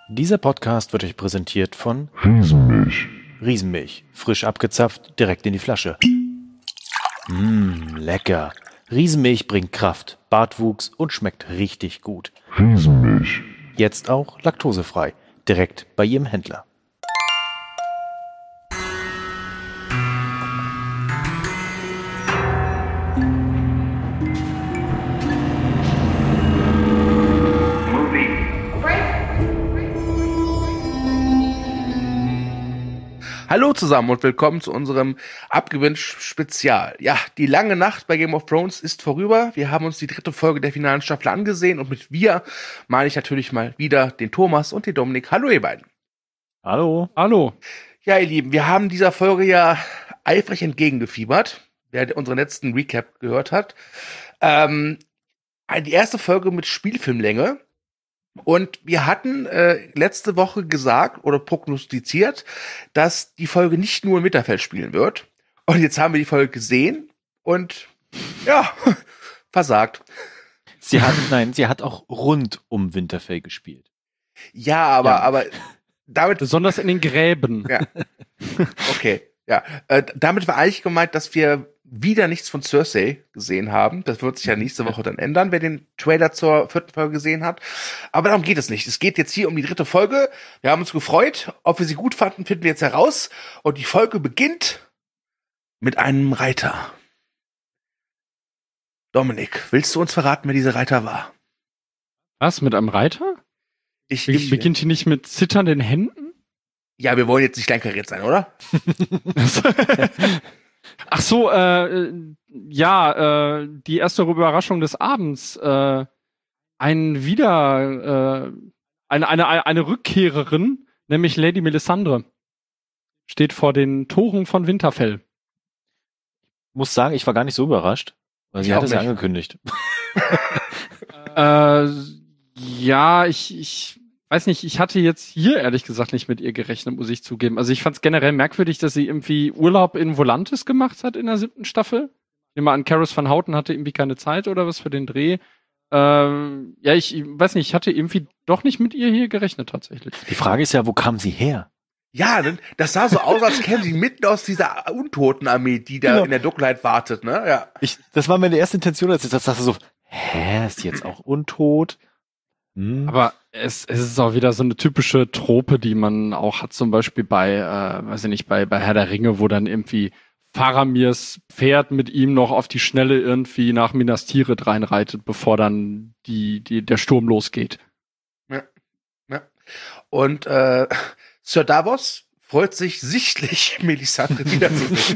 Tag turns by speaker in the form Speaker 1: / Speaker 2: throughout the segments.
Speaker 1: Dieser Podcast wird euch präsentiert von
Speaker 2: Riesenmilch.
Speaker 1: Riesenmilch. Frisch abgezapft, direkt in die Flasche. Lecker. Riesenmilch bringt Kraft, Bartwuchs und schmeckt richtig gut.
Speaker 2: Riesenmilch.
Speaker 1: Jetzt auch laktosefrei. Direkt bei Ihrem Händler.
Speaker 3: Hallo zusammen und willkommen zu unserem Abgewinnt-Spezial. Ja, die lange Nacht bei Game of Thrones ist vorüber. Wir haben uns die 3. Folge der finalen Staffel angesehen und mit wir meine ich natürlich mal wieder den Thomas und den Dominik. Hallo ihr beiden.
Speaker 1: Hallo.
Speaker 4: Hallo.
Speaker 3: Ja, ihr Lieben, wir haben dieser Folge ja eifrig entgegengefiebert, wer unseren letzten Recap gehört hat. Die erste Folge mit Spielfilmlänge. Und wir hatten letzte Woche gesagt oder prognostiziert, dass die Folge nicht nur in Winterfell spielen wird. Und jetzt haben wir die Folge gesehen und ja, versagt.
Speaker 1: Sie hat auch rund um Winterfell gespielt.
Speaker 3: Ja, aber damit...
Speaker 4: Besonders in den Gräben.
Speaker 3: Ja. Okay, ja. Damit war eigentlich gemeint, dass wir wieder nichts von Cersei gesehen haben. Das wird sich ja nächste Woche dann ändern, wer den Trailer zur 4. Folge gesehen hat. Aber darum geht es nicht. Es geht jetzt hier um die 3. Folge. Wir haben uns gefreut. Ob wir sie gut fanden, finden wir jetzt heraus. Und die Folge beginnt mit einem Reiter. Dominik, willst du uns verraten, wer dieser Reiter war?
Speaker 4: Was, mit einem Reiter? Beginnt die nicht mit zitternden Händen?
Speaker 3: Ja, wir wollen jetzt nicht kleinkariert sein, oder?
Speaker 4: Ach so, die erste Überraschung des Abends. Eine Rückkehrerin, nämlich Lady Melisandre, steht vor den Toren von Winterfell.
Speaker 1: Muss sagen, ich war gar nicht so überrascht, weil sie hat es ja angekündigt.
Speaker 4: Ich weiß nicht, ich hatte jetzt hier ehrlich gesagt nicht mit ihr gerechnet, muss ich zugeben. Also ich fand es generell merkwürdig, dass sie irgendwie Urlaub in Volantis gemacht hat in der 7. Staffel. Ich nehme an, Caris van Houten hatte irgendwie keine Zeit oder was für den Dreh. Ich weiß nicht, ich hatte irgendwie doch nicht mit ihr hier gerechnet tatsächlich.
Speaker 1: Die Frage ist ja, wo kam sie her?
Speaker 3: Ja, das sah so aus, als käme sie mitten aus dieser Untotenarmee, die da in der Dunkelheit wartet, ne? Ja.
Speaker 1: Das war meine erste Intention, als ich das dachte so, ist sie jetzt auch untot?
Speaker 4: Aber es ist auch wieder so eine typische Trope, die man auch hat, zum Beispiel bei Herr der Ringe, wo dann irgendwie Faramirs Pferd mit ihm noch auf die Schnelle irgendwie nach Minas Tirith reinreitet, bevor dann der Sturm losgeht.
Speaker 3: Ja. Und Sir Davos freut sich sichtlich, Melisandre wiederzusehen.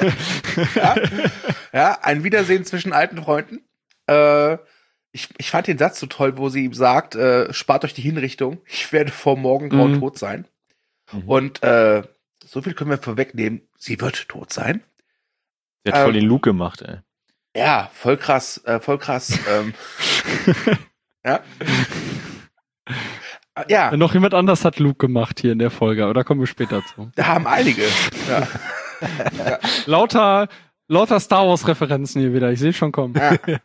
Speaker 3: ja, ein Wiedersehen zwischen alten Freunden. Ich fand den Satz so toll, wo sie ihm sagt, spart euch die Hinrichtung, ich werde vor Morgengrauen tot sein. Und so viel können wir vorwegnehmen, sie wird tot sein.
Speaker 1: Sie hat voll den Luke gemacht, ey.
Speaker 3: Ja, voll krass. Ja. Ja.
Speaker 4: Noch jemand anders hat Luke gemacht hier in der Folge, aber da kommen wir später zu.
Speaker 3: Da haben einige. Ja.
Speaker 4: Lauter Star Wars Referenzen hier wieder, ich sehe schon kommen.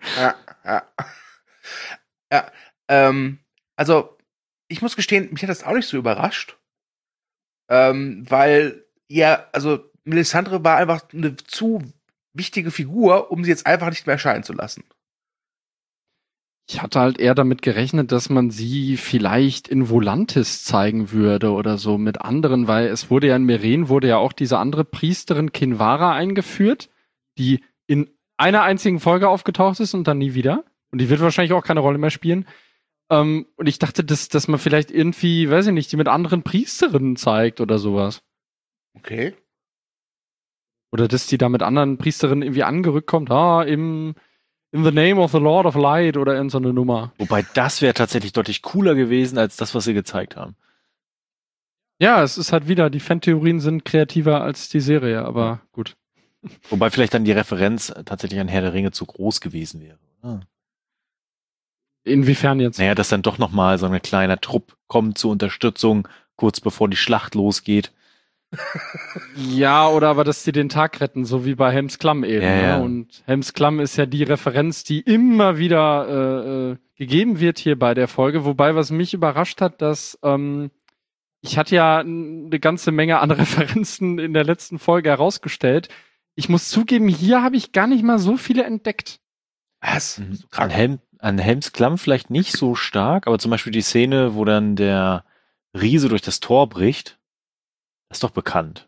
Speaker 3: Ja, also ich muss gestehen, mich hat das auch nicht so überrascht, weil Melisandre war einfach eine zu wichtige Figur, um sie jetzt einfach nicht mehr erscheinen zu lassen.
Speaker 4: Ich hatte halt eher damit gerechnet, dass man sie vielleicht in Volantis zeigen würde oder so mit anderen, weil es wurde ja in Meereen auch diese andere Priesterin Kinvara eingeführt, die in einer einzigen Folge aufgetaucht ist und dann nie wieder. Und die wird wahrscheinlich auch keine Rolle mehr spielen. Und ich dachte, dass man vielleicht irgendwie, weiß ich nicht, die mit anderen Priesterinnen zeigt oder sowas.
Speaker 3: Okay.
Speaker 4: Oder dass die da mit anderen Priesterinnen irgendwie angerückt kommt, in the name of the Lord of Light oder in so eine Nummer.
Speaker 1: Wobei das wäre tatsächlich deutlich cooler gewesen, als das, was sie gezeigt haben.
Speaker 4: Ja, es ist halt wieder, die Fan-Theorien sind kreativer als die Serie, aber gut.
Speaker 1: Wobei vielleicht dann die Referenz tatsächlich an Herr der Ringe zu groß gewesen wäre.
Speaker 4: Inwiefern jetzt?
Speaker 1: Naja, dass dann doch nochmal so ein kleiner Trupp kommt zur Unterstützung, kurz bevor die Schlacht losgeht.
Speaker 4: Ja, oder aber, dass die den Tag retten, so wie bei Helms Klamm eben.
Speaker 1: Ja.
Speaker 4: Ne? Und Helms Klamm ist ja die Referenz, die immer wieder gegeben wird hier bei der Folge. Wobei, was mich überrascht hat, dass ich hatte ja eine ganze Menge an Referenzen in der letzten Folge herausgestellt. Ich muss zugeben, hier habe ich gar nicht mal so viele entdeckt.
Speaker 3: Was? So
Speaker 1: An Helms Klamm vielleicht nicht so stark, aber zum Beispiel die Szene, wo dann der Riese durch das Tor bricht, das ist doch bekannt.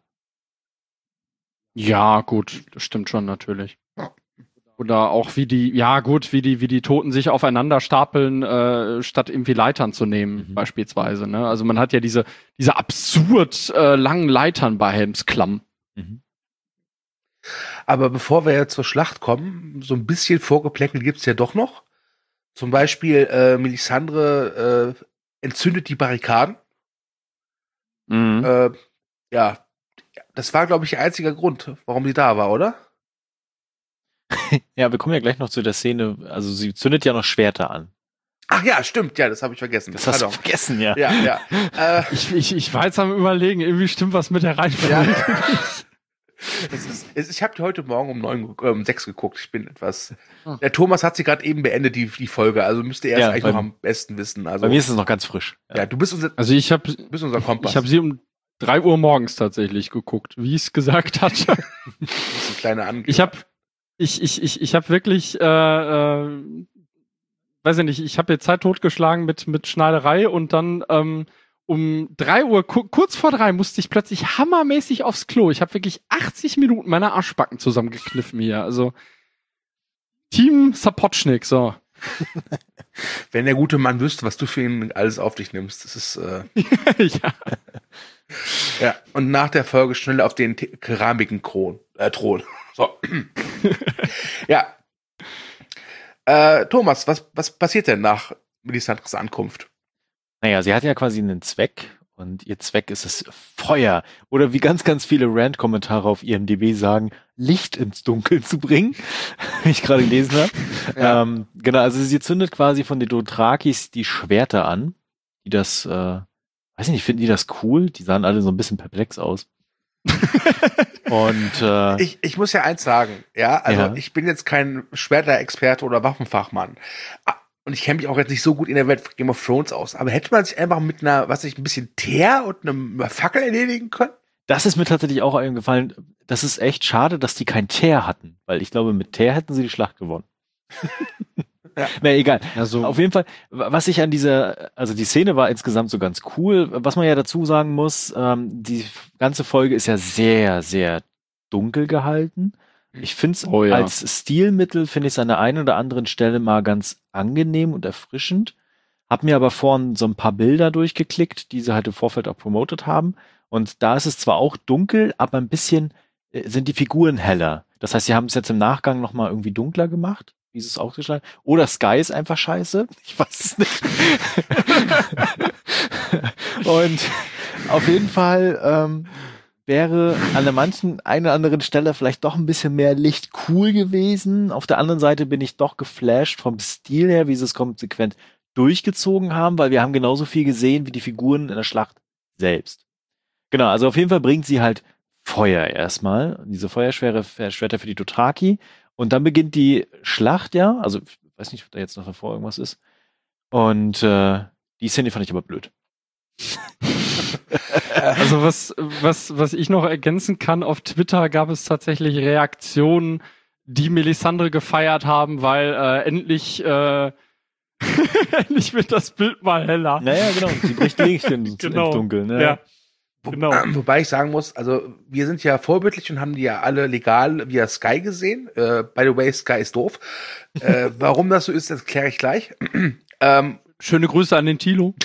Speaker 4: Ja, gut, das stimmt schon natürlich.
Speaker 3: Ja.
Speaker 4: Oder auch wie die Toten sich aufeinander stapeln, statt irgendwie Leitern zu nehmen, beispielsweise. Ne? Also man hat ja diese absurd langen Leitern bei Helms Klamm.
Speaker 1: Mhm.
Speaker 3: Aber bevor wir jetzt zur Schlacht kommen, so ein bisschen Vorgeplänkel gibt's ja doch noch. Zum Beispiel Melisandre entzündet die Barrikaden.
Speaker 4: Mhm.
Speaker 3: Ja, das war, glaube ich, der einzige Grund, warum sie da war, oder?
Speaker 1: Ja, wir kommen ja gleich noch zu der Szene, also sie zündet ja noch Schwerter an.
Speaker 3: Ach ja, stimmt, ja, das habe ich vergessen.
Speaker 1: Das hast du
Speaker 3: Pardon.
Speaker 1: vergessen, ja.
Speaker 3: Ja.
Speaker 4: Ich war jetzt am Überlegen, irgendwie stimmt was mit der Reihenfolge.
Speaker 3: Ja. Ich habe die heute Morgen um 6 geguckt. Ich bin etwas. Der Thomas hat sie gerade eben beendet, die Folge. Also müsste er es eigentlich noch am besten wissen. Also,
Speaker 1: Bei mir ist es noch ganz frisch.
Speaker 3: ja, du bist unser Kompass.
Speaker 4: Ich habe sie um 3 Uhr morgens tatsächlich geguckt, wie ich es gesagt hatte.
Speaker 3: Das ist ein kleiner Angriff.
Speaker 4: Ich habe wirklich, weiß ich nicht, ich habe jetzt Zeit totgeschlagen mit Schneiderei und dann um 3 Uhr, kurz vor 3, musste ich plötzlich hammermäßig aufs Klo. Ich habe wirklich 80 Minuten meine Arschbacken zusammengekniffen hier. Also Team Sapochnik, so.
Speaker 3: Wenn der gute Mann wüsste, was du für ihn alles auf dich nimmst, das ist
Speaker 4: Ja.
Speaker 3: ja. Und nach der Folge schnell auf den keramiken Thron. So. Ja. Thomas, was passiert denn nach Melisandres Ankunft?
Speaker 1: Naja, sie hat ja quasi einen Zweck und ihr Zweck ist es Feuer. Oder wie ganz, ganz viele Rant-Kommentare auf IMDb sagen, Licht ins Dunkel zu bringen, wie ich gerade gelesen habe.
Speaker 3: Ja.
Speaker 1: Genau, also sie zündet quasi von den Dothrakis die Schwerter an, die das, weiß ich nicht, finden die das cool? Die sahen alle so ein bisschen perplex aus. Und
Speaker 3: Ich muss ja eins sagen, ja, also ich bin jetzt kein Schwerter-Experte oder Waffenfachmann. Und ich kenne mich auch jetzt nicht so gut in der Welt von Game of Thrones aus. Aber hätte man sich einfach mit einer, ein bisschen Teer und einer Fackel erledigen können?
Speaker 1: Das ist mir tatsächlich auch eingefallen. Das ist echt schade, dass die kein Teer hatten. Weil ich glaube, mit Teer hätten sie die Schlacht gewonnen.
Speaker 3: Ja.
Speaker 1: Na, egal.
Speaker 4: Also,
Speaker 1: Auf jeden Fall, was ich an also die Szene war insgesamt so ganz cool. Was man ja dazu sagen muss, die ganze Folge ist ja sehr, sehr dunkel gehalten. Ich finde es als Stilmittel, finde ich es an der einen oder anderen Stelle mal ganz angenehm und erfrischend. Hab mir aber vorhin so ein paar Bilder durchgeklickt, die sie halt im Vorfeld auch promotet haben. Und da ist es zwar auch dunkel, aber ein bisschen sind die Figuren heller. Das heißt, sie haben es jetzt im Nachgang nochmal irgendwie dunkler gemacht, wie sie es ausgeschlagen. Oder Sky ist einfach scheiße. Ich weiß es nicht. Und auf jeden Fall wäre an der manchen einen oder anderen Stelle vielleicht doch ein bisschen mehr Licht cool gewesen. Auf der anderen Seite bin ich doch geflasht vom Stil her, wie sie es konsequent durchgezogen haben, weil wir haben genauso viel gesehen wie die Figuren in der Schlacht selbst. Genau, also auf jeden Fall bringt sie halt Feuer erstmal, diese Feuerschwerter für die Dothraki. Und dann beginnt die Schlacht, ja. Also ich weiß nicht, ob da jetzt noch davor irgendwas ist. Und die Szene fand ich aber blöd.
Speaker 4: Also was ich noch ergänzen kann, auf Twitter gab es tatsächlich Reaktionen, die Melisandre gefeiert haben, weil endlich wird das Bild mal heller.
Speaker 1: Naja, genau, sie bricht Licht ins Dunkeln. Ne?
Speaker 4: Ja. Genau.
Speaker 3: Wobei ich sagen muss, also wir sind ja vorbildlich und haben die ja alle legal via Sky gesehen. By the way, Sky ist doof. Warum das so ist, das kläre ich gleich.
Speaker 4: Schöne Grüße an den Thilo.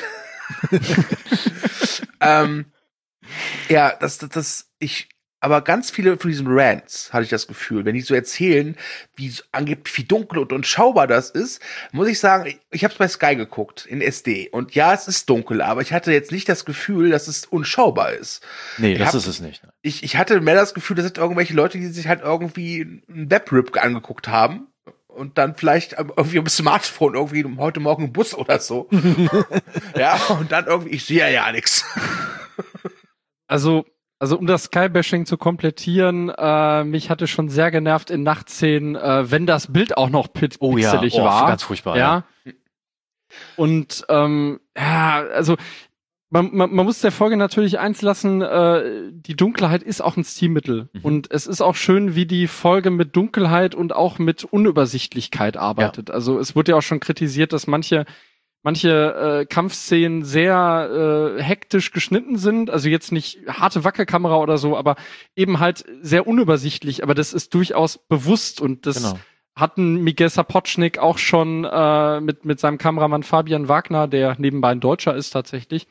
Speaker 3: Ja, aber ganz viele von diesen Rants hatte ich das Gefühl, wenn die so erzählen, wie angeblich wie dunkel und unschaubar das ist, muss ich sagen, ich habe es bei Sky geguckt in SD und ja, es ist dunkel, aber ich hatte jetzt nicht das Gefühl, dass es unschaubar ist.
Speaker 1: Nee, das ist es nicht.
Speaker 3: Ich hatte mehr das Gefühl, das sind irgendwelche Leute, die sich halt irgendwie einen Webrip angeguckt haben und dann vielleicht irgendwie am Smartphone irgendwie heute Morgen im Bus oder so. Ja, und dann irgendwie, ich sehe ja nichts.
Speaker 4: Also Also um das Skybashing zu komplettieren, mich hatte schon sehr genervt in Nachtszenen, wenn das Bild auch noch pixelig war.
Speaker 1: Ganz furchtbar.
Speaker 4: Ja. Und also man muss der Folge natürlich eins lassen, die Dunkelheit ist auch ein Stilmittel. Und es ist auch schön, wie die Folge mit Dunkelheit und auch mit Unübersichtlichkeit arbeitet. Ja. Also es wurde ja auch schon kritisiert, dass manche Kampfszenen sehr hektisch geschnitten sind, also jetzt nicht harte Wackelkamera oder so, aber eben halt sehr unübersichtlich, aber das ist durchaus bewusst und das hatten Miguel Sapochnik auch schon mit seinem Kameramann Fabian Wagner, der nebenbei ein Deutscher ist tatsächlich.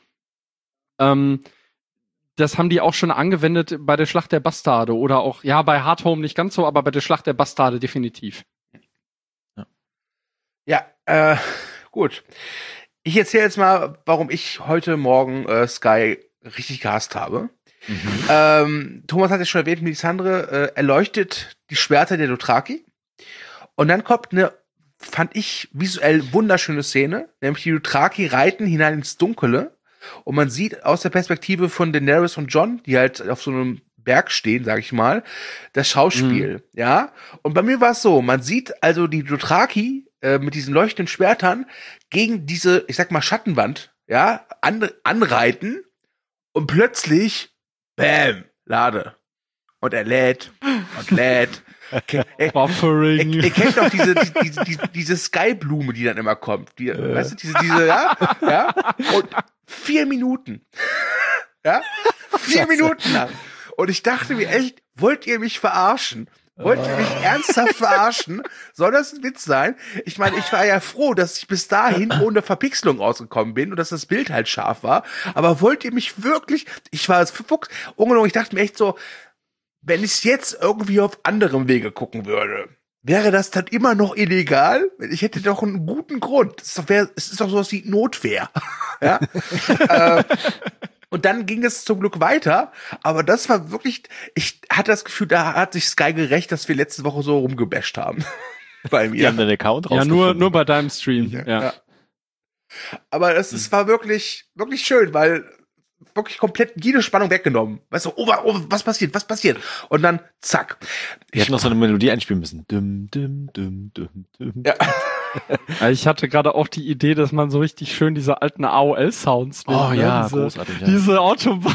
Speaker 4: Das haben die auch schon angewendet bei der Schlacht der Bastarde oder auch, ja, bei Hard Home nicht ganz so, aber bei der Schlacht der Bastarde definitiv.
Speaker 3: Ja, gut. Ich erzähle jetzt mal, warum ich heute Morgen Sky richtig gehasst habe. Thomas hat ja schon erwähnt, Melisandre erleuchtet die Schwerter der Dothraki. Und dann kommt eine, fand ich, visuell wunderschöne Szene, nämlich die Dothraki reiten hinein ins Dunkle und man sieht aus der Perspektive von Daenerys und Jon, die halt auf so einem Berg stehen, sag ich mal, das Schauspiel, ja. Und bei mir war es so, man sieht also die Dothraki mit diesen leuchtenden Schwertern gegen diese, ich sag mal, Schattenwand, ja, anreiten und plötzlich, bam, Lade. Und er lädt und lädt.
Speaker 4: Buffering.
Speaker 3: Ihr kennt doch diese Skyblume, die dann immer kommt. Weißt du, diese, ja? Und 4 Minuten. Ja? 4 Minuten lang. Und ich dachte mir echt, wollt ihr mich verarschen? Wollt ihr mich ernsthaft verarschen? Soll das ein Witz sein? Ich meine, ich war ja froh, dass ich bis dahin ohne Verpixelung ausgekommen bin und dass das Bild halt scharf war. Aber wollt ihr mich wirklich, ich war als Fuchs, ungelogen, ich dachte mir echt so, wenn ich es jetzt irgendwie auf anderem Wege gucken würde, wäre das dann immer noch illegal? Ich hätte doch einen guten Grund. Es ist doch sowas wie Notwehr. Ja? Und dann ging es zum Glück weiter, aber das war wirklich, ich hatte das Gefühl, da hat sich Sky gerecht, dass wir letzte Woche so rumgebasht haben. Bei mir.
Speaker 1: Die haben den Account
Speaker 4: rausgefunden. Ja, nur bei deinem Stream. Ja.
Speaker 3: Aber es war wirklich, wirklich schön, weil wirklich komplett jede Spannung weggenommen. Weißt du, was passiert? Und dann, zack.
Speaker 1: Wir hätten noch so eine Melodie einspielen müssen. Dum, dum, dum, dum, dum.
Speaker 3: Ja.
Speaker 4: Ich hatte gerade auch die Idee, dass man so richtig schön diese alten AOL-Sounds nimmt.
Speaker 1: Oh ja, großartig. Ja.
Speaker 4: Diese Autobahn.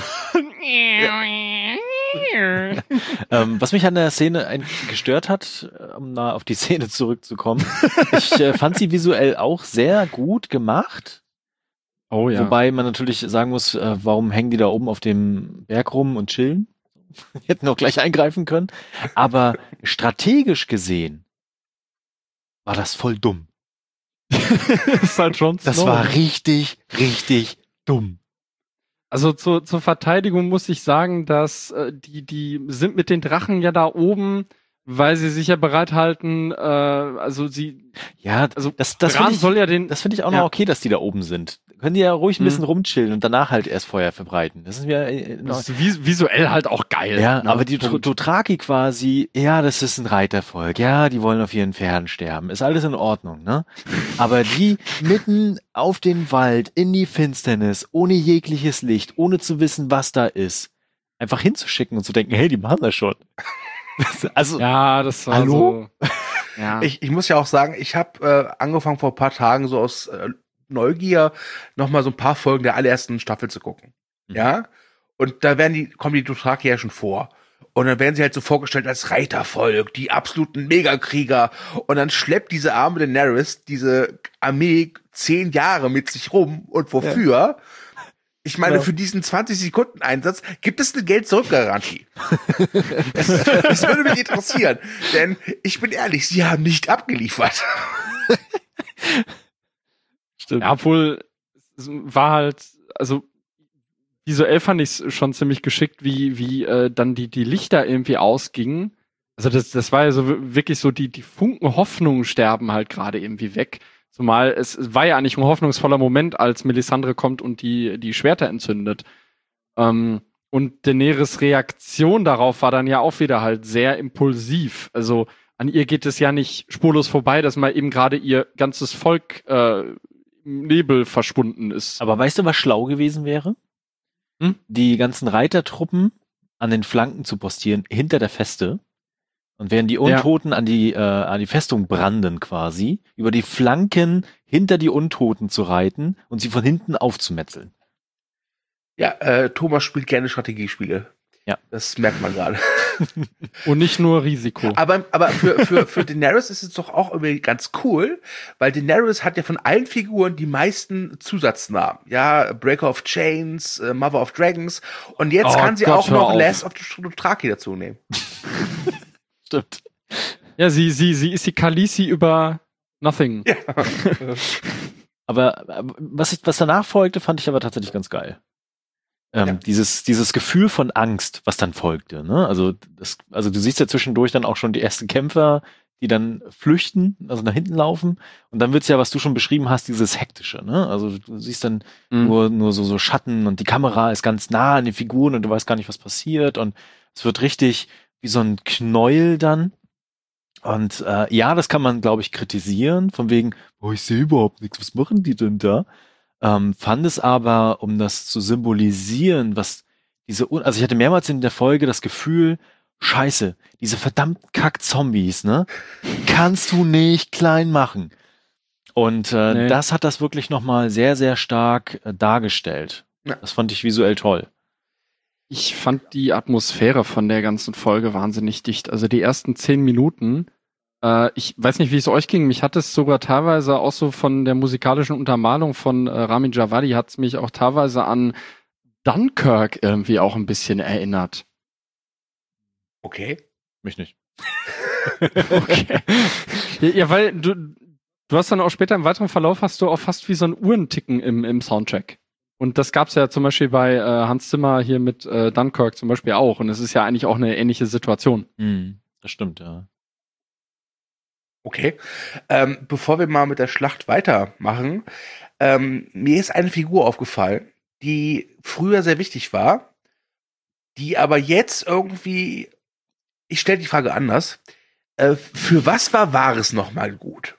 Speaker 1: Was mich an der Szene gestört hat, um auf die Szene zurückzukommen, ich fand sie visuell auch sehr gut gemacht.
Speaker 4: Oh ja.
Speaker 1: Wobei man natürlich sagen muss, warum hängen die da oben auf dem Berg rum und chillen? Hätten auch gleich eingreifen können. Aber strategisch gesehen war das voll dumm.
Speaker 4: Ist halt schon
Speaker 1: das war richtig, richtig dumm.
Speaker 4: Also zur Verteidigung muss ich sagen, dass die sind mit den Drachen ja da oben, weil sie sich ja bereithalten, also sie...
Speaker 1: Ja, also das finde ich auch noch okay, dass die da oben sind. Können die ja ruhig ein bisschen rumchillen und danach halt erst Feuer verbreiten. Das ist
Speaker 4: visuell halt auch geil.
Speaker 1: Ja, ne? Aber die Dothraki quasi, ja, das ist ein Reitervolk. Ja, die wollen auf ihren Pferden sterben. Ist alles in Ordnung, ne? Aber die mitten auf den Wald, in die Finsternis, ohne jegliches Licht, ohne zu wissen, was da ist, einfach hinzuschicken und zu denken, hey, die machen das schon. Also,
Speaker 4: ja, das war
Speaker 1: hallo?
Speaker 4: So. Ja.
Speaker 3: Ich muss ja auch sagen, ich habe angefangen vor ein paar Tagen so aus Neugier noch mal so ein paar Folgen der allerersten Staffel zu gucken. Ja? Und da kommen die Dothraki ja schon vor. Und dann werden sie halt so vorgestellt als Reitervolk, die absoluten Megakrieger. Und dann schleppt diese arme Daenerys diese Armee 10 Jahre mit sich rum. Und wofür? Ja. Ich meine, für diesen 20-Sekunden-Einsatz gibt es eine Geld-Zurück-Garantie. Das würde mich interessieren. Denn ich bin ehrlich, sie haben nicht abgeliefert.
Speaker 4: Stimmt. Ja, obwohl es war halt, also visuell fand ich es schon ziemlich geschickt, wie dann die Lichter irgendwie ausgingen. Also das war ja so wirklich so, die Funken Hoffnung sterben halt gerade irgendwie weg. Zumal es war ja eigentlich ein hoffnungsvoller Moment, als Melisandre kommt und die Schwerter entzündet. Und Daenerys Reaktion darauf war dann ja auch wieder halt sehr impulsiv. Also an ihr geht es ja nicht spurlos vorbei, dass mal eben gerade ihr ganzes Volk im Nebel verschwunden ist.
Speaker 1: Aber weißt du, was schlau gewesen wäre? Die ganzen Reitertruppen an den Flanken zu postieren, hinter der Feste. Und während die Untoten an die Festung branden quasi, über die Flanken hinter die Untoten zu reiten und sie von hinten aufzumetzeln.
Speaker 3: Ja, Thomas spielt gerne Strategiespiele.
Speaker 1: Ja.
Speaker 3: Das merkt man gerade.
Speaker 4: Und nicht nur Risiko.
Speaker 3: Aber für Daenerys ist es doch auch irgendwie ganz cool, weil Daenerys hat ja von allen Figuren die meisten Zusatznamen. Ja, Breaker of Chains, Mother of Dragons. Und jetzt kann sie auch noch Last of the Dothraki dazu nehmen.
Speaker 1: Stimmt.
Speaker 4: Ja, sie ist die Khaleesi über Nothing.
Speaker 3: Ja.
Speaker 1: Aber was danach folgte, fand ich aber tatsächlich ganz geil. Dieses Gefühl von Angst, was dann folgte, ne? Also du siehst ja zwischendurch dann auch schon die ersten Kämpfer, die dann flüchten, also nach hinten laufen. Und dann wird's ja, was du schon beschrieben hast, dieses Hektische, ne? Also du siehst dann nur so Schatten und die Kamera ist ganz nah an den Figuren und du weißt gar nicht, was passiert. Und es wird richtig wie so ein Knäuel dann. Und ja, das kann man, glaube ich, kritisieren, von wegen, ich sehe überhaupt nichts, was machen die denn da? Fand es aber, um das zu symbolisieren, was also ich hatte mehrmals in der Folge das Gefühl, Scheiße, diese verdammten Kack-Zombies, ne? Kannst du nicht klein machen. Und
Speaker 4: Nee.
Speaker 1: das hat das wirklich nochmal sehr, sehr stark dargestellt.
Speaker 3: Ja.
Speaker 1: Das fand ich visuell toll.
Speaker 4: Ich fand die Atmosphäre von der ganzen Folge wahnsinnig dicht. Also die ersten 10 Minuten, ich weiß nicht, wie es euch ging, mich hat es sogar teilweise auch so von der musikalischen Untermalung von Ramin Djawadi hat es mich auch teilweise an Dunkirk irgendwie auch ein bisschen erinnert.
Speaker 3: Okay.
Speaker 1: Mich nicht.
Speaker 4: Okay. Ja, weil du hast dann auch später im weiteren Verlauf hast du auch fast wie so ein Uhrenticken im Soundtrack. Und das gab's ja zum Beispiel bei Hans Zimmer hier mit Dunkirk zum Beispiel auch. Und es ist ja eigentlich auch eine ähnliche Situation.
Speaker 1: Das stimmt, ja.
Speaker 3: Okay. Bevor wir mal mit der Schlacht weitermachen, mir ist eine Figur aufgefallen, die früher sehr wichtig war, die aber jetzt irgendwie, ich stelle die Frage anders, für was war Varys nochmal gut?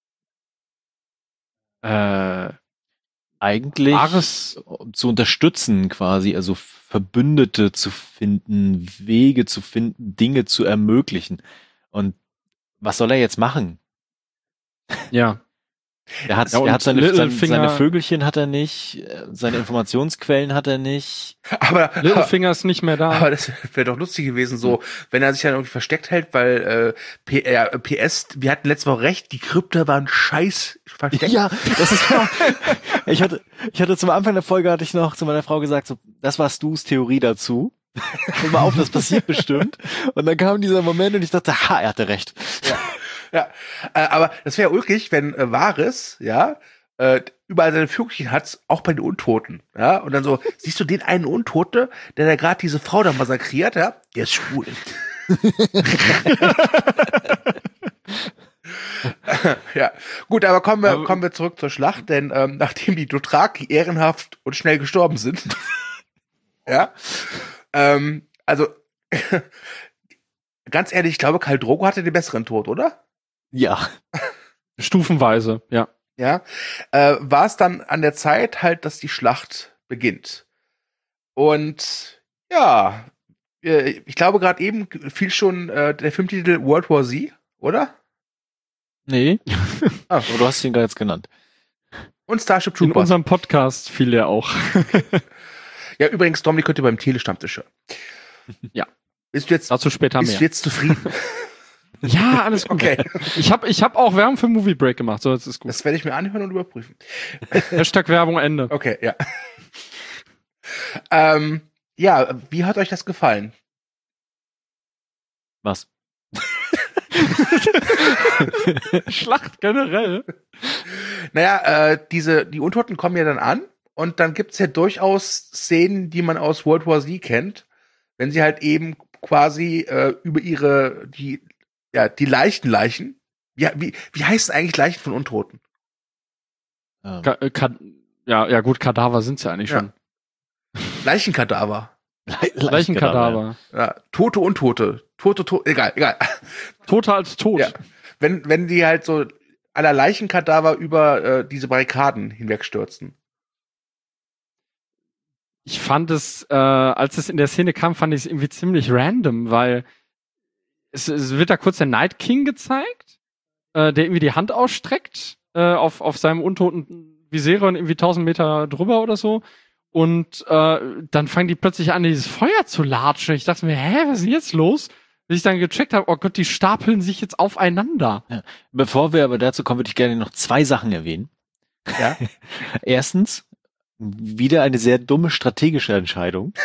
Speaker 1: Eigentlich
Speaker 4: Varys
Speaker 1: zu unterstützen quasi, also Verbündete zu finden, Wege zu finden, Dinge zu ermöglichen. Und was soll er jetzt machen?
Speaker 4: Ja.
Speaker 1: Er hat
Speaker 4: und
Speaker 1: seine
Speaker 4: Littlefinger-
Speaker 1: Vögelchen hat er nicht, seine Informationsquellen hat er nicht.
Speaker 3: Aber
Speaker 4: Littlefinger ist nicht mehr da.
Speaker 3: Aber das wäre doch lustig gewesen, so, wenn er sich dann irgendwie versteckt hält, weil PS, wir hatten letzte Woche recht, die Krypta waren scheiß versteckt.
Speaker 1: Ja, das ist genau. Ich hatte zum Anfang der Folge hatte ich noch zu meiner Frau gesagt, so, das war Stu's Theorie dazu. Pass mal auf, das passiert bestimmt. Und dann kam dieser Moment und ich dachte, er hatte recht.
Speaker 3: Ja, aber das wäre ulkig, wenn Varys, ja, überall seine Vögelchen hat, auch bei den Untoten, ja, und dann so, siehst du den einen Untote, der da gerade diese Frau da massakriert, ja, der ist schwul. Ja, gut, aber kommen wir zurück zur Schlacht, denn nachdem die Dothraki ehrenhaft und schnell gestorben sind, ja, also ganz ehrlich, ich glaube, Khal Drogo hatte den besseren Tod, oder?
Speaker 1: Ja.
Speaker 4: Stufenweise, ja.
Speaker 3: Ja, war es dann an der Zeit halt, dass die Schlacht beginnt. Und ja, ich glaube gerade eben fiel schon der Filmtitel World War Z, oder?
Speaker 1: Nee. Aber du hast ihn gerade jetzt genannt.
Speaker 3: Und Starship
Speaker 4: In
Speaker 3: Troopers.
Speaker 4: unserem Podcast fiel der auch.
Speaker 3: Ja, übrigens, Dominik, könnt ihr beim Telestammtisch hören.
Speaker 4: Ja.
Speaker 3: Bist du jetzt
Speaker 4: Später mehr.
Speaker 3: jetzt zufrieden?
Speaker 4: Ja, alles gut.
Speaker 3: Okay.
Speaker 4: Ich hab auch Werbung für Movie Break gemacht, so jetzt ist gut.
Speaker 3: Das werde ich mir anhören und überprüfen.
Speaker 4: Hashtag Werbung Ende.
Speaker 3: Okay, ja. Ja, wie hat euch das gefallen?
Speaker 1: Was?
Speaker 4: Schlacht generell.
Speaker 3: Naja, die Untoten kommen ja dann an und dann gibt's ja durchaus Szenen, die man aus World War Z kennt, wenn sie halt eben quasi über die Leichen. Wie heißen eigentlich Leichen von Untoten?
Speaker 4: Ja, gut, Kadaver sind's ja eigentlich
Speaker 3: Ja.
Speaker 4: schon.
Speaker 3: Leichenkadaver.
Speaker 4: Leichenkadaver.
Speaker 3: Ja, Tote Untote. Tote, egal.
Speaker 4: Toter als tot.
Speaker 3: Ja. Wenn die halt so aller Leichenkadaver über diese Barrikaden hinwegstürzen.
Speaker 4: Ich fand es, als es in der Szene kam, fand ich es irgendwie ziemlich random, weil es wird da kurz der Night King gezeigt, der irgendwie die Hand ausstreckt auf seinem untoten Viserion irgendwie 1000 Meter drüber oder so. Und dann fangen die plötzlich an, dieses Feuer zu latschen. Ich dachte mir, was ist denn jetzt los? Bis ich dann gecheckt habe, oh Gott, die stapeln sich jetzt aufeinander.
Speaker 1: Ja. Bevor wir aber dazu kommen, würde ich gerne noch 2 Sachen erwähnen.
Speaker 3: Ja.
Speaker 1: Erstens, wieder eine sehr dumme strategische Entscheidung.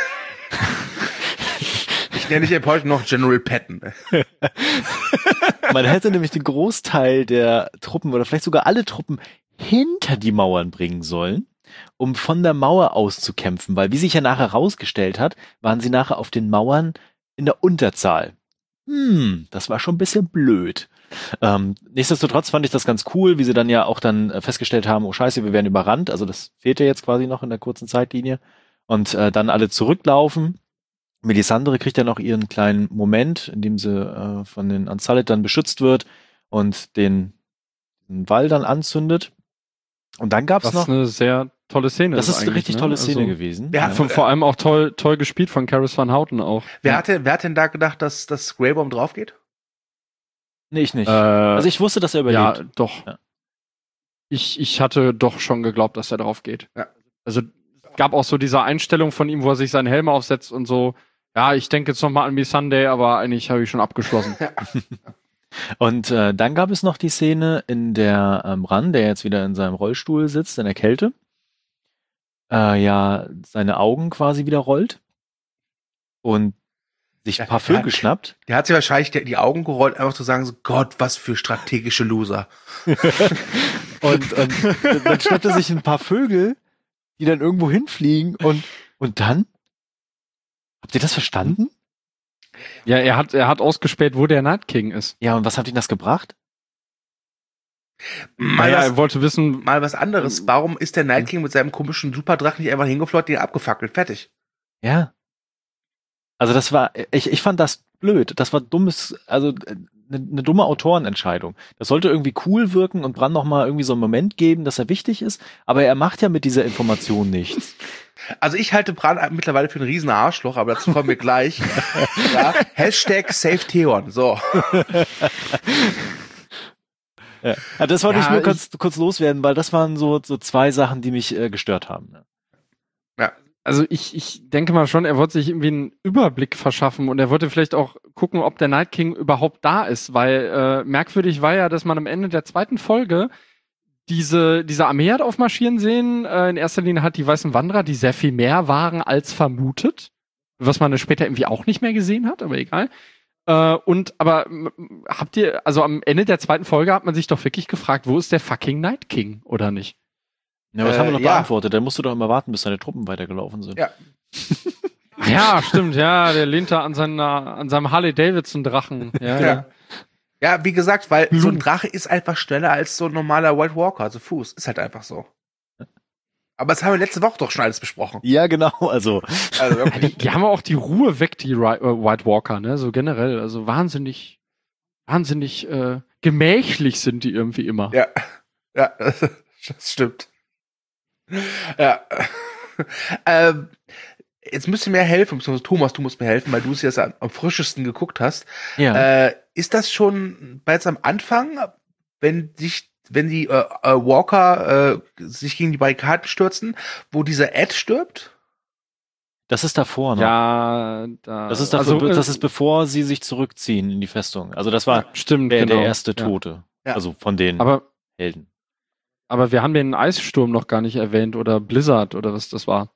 Speaker 3: Ich nenne dich heute noch General Patton.
Speaker 1: Man hätte nämlich den Großteil der Truppen oder vielleicht sogar alle Truppen hinter die Mauern bringen sollen, um von der Mauer aus zu kämpfen, weil wie sich ja nachher herausgestellt hat, waren sie nachher auf den Mauern in der Unterzahl. Das war schon ein bisschen blöd. Nichtsdestotrotz fand ich das ganz cool, wie sie dann ja auch dann festgestellt haben, oh scheiße, wir werden überrannt, also das fehlte jetzt quasi noch in der kurzen Zeitlinie und dann alle zurücklaufen. Melisandre kriegt ja noch ihren kleinen Moment, in dem sie von den Unsullied dann beschützt wird und den Wall dann anzündet. Und dann gab's noch...
Speaker 4: Das ist eine sehr tolle Szene.
Speaker 1: Das ist eine richtig tolle Szene
Speaker 4: also,
Speaker 1: gewesen.
Speaker 3: Ja,
Speaker 4: vor allem auch toll gespielt von Karis van Houten auch.
Speaker 3: Wer hat denn da gedacht, dass das Greybomb drauf geht?
Speaker 1: Nee, ich nicht. Also ich wusste, dass er überlebt.
Speaker 4: Ja, doch. Ja. Ich hatte doch schon geglaubt, dass er drauf geht.
Speaker 3: Ja.
Speaker 4: Also es gab auch so diese Einstellung von ihm, wo er sich seinen Helm aufsetzt und so, ja, ich denke jetzt nochmal an Missandei, aber eigentlich habe ich schon abgeschlossen.
Speaker 1: Und dann gab es noch die Szene, in der Bran, der jetzt wieder in seinem Rollstuhl sitzt, in der Kälte, ja seine Augen quasi wieder rollt und sich ein paar Vögel schnappt.
Speaker 3: Der hat sich wahrscheinlich die Augen gerollt, einfach zu sagen, so Gott, was für strategische Loser.
Speaker 1: und dann schnappt er sich ein paar Vögel, die dann irgendwo hinfliegen und dann? Habt ihr das verstanden?
Speaker 4: Ja, er hat ausgespäht, wo der Night King ist.
Speaker 1: Ja, und was hat ihm das gebracht?
Speaker 4: Er wollte wissen...
Speaker 3: Mal was anderes. Warum ist der Night King mit seinem komischen Superdrachen nicht einfach hingeflogen, den abgefackelt? Fertig.
Speaker 1: Ja. Also das war, ich fand das blöd. Das war dummes, also eine dumme Autorenentscheidung. Das sollte irgendwie cool wirken und Bran noch mal irgendwie so einen Moment geben, dass er wichtig ist, aber er macht ja mit dieser Information nichts.
Speaker 3: Also ich halte Bran mittlerweile für einen riesen Arschloch, aber dazu kommen wir gleich. Ja, #SaveTheon. So.
Speaker 1: Ja. Das wollte ich nur kurz loswerden, weil das waren so 2 Sachen, die mich gestört haben.
Speaker 3: Ja.
Speaker 4: Also ich denke mal schon, er wollte sich irgendwie einen Überblick verschaffen und er wollte vielleicht auch gucken, ob der Night King überhaupt da ist, weil merkwürdig war ja, dass man am Ende der 2. Folge diese Armee hat aufmarschieren sehen. In erster Linie hat die Weißen Wanderer, die sehr viel mehr waren als vermutet, was man später irgendwie auch nicht mehr gesehen hat, aber egal. Aber habt ihr, also am Ende der 2. Folge hat man sich doch wirklich gefragt, wo ist der fucking Night King, oder nicht?
Speaker 1: Ja, das haben wir noch beantwortet. Dann musst du doch immer warten, bis deine Truppen weitergelaufen sind.
Speaker 3: Ja.
Speaker 4: Ja, stimmt, ja, der lehnt da an seinem Harley-Davidson-Drachen.
Speaker 3: Ja, wie gesagt, weil so ein Drache ist einfach schneller als so ein normaler White Walker, also Fuß. Ist halt einfach so. Aber das haben wir letzte Woche doch schon alles besprochen.
Speaker 1: Ja, genau, also
Speaker 4: okay. Die haben auch die Ruhe weg, die White Walker, ne, so generell. Also wahnsinnig gemächlich sind die irgendwie immer.
Speaker 3: Ja, das stimmt. Ja. Jetzt müsst ihr mir helfen, Thomas, du musst mir helfen, weil du es jetzt am frischesten geguckt hast.
Speaker 1: Ja.
Speaker 3: Ist das schon bereits am Anfang, wenn die Walker sich gegen die Barrikaden stürzen, wo dieser Ed stirbt?
Speaker 1: Das ist davor noch.
Speaker 4: Ja,
Speaker 1: das ist bevor sie sich zurückziehen in die Festung. Also das war der erste Tote. Ja. Also von den Helden.
Speaker 4: Aber wir haben den Eissturm noch gar nicht erwähnt oder Blizzard oder was das war.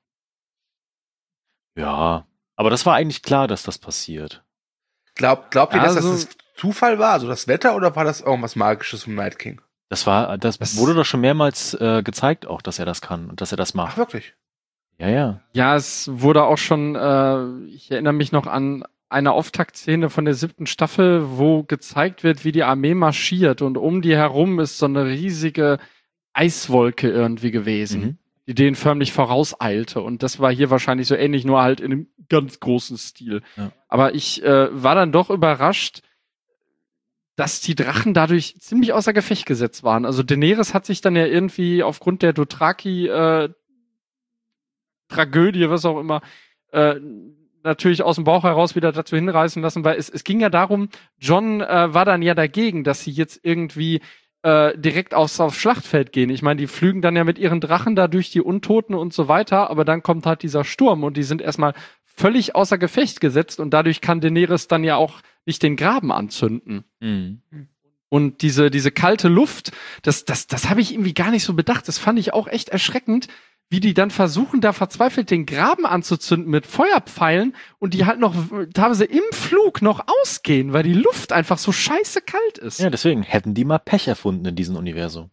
Speaker 1: Ja, aber das war eigentlich klar, dass das passiert.
Speaker 3: Glaubt ihr, dass das Zufall war, also das Wetter, oder war das irgendwas Magisches vom Night King?
Speaker 1: Das wurde doch schon mehrmals gezeigt auch, dass er das kann und dass er das macht.
Speaker 3: Ach, wirklich?
Speaker 1: Ja.
Speaker 4: Ja, es wurde auch schon, ich erinnere mich noch an eine Auftaktszene von der 7. Staffel, wo gezeigt wird, wie die Armee marschiert und um die herum ist so eine riesige Eiswolke irgendwie gewesen, die denen förmlich vorauseilte. Und das war hier wahrscheinlich so ähnlich, nur halt in einem ganz großen Stil. Ja. Aber ich war dann doch überrascht, dass die Drachen dadurch ziemlich außer Gefecht gesetzt waren. Also Daenerys hat sich dann ja irgendwie aufgrund der Dothraki Tragödie, was auch immer, natürlich aus dem Bauch heraus wieder dazu hinreißen lassen, weil es ging ja darum, Jon war dann ja dagegen, dass sie jetzt irgendwie direkt aufs Schlachtfeld gehen. Ich meine, die flügen dann ja mit ihren Drachen da durch die Untoten und so weiter, aber dann kommt halt dieser Sturm und die sind erstmal völlig außer Gefecht gesetzt und dadurch kann Daenerys dann ja auch nicht den Graben anzünden.
Speaker 1: Mhm.
Speaker 4: Und diese kalte Luft, das habe ich irgendwie gar nicht so bedacht. Das fand ich auch echt erschreckend, wie die dann versuchen, da verzweifelt den Graben anzuzünden mit Feuerpfeilen und die halt noch teilweise im Flug noch ausgehen, weil die Luft einfach so scheiße kalt ist.
Speaker 1: Ja, deswegen hätten die mal Pech erfunden in diesem Universum.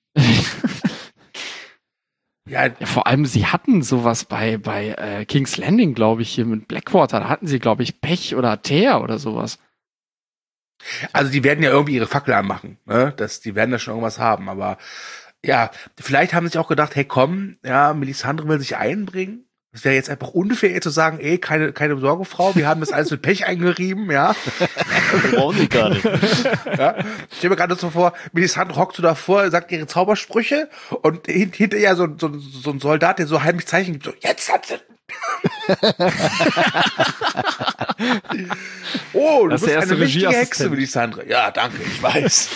Speaker 3: Ja,
Speaker 4: Vor allem, sie hatten sowas bei King's Landing, glaube ich, hier mit Blackwater. Da hatten sie, glaube ich, Pech oder Teer oder sowas.
Speaker 3: also die werden ja irgendwie ihre Fackel anmachen, ne? Die werden da schon irgendwas haben, aber ja, vielleicht haben sie sich auch gedacht, hey komm, ja, Melisandre will sich einbringen. Es wäre jetzt einfach unfair, ihr zu sagen, keine Sorge, Frau, wir haben das alles mit Pech eingerieben, ja.
Speaker 1: Brauchen die gar nicht.
Speaker 3: Ja. Ich stelle mir gerade so vor, Melisandre hockt so davor, sagt ihre Zaubersprüche und hinter ihr so ein Soldat, der so heimlich Zeichen gibt, so, jetzt hat sie. Oh, du
Speaker 4: Das ist
Speaker 3: bist
Speaker 4: der erste
Speaker 3: eine richtige
Speaker 4: Regieassistent.
Speaker 3: Hexe, Melisandre. Ja, danke, ich weiß.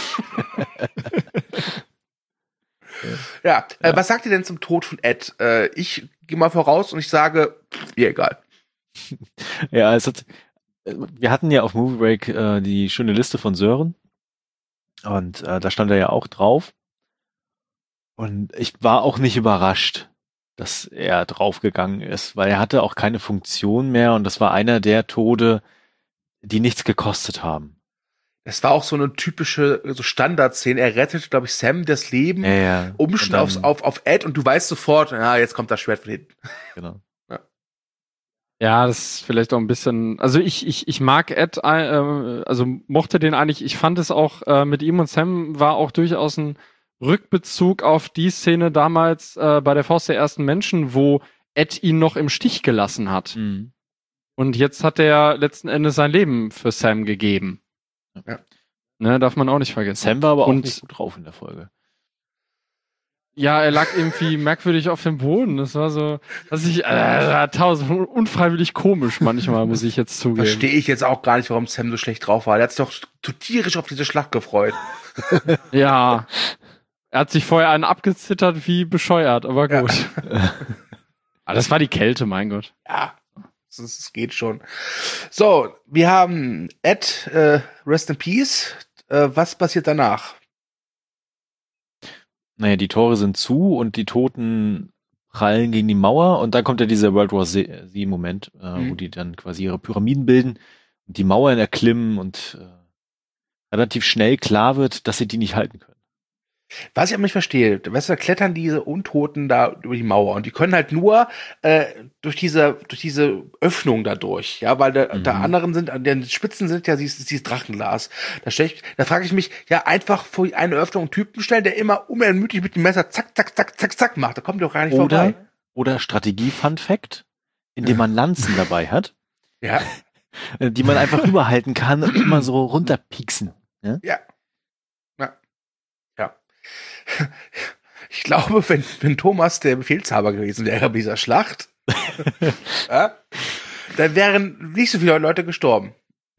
Speaker 3: Ja, was sagt ihr denn zum Tod von Ed? Ich gehe mal voraus und ich sage, ihr egal.
Speaker 1: Ja, wir hatten ja auf Movie Break die schöne Liste von Sören und da stand er ja auch drauf und ich war auch nicht überrascht, dass er draufgegangen ist, weil er hatte auch keine Funktion mehr und das war einer der Tode, die nichts gekostet haben.
Speaker 3: Das war auch so eine typische so Standardszene. Er rettet, glaube ich, Sam das Leben,
Speaker 1: Ja.
Speaker 3: umschnauft
Speaker 1: Und dann-
Speaker 3: auf Ed und du weißt sofort, ja, jetzt kommt das Schwert von hinten.
Speaker 1: Genau.
Speaker 4: Ja, das ist vielleicht auch ein bisschen, also ich mag Ed, also mochte den eigentlich, ich fand es auch mit ihm und Sam war auch durchaus ein Rückbezug auf die Szene damals bei der Faust der ersten Menschen, wo Ed ihn noch im Stich gelassen hat.
Speaker 1: Mhm.
Speaker 4: Und jetzt hat er letzten Endes sein Leben für Sam gegeben.
Speaker 3: Ja.
Speaker 4: Ne, darf man auch nicht vergessen.
Speaker 1: Sam war aber auch
Speaker 4: Und-
Speaker 1: nicht gut drauf in der Folge.
Speaker 4: Ja, er lag irgendwie merkwürdig auf dem Boden. Das war so, dass ich tausend unfreiwillig komisch manchmal, muss ich jetzt zugeben.
Speaker 3: Verstehe ich jetzt auch gar nicht, warum Sam so schlecht drauf war. Er hat sich doch so tierisch auf diese Schlacht gefreut.
Speaker 4: Ja. Er hat sich vorher einen abgezittert wie bescheuert, aber gut. Aber das war die Kälte, mein Gott.
Speaker 3: Ja, es geht schon. So, wir haben Ed, Rest in Peace. Was passiert danach?
Speaker 1: Naja, die Tore sind zu und die Toten prallen gegen die Mauer und dann kommt ja dieser World War Z-Moment, wo die dann quasi ihre Pyramiden bilden und die Mauern erklimmen und relativ schnell klar wird, dass sie die nicht halten können.
Speaker 3: Was ich aber nicht verstehe, weißt du, da klettern diese Untoten da über die Mauer und die können halt nur durch diese Öffnung da durch, ja, weil da anderen sind, an den Spitzen sind ja dieses Drachenglas. Da frage ich mich, ja, einfach vor eine Öffnung einen Typen stellen, der immer unermüdlich mit dem Messer zack, zack, zack, zack, zack macht. Da kommt doch gar nicht vorbei.
Speaker 1: Oder Strategie-Fun-Fact, indem man Lanzen dabei hat,
Speaker 3: Ja,
Speaker 1: die man einfach rüberhalten kann und immer so runterpieksen.
Speaker 3: ja. Ich glaube, wenn Thomas der Befehlshaber gewesen wäre bei dieser Schlacht, ja, dann wären nicht so viele Leute gestorben.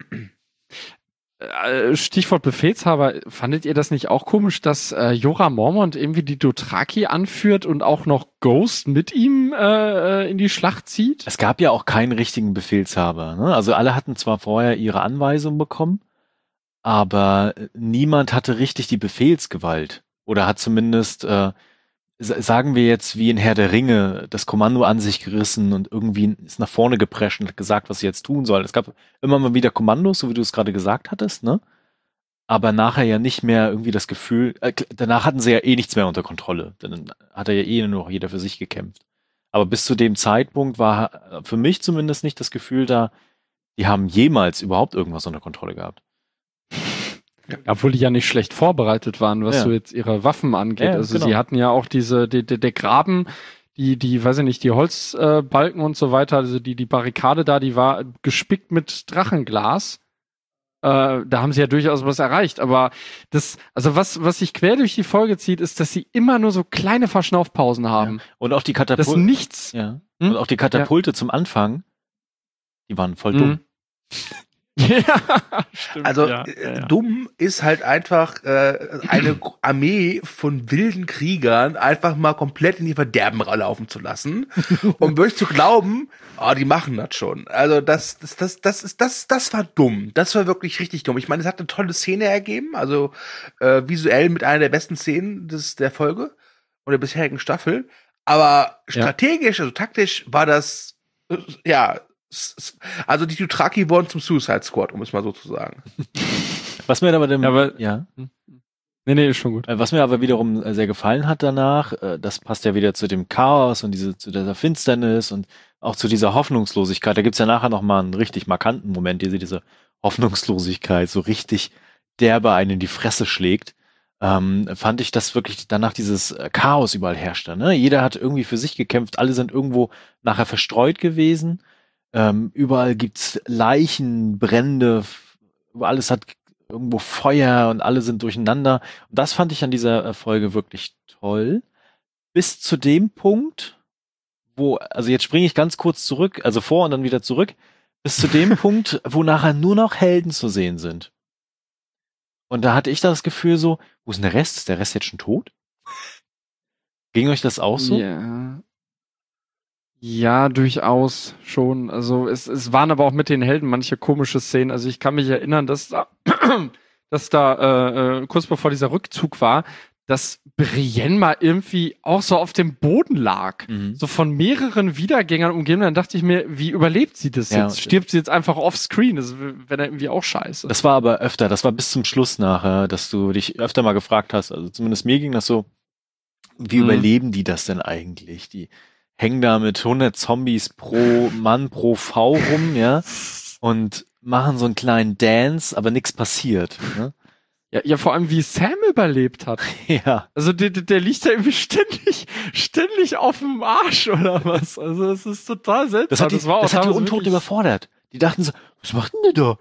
Speaker 4: Stichwort Befehlshaber, fandet ihr das nicht auch komisch, dass Jorah Mormont irgendwie die Dothraki anführt und auch noch Ghost mit ihm in die Schlacht zieht?
Speaker 1: Es gab ja auch keinen richtigen Befehlshaber. Ne? Also alle hatten zwar vorher ihre Anweisung bekommen, aber niemand hatte richtig die Befehlsgewalt. Oder hat zumindest, sagen wir jetzt wie in Herr der Ringe, das Kommando an sich gerissen und irgendwie ist nach vorne geprescht und hat gesagt, was sie jetzt tun sollen. Es gab immer mal wieder Kommandos, so wie du es gerade gesagt hattest, ne? Aber nachher ja nicht mehr irgendwie das Gefühl, danach hatten sie ja eh nichts mehr unter Kontrolle. Dann hat ja eh nur noch jeder für sich gekämpft. Aber bis zu dem Zeitpunkt war für mich zumindest nicht das Gefühl da, die haben jemals überhaupt irgendwas unter Kontrolle gehabt.
Speaker 4: Obwohl die ja nicht schlecht vorbereitet waren, was
Speaker 1: Ja.
Speaker 4: so jetzt ihre Waffen angeht.
Speaker 1: Ja,
Speaker 4: Also
Speaker 1: genau.
Speaker 4: sie hatten ja auch der Graben, die, weiß ich nicht, die Holzbalken und so weiter, also die Barrikade da, die war gespickt mit Drachenglas. Da haben sie ja durchaus was erreicht, aber was sich quer durch die Folge zieht, ist, dass sie immer nur so kleine Verschnaufpausen haben.
Speaker 1: Ja. Und auch die Katapulte.
Speaker 4: Das nichts.
Speaker 1: Ja. Und auch die Katapulte zum Anfang, die waren voll dumm.
Speaker 4: Ja, stimmt.
Speaker 3: Also
Speaker 4: ja.
Speaker 3: dumm ist halt einfach eine Armee von wilden Kriegern einfach mal komplett in die Verderben laufen zu lassen, um wirklich zu glauben, die machen das schon. Also das war dumm. Das war wirklich richtig dumm. Ich meine, es hat eine tolle Szene ergeben, also visuell mit einer der besten Szenen der Folge oder der bisherigen Staffel. Aber strategisch, also taktisch war das also die Dothraki wurden zum Suicide Squad, um es mal so zu sagen.
Speaker 1: Was mir aber
Speaker 4: Nee, ist schon gut.
Speaker 1: Was mir aber wiederum sehr gefallen hat danach, das passt ja wieder zu dem Chaos und zu dieser Finsternis und auch zu dieser Hoffnungslosigkeit. Da gibt's ja nachher noch mal einen richtig markanten Moment, diese Hoffnungslosigkeit so richtig derbe einen in die Fresse schlägt. Fand ich, dass wirklich danach dieses Chaos überall herrschte. Ne? Jeder hat irgendwie für sich gekämpft, alle sind irgendwo nachher verstreut gewesen. Überall gibt's Leichen, Brände, alles hat irgendwo Feuer und alle sind durcheinander. Und das fand ich an dieser Folge wirklich toll. Bis zu dem Punkt, also jetzt springe ich ganz kurz zurück, also vor und dann wieder zurück, bis zu dem Punkt, wo nachher nur noch Helden zu sehen sind. Und da hatte ich das Gefühl so, wo ist denn der Rest? Ist der Rest jetzt schon tot? Ging euch das auch so?
Speaker 4: Ja, durchaus schon. Also es waren aber auch mit den Helden manche komische Szenen. Also ich kann mich erinnern, dass da kurz bevor dieser Rückzug war, dass Brienne mal irgendwie auch so auf dem Boden lag. So von mehreren Wiedergängern umgeben. Dann dachte ich mir, wie überlebt sie das jetzt? Stirbt sie jetzt einfach offscreen? Das wäre irgendwie auch scheiße.
Speaker 1: Das war aber öfter, das war bis zum Schluss nachher, dass du dich öfter mal gefragt hast, also zumindest mir ging das so, wie überleben die das denn eigentlich? Die hängen da mit 100 Zombies pro Mann, pro Frau rum, ja, und machen so einen kleinen Dance, aber nichts passiert. Ne?
Speaker 4: Ja, vor allem wie Sam überlebt hat.
Speaker 1: Ja.
Speaker 4: Also der liegt da irgendwie ständig auf dem Arsch oder was. Also es ist total seltsam.
Speaker 1: Das hat die Untoten überfordert. Die dachten so, was macht denn der da?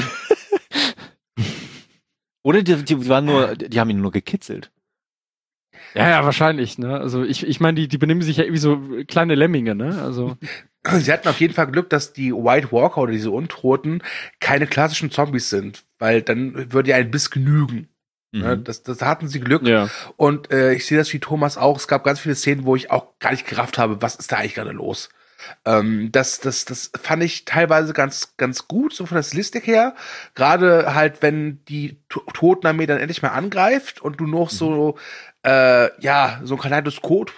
Speaker 1: Oder die haben ihn nur gekitzelt.
Speaker 4: Ja, wahrscheinlich, ne? Also ich meine, die benehmen sich ja irgendwie so kleine Lemminge, ne? Also
Speaker 3: sie hatten auf jeden Fall Glück, dass die White Walker oder diese Untoten keine klassischen Zombies sind, weil dann würde ja ein Biss genügen. Ne? Das hatten sie Glück.
Speaker 4: Ja.
Speaker 3: Und ich sehe das wie Thomas auch. Es gab ganz viele Szenen, wo ich auch gar nicht gerafft habe, was ist da eigentlich gerade los. Das fand ich teilweise ganz, ganz gut, so von der Stilistik her. Gerade halt, wenn die Totenarmee dann endlich mal angreift und du noch so so ein Kaleidoskop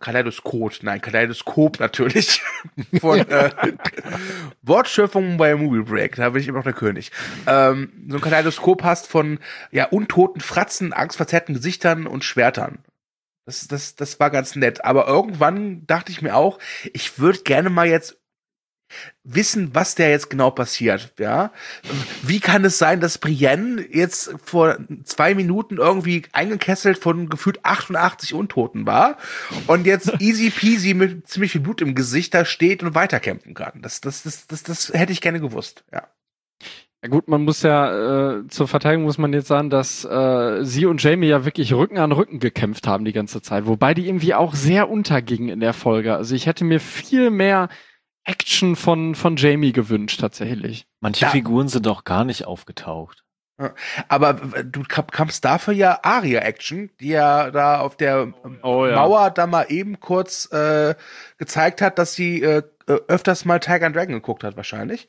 Speaker 3: natürlich von Wortschöpfung bei Movie Break, da bin ich immer noch der König. So ein Kaleidoskop hast von untoten Fratzen, angstverzerrten Gesichtern und Schwertern. Das war ganz nett. Aber irgendwann dachte ich mir auch, ich würde gerne mal jetzt wissen, was da jetzt genau passiert, ja. Wie kann es sein, dass Brienne jetzt vor 2 Minuten irgendwie eingekesselt von gefühlt 88 Untoten war und jetzt easy peasy mit ziemlich viel Blut im Gesicht da steht und weiterkämpfen kann? Das hätte ich gerne gewusst, ja.
Speaker 4: Ja gut, man muss ja, zur Verteidigung muss man jetzt sagen, dass sie und Jaime ja wirklich Rücken an Rücken gekämpft haben die ganze Zeit, wobei die irgendwie auch sehr untergingen in der Folge. Also ich hätte mir viel mehr Action von Jaime gewünscht, tatsächlich.
Speaker 1: Manche Figuren sind doch gar nicht aufgetaucht.
Speaker 3: Aber du kamst dafür ja Arya-Action, die ja da auf der Mauer da mal eben kurz gezeigt hat, dass sie öfters mal Tiger and Dragon geguckt hat, wahrscheinlich.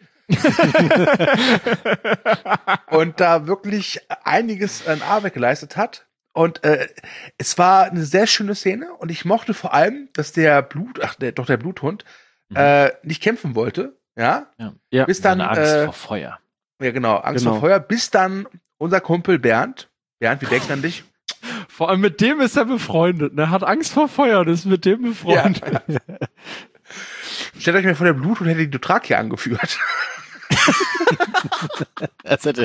Speaker 3: Und da wirklich einiges an Arbeit geleistet hat. Und es war eine sehr schöne Szene und ich mochte vor allem, dass der Bluthund nicht kämpfen wollte, ja. Bis dann
Speaker 1: Angst vor Feuer.
Speaker 3: Ja, genau, Angst vor Feuer, bis dann unser Kumpel Bernd, wie denkt an dich?
Speaker 4: Vor allem mit dem ist er befreundet, ne? Hat Angst vor Feuer und ist mit dem befreundet.
Speaker 3: Ja. Stellt euch mal vor, der Bluthund hätte die Dothraki angeführt.
Speaker 1: Das hätte,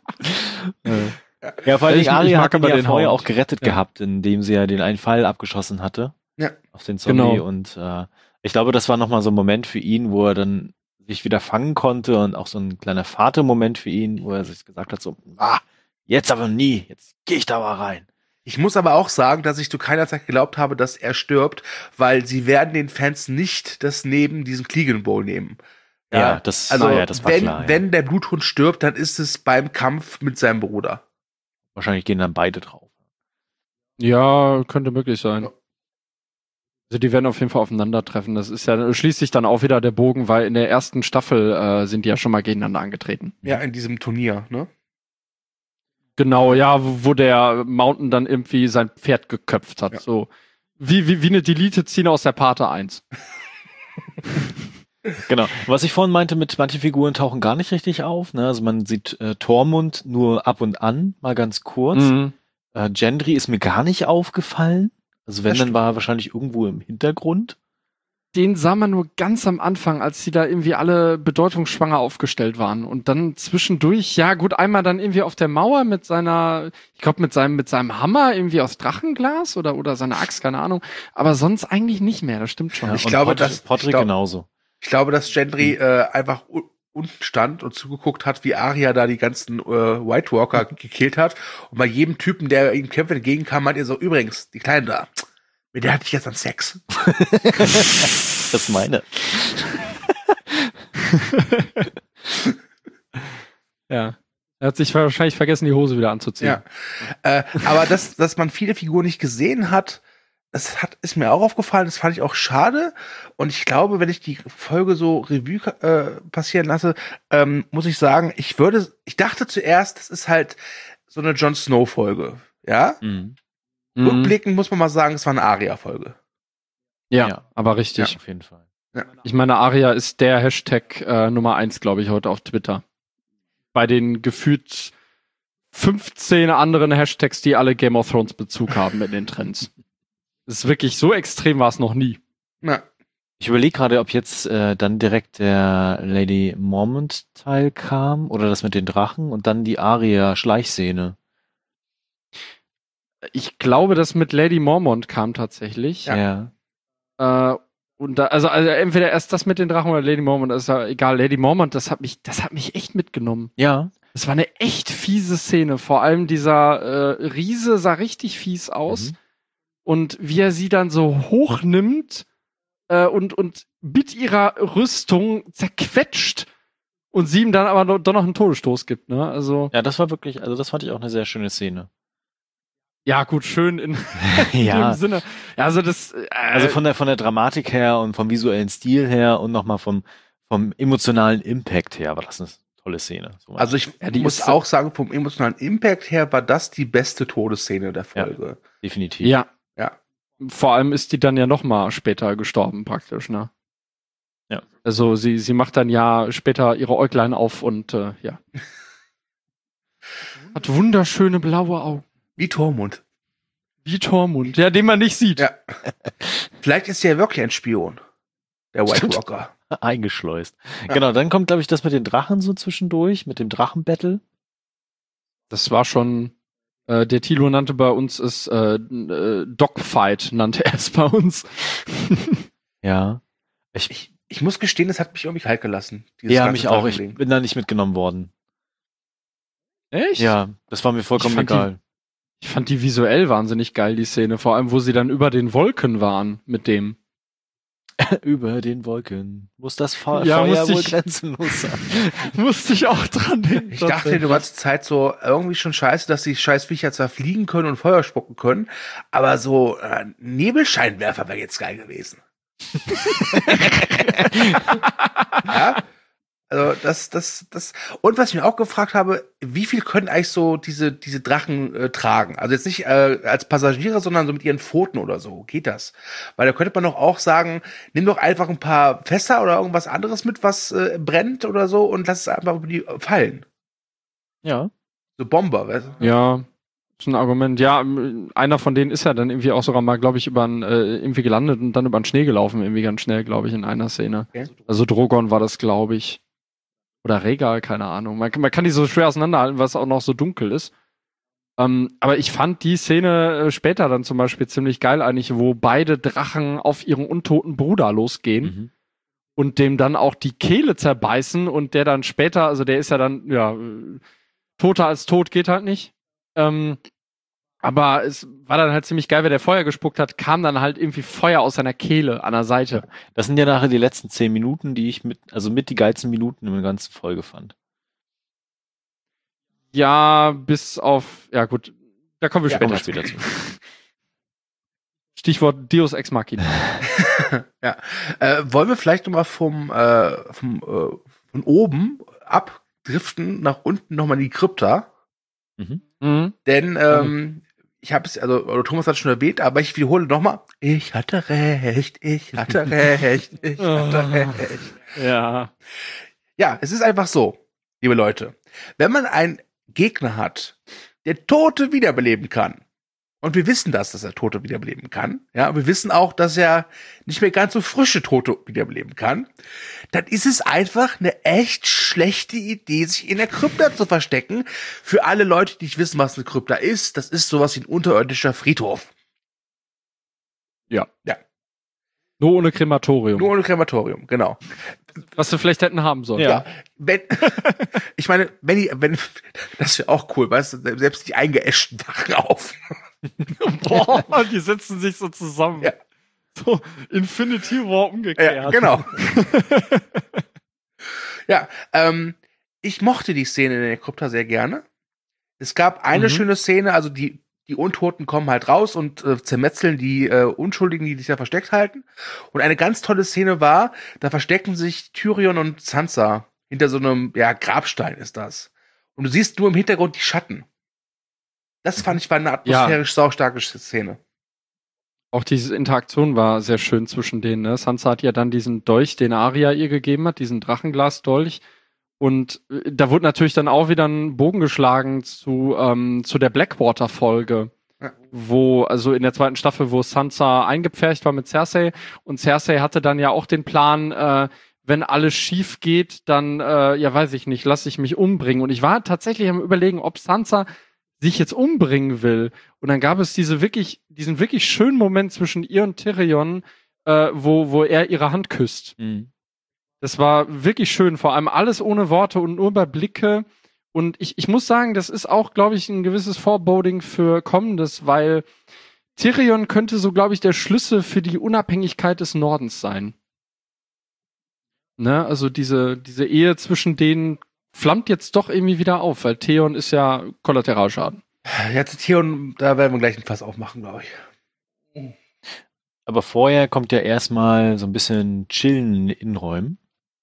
Speaker 1: Ja, vor allem Arya hat den vorher auch gerettet gehabt, indem sie ja den einen Pfeil abgeschossen hatte.
Speaker 3: Ja.
Speaker 1: Auf den Zombie und ich glaube, das war nochmal so ein Moment für ihn, wo er dann sich wieder fangen konnte und auch so ein kleiner Vatermoment für ihn, wo er sich gesagt hat so, jetzt aber nie, jetzt gehe ich da mal rein.
Speaker 3: Ich muss aber auch sagen, dass ich zu keiner Zeit geglaubt habe, dass er stirbt, weil sie werden den Fans nicht das neben diesem Clegan Bowl nehmen.
Speaker 1: Das
Speaker 3: also
Speaker 1: war klar.
Speaker 3: Wenn der Bluthund stirbt, dann ist es beim Kampf mit seinem Bruder.
Speaker 1: Wahrscheinlich gehen dann beide drauf.
Speaker 4: Ja, könnte möglich sein. Also die werden auf jeden Fall aufeinandertreffen. Das schließt sich dann auch wieder der Bogen, weil in der ersten Staffel sind die ja schon mal gegeneinander angetreten.
Speaker 3: Ja, in diesem Turnier, ne?
Speaker 4: Genau, ja, wo der Mountain dann irgendwie sein Pferd geköpft hat. Ja. So wie eine Deleted-Szene aus der Pate 1.
Speaker 1: Genau. Was ich vorhin meinte, mit manche Figuren tauchen gar nicht richtig auf. Ne? Also man sieht Tormund nur ab und an, mal ganz kurz.
Speaker 4: Mhm.
Speaker 1: Gendry ist mir gar nicht aufgefallen. Also wenn, dann war er wahrscheinlich irgendwo im Hintergrund.
Speaker 4: Den sah man nur ganz am Anfang, als die da irgendwie alle bedeutungsschwanger aufgestellt waren. Und dann zwischendurch, ja gut, einmal dann irgendwie auf der Mauer mit seiner, ich glaube mit seinem Hammer irgendwie aus Drachenglas oder seiner Axt, keine Ahnung. Aber sonst eigentlich nicht mehr, das stimmt schon.
Speaker 3: Ja, ich glaube,
Speaker 1: Podrick genauso.
Speaker 3: Ich glaube, dass Gendry einfach unten stand und zugeguckt hat, wie Arya da die ganzen White Walker gekillt hat. Und bei jedem Typen, der ihm Kämpfe entgegenkam, meint ihr so, übrigens, die Kleine da, mit der hatte ich jetzt an Sex.
Speaker 1: Das ist meine.
Speaker 4: Ja. Er hat sich wahrscheinlich vergessen, die Hose wieder anzuziehen.
Speaker 3: Ja. Aber dass man viele Figuren nicht gesehen hat, ist mir auch aufgefallen, das fand ich auch schade. Und ich glaube, wenn ich die Folge so Revue passieren lasse, muss ich sagen, ich dachte zuerst, das ist halt so eine Jon Snow-Folge. Ja?
Speaker 1: Mhm.
Speaker 3: Rückblickend muss man mal sagen, es war eine Arya-Folge.
Speaker 4: Ja, aber richtig.
Speaker 1: Ja, auf jeden Fall.
Speaker 3: Ja.
Speaker 4: Ich meine, Arya ist der Hashtag Nummer 1, glaube ich, heute auf Twitter. Bei den gefühlt 15 anderen Hashtags, die alle Game of Thrones Bezug haben in den Trends. Das ist wirklich, so extrem war es noch nie.
Speaker 3: Ja.
Speaker 1: Ich überlege gerade, ob jetzt dann direkt der Lady Mormont-Teil kam oder das mit den Drachen und dann die Arya-Schleichszene.
Speaker 4: Ich glaube, das mit Lady Mormont kam tatsächlich.
Speaker 1: Ja.
Speaker 4: Und da, also entweder erst das mit den Drachen oder Lady Mormont, das ist ja egal. Lady Mormont, das hat mich echt mitgenommen.
Speaker 1: Ja.
Speaker 4: Das war eine echt fiese Szene. Vor allem dieser Riese sah richtig fies aus. Und wie er sie dann so hochnimmt und mit ihrer Rüstung zerquetscht und sie ihm dann aber doch noch einen Todesstoß gibt, ne? Also.
Speaker 1: Ja, das war wirklich, also das fand ich auch eine sehr schöne Szene.
Speaker 4: Ja, gut, schön in
Speaker 1: ja.
Speaker 4: dem Sinne. Ja, also das.
Speaker 1: Also von der Dramatik her und vom visuellen Stil her und nochmal vom emotionalen Impact her war das eine tolle Szene. So
Speaker 3: also ich muss auch sagen, vom emotionalen Impact her war das die beste Todesszene der Folge.
Speaker 1: Ja, definitiv.
Speaker 4: Ja.
Speaker 3: Ja.
Speaker 4: Vor allem ist die dann ja noch mal später gestorben praktisch, ne?
Speaker 1: Ja.
Speaker 4: Also sie macht dann ja später ihre Äuglein auf und ja. Hat wunderschöne blaue Augen.
Speaker 3: Wie Tormund.
Speaker 4: Wie Tormund, ja, den man nicht sieht.
Speaker 3: Ja. Vielleicht ist er ja wirklich ein Spion. Der White Walker.
Speaker 1: Eingeschleust. Ja. Genau, dann kommt, glaube ich, das mit den Drachen so zwischendurch, mit dem Drachenbattle.
Speaker 4: Das war schon, der Thilo nannte bei uns es Dogfight, nannte er es bei uns.
Speaker 1: Ja.
Speaker 3: Ich muss gestehen, es hat mich irgendwie kalt gelassen.
Speaker 1: Ja, mich auch. Ich bin da nicht mitgenommen worden.
Speaker 4: Echt?
Speaker 1: Ja, das war mir vollkommen egal.
Speaker 4: Ich fand die visuell wahnsinnig geil, die Szene. Vor allem, wo sie dann über den Wolken waren mit dem.
Speaker 1: Über den Wolken muss das Feuer wohl grenzenlos sein.
Speaker 4: Musste ich auch dran denken.
Speaker 3: Ich dachte die ganze Zeit so, irgendwie schon scheiße, dass die Scheißviecher zwar fliegen können und Feuer spucken können, aber so Nebelscheinwerfer wäre jetzt geil gewesen. Ja? Also das und was ich mir auch gefragt habe, wie viel können eigentlich so diese Drachen tragen? Also jetzt nicht als Passagiere, sondern so mit ihren Pfoten oder so. Geht das? Weil da könnte man doch auch sagen, nimm doch einfach ein paar Fässer oder irgendwas anderes mit, was brennt oder so und lass es einfach über die fallen.
Speaker 1: Ja.
Speaker 3: So Bomber, weißt du?
Speaker 4: Ja, ist ein Argument. Ja, einer von denen ist ja dann irgendwie auch sogar mal, glaube ich, irgendwie gelandet und dann über den Schnee gelaufen, irgendwie ganz schnell, glaube ich, in einer Szene.
Speaker 3: Okay.
Speaker 4: Also Drogon war das, glaube ich. Oder Rhaegal, keine Ahnung. Man kann die so schwer auseinanderhalten, weil es auch noch so dunkel ist. Aber ich fand die Szene später dann zum Beispiel ziemlich geil eigentlich, wo beide Drachen auf ihren untoten Bruder losgehen und dem dann auch die Kehle zerbeißen und der dann später, also der ist ja dann, ja, toter als tot geht halt nicht. Aber es war dann halt ziemlich geil, wenn der Feuer gespuckt hat, kam dann halt irgendwie Feuer aus seiner Kehle an der Seite.
Speaker 1: Das sind ja nachher die letzten 10 Minuten, die ich mit die geilsten Minuten in der ganzen Folge fand.
Speaker 4: Ja, bis auf, ja gut, da kommen wir
Speaker 1: später zu.
Speaker 4: Stichwort Deus Ex Machina.
Speaker 3: Ja. Wollen wir vielleicht nochmal von oben abdriften nach unten nochmal in die Krypta?
Speaker 4: Mhm.
Speaker 3: Denn ich habe es, also Thomas hat es schon erwähnt, aber ich wiederhole nochmal. Ich hatte recht, ich hatte recht, ich hatte recht.
Speaker 4: Ja.
Speaker 3: Ja, es ist einfach so, liebe Leute. Wenn man einen Gegner hat, der Tote wiederbeleben kann, und wir wissen dass er Tote wiederbeleben kann, ja, wir wissen auch, dass er nicht mehr ganz so frische Tote wiederbeleben kann, dann ist es einfach eine echt schlechte Idee, sich in der Krypta zu verstecken. Für alle Leute, die nicht wissen, was eine Krypta ist, das ist sowas wie ein unterirdischer Friedhof.
Speaker 4: Ja.
Speaker 3: Ja.
Speaker 4: Nur ohne Krematorium.
Speaker 3: Nur ohne Krematorium, genau.
Speaker 4: Was wir vielleicht hätten haben sollen.
Speaker 3: Ja. Ich meine, wenn, das wäre auch cool, weißt du, selbst die Eingeäschten wachen auf.
Speaker 4: Boah, die setzen sich so zusammen.
Speaker 3: Ja.
Speaker 4: So Infinity War umgekehrt.
Speaker 3: Ja, genau. Ja, ich mochte die Szene in der Krypta sehr gerne. Es gab eine schöne Szene, also die Untoten kommen halt raus und zermetzeln die Unschuldigen, die sich da versteckt halten. Und eine ganz tolle Szene war, da verstecken sich Tyrion und Sansa hinter so einem, ja, Grabstein ist das. Und du siehst nur im Hintergrund die Schatten. Das fand ich war eine atmosphärisch saustarke Szene.
Speaker 4: Auch diese Interaktion war sehr schön zwischen denen. Ne? Sansa hat ja dann diesen Dolch, den Arya ihr gegeben hat, diesen Drachenglas-Dolch. Und da wurde natürlich dann auch wieder ein Bogen geschlagen zu der Blackwater-Folge, wo, also in der 2. Staffel, wo Sansa eingepfercht war mit Cersei. Und Cersei hatte dann ja auch den Plan, wenn alles schief geht, dann, ja weiß ich nicht, lasse ich mich umbringen. Und ich war tatsächlich am Überlegen, ob Sansa sich jetzt umbringen will. Und dann gab es diesen wirklich schönen Moment zwischen ihr und Tyrion, wo er ihre Hand küsst.
Speaker 1: Mhm.
Speaker 4: Das war wirklich schön, vor allem alles ohne Worte und nur bei Blicke. Und ich muss sagen, das ist auch, glaube ich, ein gewisses Foreboding für Kommendes, weil Tyrion könnte so, glaube ich, der Schlüssel für die Unabhängigkeit des Nordens sein. Ne? Also diese Ehe zwischen denen flammt jetzt doch irgendwie wieder auf, weil Theon ist ja Kollateralschaden.
Speaker 3: Ja, zu Theon, da werden wir gleich ein Fass aufmachen, glaube ich.
Speaker 1: Aber vorher kommt ja erstmal so ein bisschen Chillen in den Innenräumen.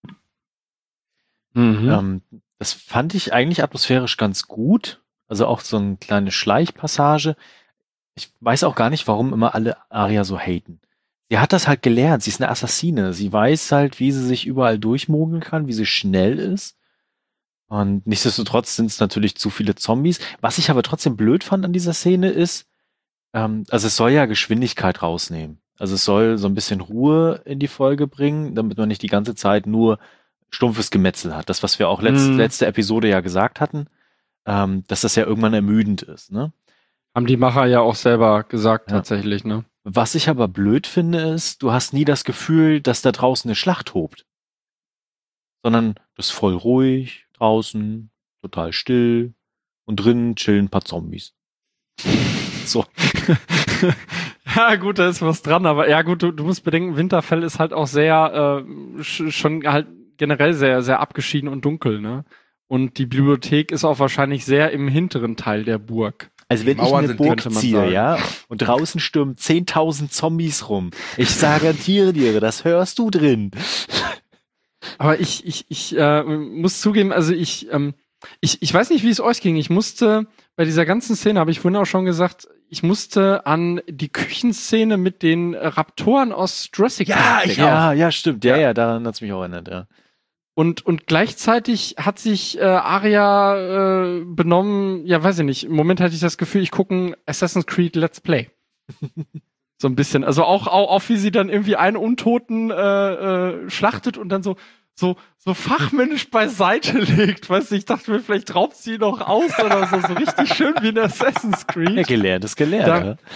Speaker 1: Das fand ich eigentlich atmosphärisch ganz gut. Also auch so eine kleine Schleichpassage. Ich weiß auch gar nicht, warum immer alle Arya so haten. Sie hat das halt gelernt. Sie ist eine Assassine. Sie weiß halt, wie sie sich überall durchmogeln kann, wie sie schnell ist. Und nichtsdestotrotz sind es natürlich zu viele Zombies. Was ich aber trotzdem blöd fand an dieser Szene ist, also es soll ja Geschwindigkeit rausnehmen. Also es soll so ein bisschen Ruhe in die Folge bringen, damit man nicht die ganze Zeit nur stumpfes Gemetzel hat. Das, was wir auch letzte Episode ja gesagt hatten, dass das ja irgendwann ermüdend ist. Ne?
Speaker 4: Haben die Macher ja auch selber gesagt, tatsächlich. Ne?
Speaker 1: Was ich aber blöd finde, ist, du hast nie das Gefühl, dass da draußen eine Schlacht tobt. Sondern das ist voll ruhig, draußen, total still und drinnen chillen ein paar Zombies. So.
Speaker 4: Ja, gut, da ist was dran, aber ja gut, du musst bedenken, Winterfell ist halt auch sehr, schon halt generell sehr, sehr abgeschieden und dunkel, ne? Und die Bibliothek ist auch wahrscheinlich sehr im hinteren Teil der Burg.
Speaker 1: Also wenn ich eine Burg ziehe, ja, und draußen stürmen 10.000 Zombies rum, ich garantiere dir, das hörst du drin.
Speaker 4: Aber ich muss zugeben, also ich weiß nicht, wie es euch ging. Ich musste bei dieser ganzen Szene, habe ich vorhin auch schon gesagt, ich musste an die Küchenszene mit den Raptoren aus Jurassic Park denken.
Speaker 1: Ja, stimmt. Ja, daran hat's mich auch erinnert, ja.
Speaker 4: Und gleichzeitig hat sich Arya benommen, ja, weiß ich nicht, im Moment hatte ich das Gefühl, ich gucke ein Assassin's Creed Let's Play. So ein bisschen. Also auch wie sie dann irgendwie einen Untoten schlachtet und dann so fachmännisch beiseite legt. Weißt du, ich dachte mir, vielleicht raubt sie noch aus oder so richtig schön wie in Assassin's Creed.
Speaker 1: Ja, gelernt ist gelernt.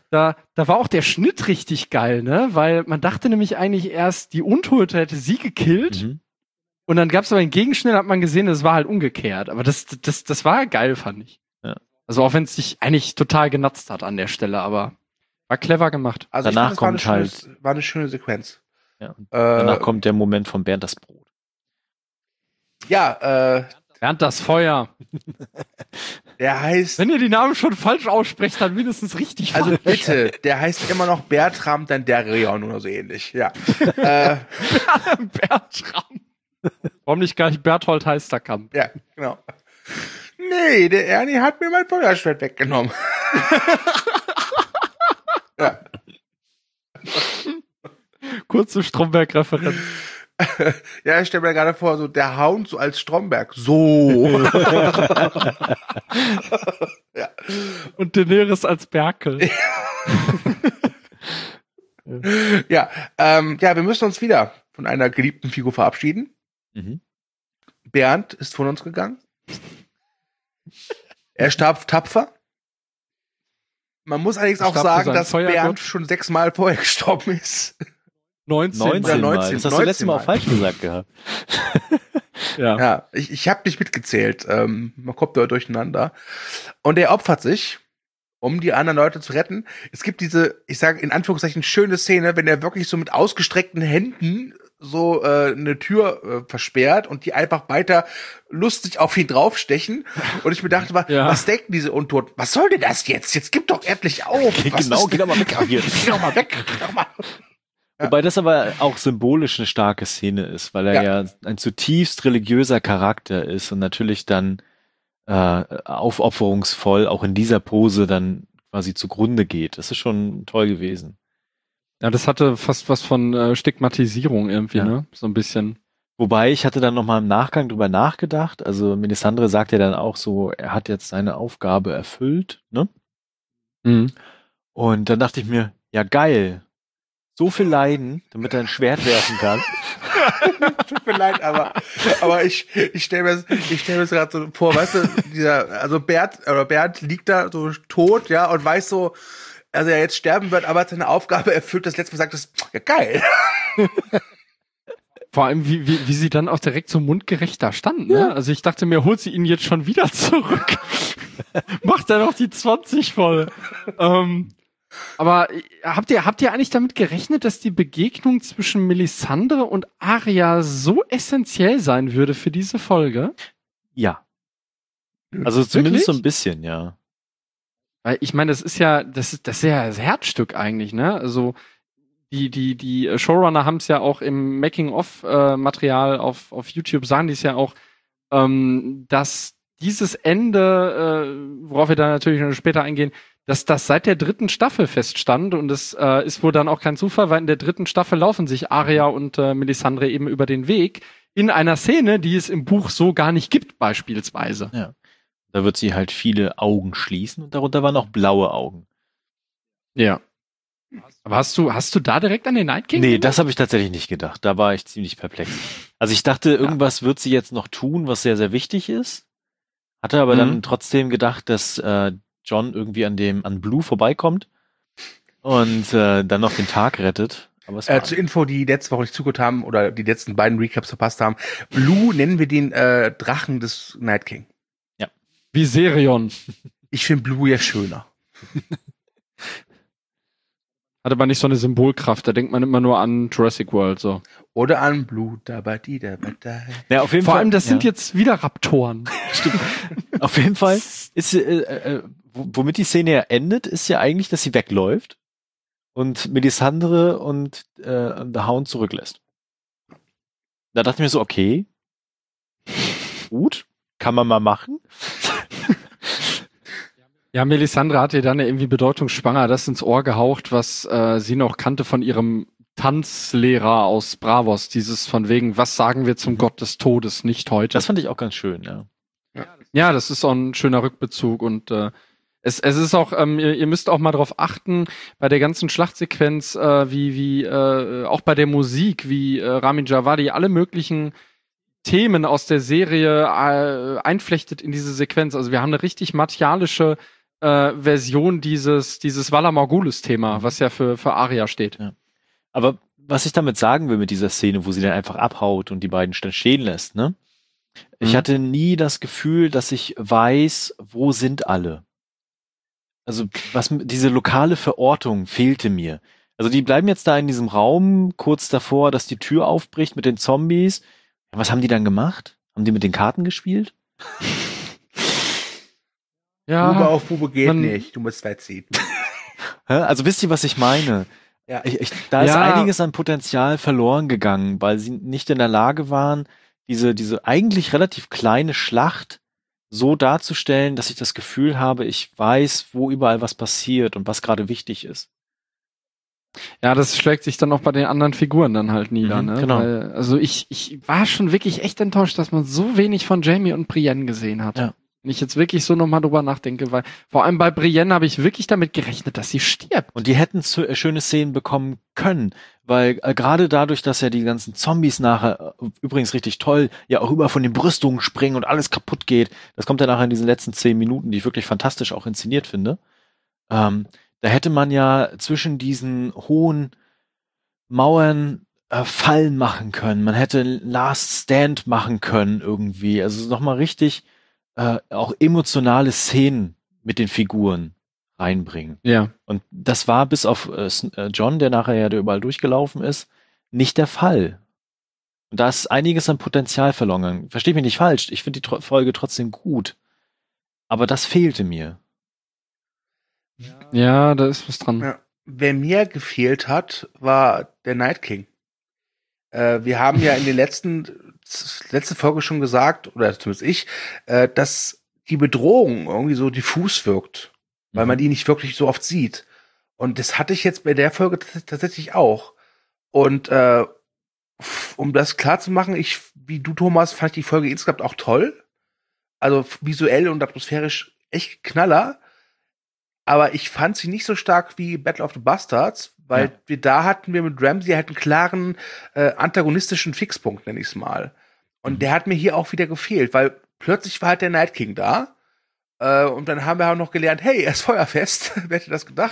Speaker 4: da war auch der Schnitt richtig geil, ne? Weil man dachte nämlich eigentlich erst, die Untote hätte sie gekillt.
Speaker 1: Mhm.
Speaker 4: Und dann gab es aber einen Gegenschnitt, hat man gesehen, das war halt umgekehrt. Aber das war geil, fand ich.
Speaker 1: Ja.
Speaker 4: Also auch wenn es sich eigentlich total genatzt hat an der Stelle, aber war clever gemacht.
Speaker 3: Also
Speaker 1: Danach
Speaker 3: ich fand,
Speaker 1: kommt halt-
Speaker 3: war eine schöne Sequenz.
Speaker 1: Ja. Danach kommt der Moment von Bernd das Brot.
Speaker 3: Ja,
Speaker 4: Bernd das Feuer.
Speaker 3: der heißt,
Speaker 4: Wenn ihr die Namen schon falsch aussprecht, dann mindestens richtig
Speaker 3: also
Speaker 4: falsch.
Speaker 3: bitte, der heißt immer noch Bertram Danderion oder so ähnlich. Ja.
Speaker 4: Bertram. Warum nicht gleich Berthold Heisterkamp?
Speaker 3: Ja, genau. Nee, der Ernie hat mir mein Feuerschwert weggenommen. Ja.
Speaker 4: Kurze Stromberg-Referenz.
Speaker 3: Ja, ich stelle mir gerade vor, so der Hound so als Stromberg. So. Ja.
Speaker 4: Und Daenerys als Berkel.
Speaker 3: Ja, wir müssen uns wieder von einer geliebten Figur verabschieden.
Speaker 1: Mhm.
Speaker 3: Bernd ist von uns gegangen. Er starb tapfer. Man muss allerdings auch
Speaker 4: Starb für
Speaker 3: sagen,
Speaker 4: seinen
Speaker 3: dass
Speaker 4: Feuergott.
Speaker 3: Bernd schon 6 Mal vorher gestorben ist.
Speaker 4: 19.
Speaker 1: 19 Mal.
Speaker 3: 19,
Speaker 1: Das hast du letztes Mal auch
Speaker 3: 19
Speaker 1: falsch gesagt gehabt.
Speaker 4: Ja.
Speaker 3: Ja, ich habe nicht mitgezählt. Man kommt da durcheinander. Und er opfert sich, um die anderen Leute zu retten. Es gibt diese, ich sage in Anführungszeichen, schöne Szene, wenn er wirklich so mit ausgestreckten Händen so eine Tür versperrt und die einfach weiter lustig auf ihn draufstechen. Und ich mir dachte mal,
Speaker 4: Ja.
Speaker 3: was denken diese Untoten? Was soll denn das jetzt? Jetzt gib doch endlich auf. Was
Speaker 1: Genau,
Speaker 3: ist
Speaker 1: geh doch mal weg hier.
Speaker 3: Geh doch mal weg. Geh doch mal. Ja.
Speaker 1: Wobei das aber auch symbolisch eine starke Szene ist, weil er ja ein zutiefst religiöser Charakter ist und natürlich dann aufopferungsvoll auch in dieser Pose dann quasi zugrunde geht. Das ist schon toll gewesen.
Speaker 4: Ja, das hatte fast was von Stigmatisierung irgendwie,
Speaker 1: Ja.
Speaker 4: ne? So ein bisschen.
Speaker 1: Wobei ich hatte dann nochmal im Nachgang drüber nachgedacht. Also Melisandre sagt ja dann auch so, er hat jetzt seine Aufgabe erfüllt, ne?
Speaker 4: Mhm.
Speaker 1: Und dann dachte ich mir, ja geil, so viel Leiden, damit er ein Schwert werfen kann.
Speaker 3: Tut mir leid, aber ich stelle mir das gerade so vor, weißt du, Bernd liegt da so tot, ja, und weiß so, also er jetzt sterben wird, aber hat seine Aufgabe erfüllt. Das letzte Mal sagt es, ja geil.
Speaker 4: Vor allem, wie sie dann auch direkt so mundgerecht da stand, ne? Also ich dachte mir, holt sie ihn jetzt schon wieder zurück. Macht er noch die 20 voll. Aber habt ihr eigentlich damit gerechnet, dass die Begegnung zwischen Melisandre und Arya so essentiell sein würde für diese Folge?
Speaker 1: Ja. Also zumindest so
Speaker 4: Wirklich?
Speaker 1: ein bisschen, ja.
Speaker 4: Weil ich meine, das ist ja das Herzstück eigentlich, ne? Also die Showrunner haben es ja auch im Making-of-Material auf YouTube, sagen die es ja auch, dass dieses Ende, worauf wir dann natürlich noch später eingehen, dass das seit der 3. Staffel feststand und es ist wohl dann auch kein Zufall, weil in der 3. Staffel laufen sich Arya und Melisandre eben über den Weg in einer Szene, die es im Buch so gar nicht gibt, beispielsweise.
Speaker 1: Ja. Da wird sie halt viele Augen schließen und darunter waren auch blaue Augen.
Speaker 4: Ja. Aber hast du da direkt an den Night King
Speaker 1: Nee,
Speaker 4: gedacht?
Speaker 1: das habe ich tatsächlich nicht gedacht. Da war ich ziemlich perplex. Also ich dachte, irgendwas wird sie jetzt noch tun, was sehr, sehr wichtig ist. Hatte aber dann trotzdem gedacht, dass John irgendwie an Blue vorbeikommt und dann noch den Tag rettet. Aber es war
Speaker 3: Zur Info, die letzte Woche nicht zugehört haben oder die letzten beiden Recaps verpasst haben. Blue nennen wir den Drachen des Night King.
Speaker 4: Viserion.
Speaker 3: Ich finde Blue ja schöner.
Speaker 4: Hat aber nicht so eine Symbolkraft. Da denkt man immer nur an Jurassic World, so.
Speaker 3: Oder an Blue, da bei die, da bei da.
Speaker 1: ja, auf jeden
Speaker 4: Vor
Speaker 1: Fall,
Speaker 4: allem, das sind
Speaker 1: ja.
Speaker 4: jetzt wieder Raptoren.
Speaker 1: Auf jeden Fall ist womit die Szene ja endet, ist ja eigentlich, dass sie wegläuft und Melisandre und The Hound zurücklässt. Da dachte ich mir so, okay, gut, kann man mal machen.
Speaker 4: Ja, Melisandre hat ihr dann ja irgendwie bedeutungsschwanger das ins Ohr gehaucht, was sie noch kannte von ihrem Tanzlehrer aus Bravos. Dieses von wegen, was sagen wir zum Gott des Todes, nicht heute.
Speaker 1: Das fand ich auch ganz schön, ja.
Speaker 4: Ja, das ist auch ein schöner Rückbezug und es ist auch, ihr müsst auch mal drauf achten, bei der ganzen Schlachtsequenz, wie auch bei der Musik, wie Ramin Djawadi alle möglichen Themen aus der Serie einflechtet in diese Sequenz. Also wir haben eine richtig martialische Version dieses Valar Morghulis-Thema, was ja für Arya steht.
Speaker 1: Ja. Aber was ich damit sagen will mit dieser Szene, wo sie dann einfach abhaut und die beiden dann stehen lässt, ne? Ich hatte nie das Gefühl, dass ich weiß, wo sind alle. Also diese lokale Verortung fehlte mir. Also die bleiben jetzt da in diesem Raum, kurz davor, dass die Tür aufbricht mit den Zombies. Was haben die dann gemacht? Haben die mit den Karten gespielt?
Speaker 3: Ja, Bube auf Bube geht nicht, du musst weit ziehen.
Speaker 1: Also wisst ihr, was ich meine?
Speaker 3: Ja.
Speaker 1: Da ist einiges an Potenzial verloren gegangen, weil sie nicht in der Lage waren, diese eigentlich relativ kleine Schlacht so darzustellen, dass ich das Gefühl habe, ich weiß, wo überall was passiert und was gerade wichtig ist.
Speaker 4: Ja, das schlägt sich dann auch bei den anderen Figuren dann halt nieder, ne?
Speaker 1: Genau.
Speaker 4: Weil, also ich war schon wirklich echt enttäuscht, dass man so wenig von Jaime und Brienne gesehen hat.
Speaker 1: Ja.
Speaker 4: Wenn ich jetzt wirklich so nochmal drüber nachdenke, weil vor allem bei Brienne habe ich wirklich damit gerechnet, dass sie stirbt.
Speaker 1: Und die hätten schöne Szenen bekommen können, weil gerade dadurch, dass ja die ganzen Zombies nachher, übrigens richtig toll, ja auch über von den Brüstungen springen und alles kaputt geht, das kommt ja nachher in diesen letzten 10 Minuten, die ich wirklich fantastisch auch inszeniert finde, da hätte man ja zwischen diesen hohen Mauern Fallen machen können, man hätte Last Stand machen können irgendwie, also nochmal richtig auch emotionale Szenen mit den Figuren reinbringen.
Speaker 4: Ja.
Speaker 1: Und das war bis auf John, der nachher ja überall durchgelaufen ist, nicht der Fall. Und da ist einiges an Potenzial verloren. Versteht mich nicht falsch, ich finde die Folge trotzdem gut. Aber das fehlte mir.
Speaker 4: Ja, da ist was dran.
Speaker 3: Ja. Wer mir gefehlt hat, war der Night King. Wir haben ja in den letzte Folge schon gesagt, oder zumindest ich, dass die Bedrohung irgendwie so diffus wirkt, weil man die nicht wirklich so oft sieht. Und das hatte ich jetzt bei der Folge tatsächlich auch. Und um das klar zu machen, wie du, Thomas, fand ich die Folge insgesamt auch toll. Also visuell und atmosphärisch echt Knaller. Aber ich fand sie nicht so stark wie Battle of the Bastards, weil da hatten wir mit Ramsay halt einen klaren antagonistischen Fixpunkt, nenn ich's mal. Und der hat mir hier auch wieder gefehlt, weil plötzlich war halt der Night King da. Und dann haben wir auch noch gelernt, hey, er ist feuerfest. Wer hätte das gedacht?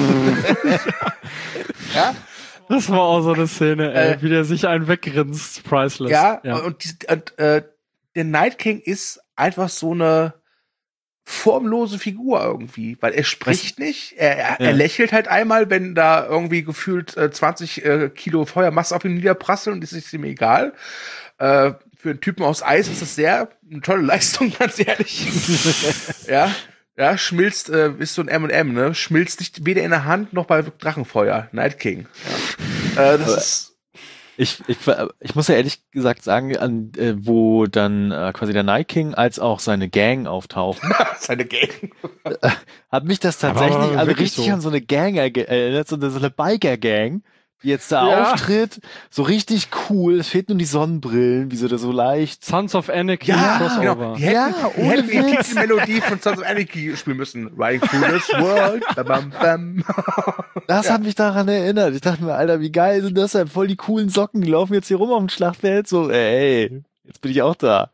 Speaker 3: Ja?
Speaker 4: Das war auch so eine Szene, wie der sich einen weggrinst, priceless.
Speaker 3: Ja. Und der Night King ist einfach so eine formlose Figur irgendwie, weil er spricht nicht, er lächelt halt einmal, wenn da irgendwie gefühlt 20 Kilo Feuermasse auf ihn niederprasseln und ist ihm egal. Für einen Typen aus Eis ist das sehr eine tolle Leistung, ganz ehrlich. Ja, schmilzt, ist so ein M&M, ne? Schmilzt nicht weder in der Hand noch bei Drachenfeuer. Night King. Ja. Das ist
Speaker 1: Ich muss ja ehrlich gesagt sagen, wo dann quasi der Night King als auch seine Gang auftauchen.
Speaker 3: Seine Gang.
Speaker 1: Hat mich das tatsächlich richtig an so eine Gang erinnert, so eine Biker-Gang, die jetzt da auftritt. So richtig cool. Es fehlt nur die Sonnenbrillen, wie sie da so leicht.
Speaker 4: Sons of Anarchy.
Speaker 3: Genau. Die hätten die Titelmelodie von Sons of Anarchy spielen müssen. Riding through this world. Bam, bam.
Speaker 1: Das hat mich daran erinnert. Ich dachte mir, Alter, wie geil sind das denn? Voll die coolen Socken, die laufen jetzt hier rum auf dem Schlachtfeld. So, ey, jetzt bin ich auch da.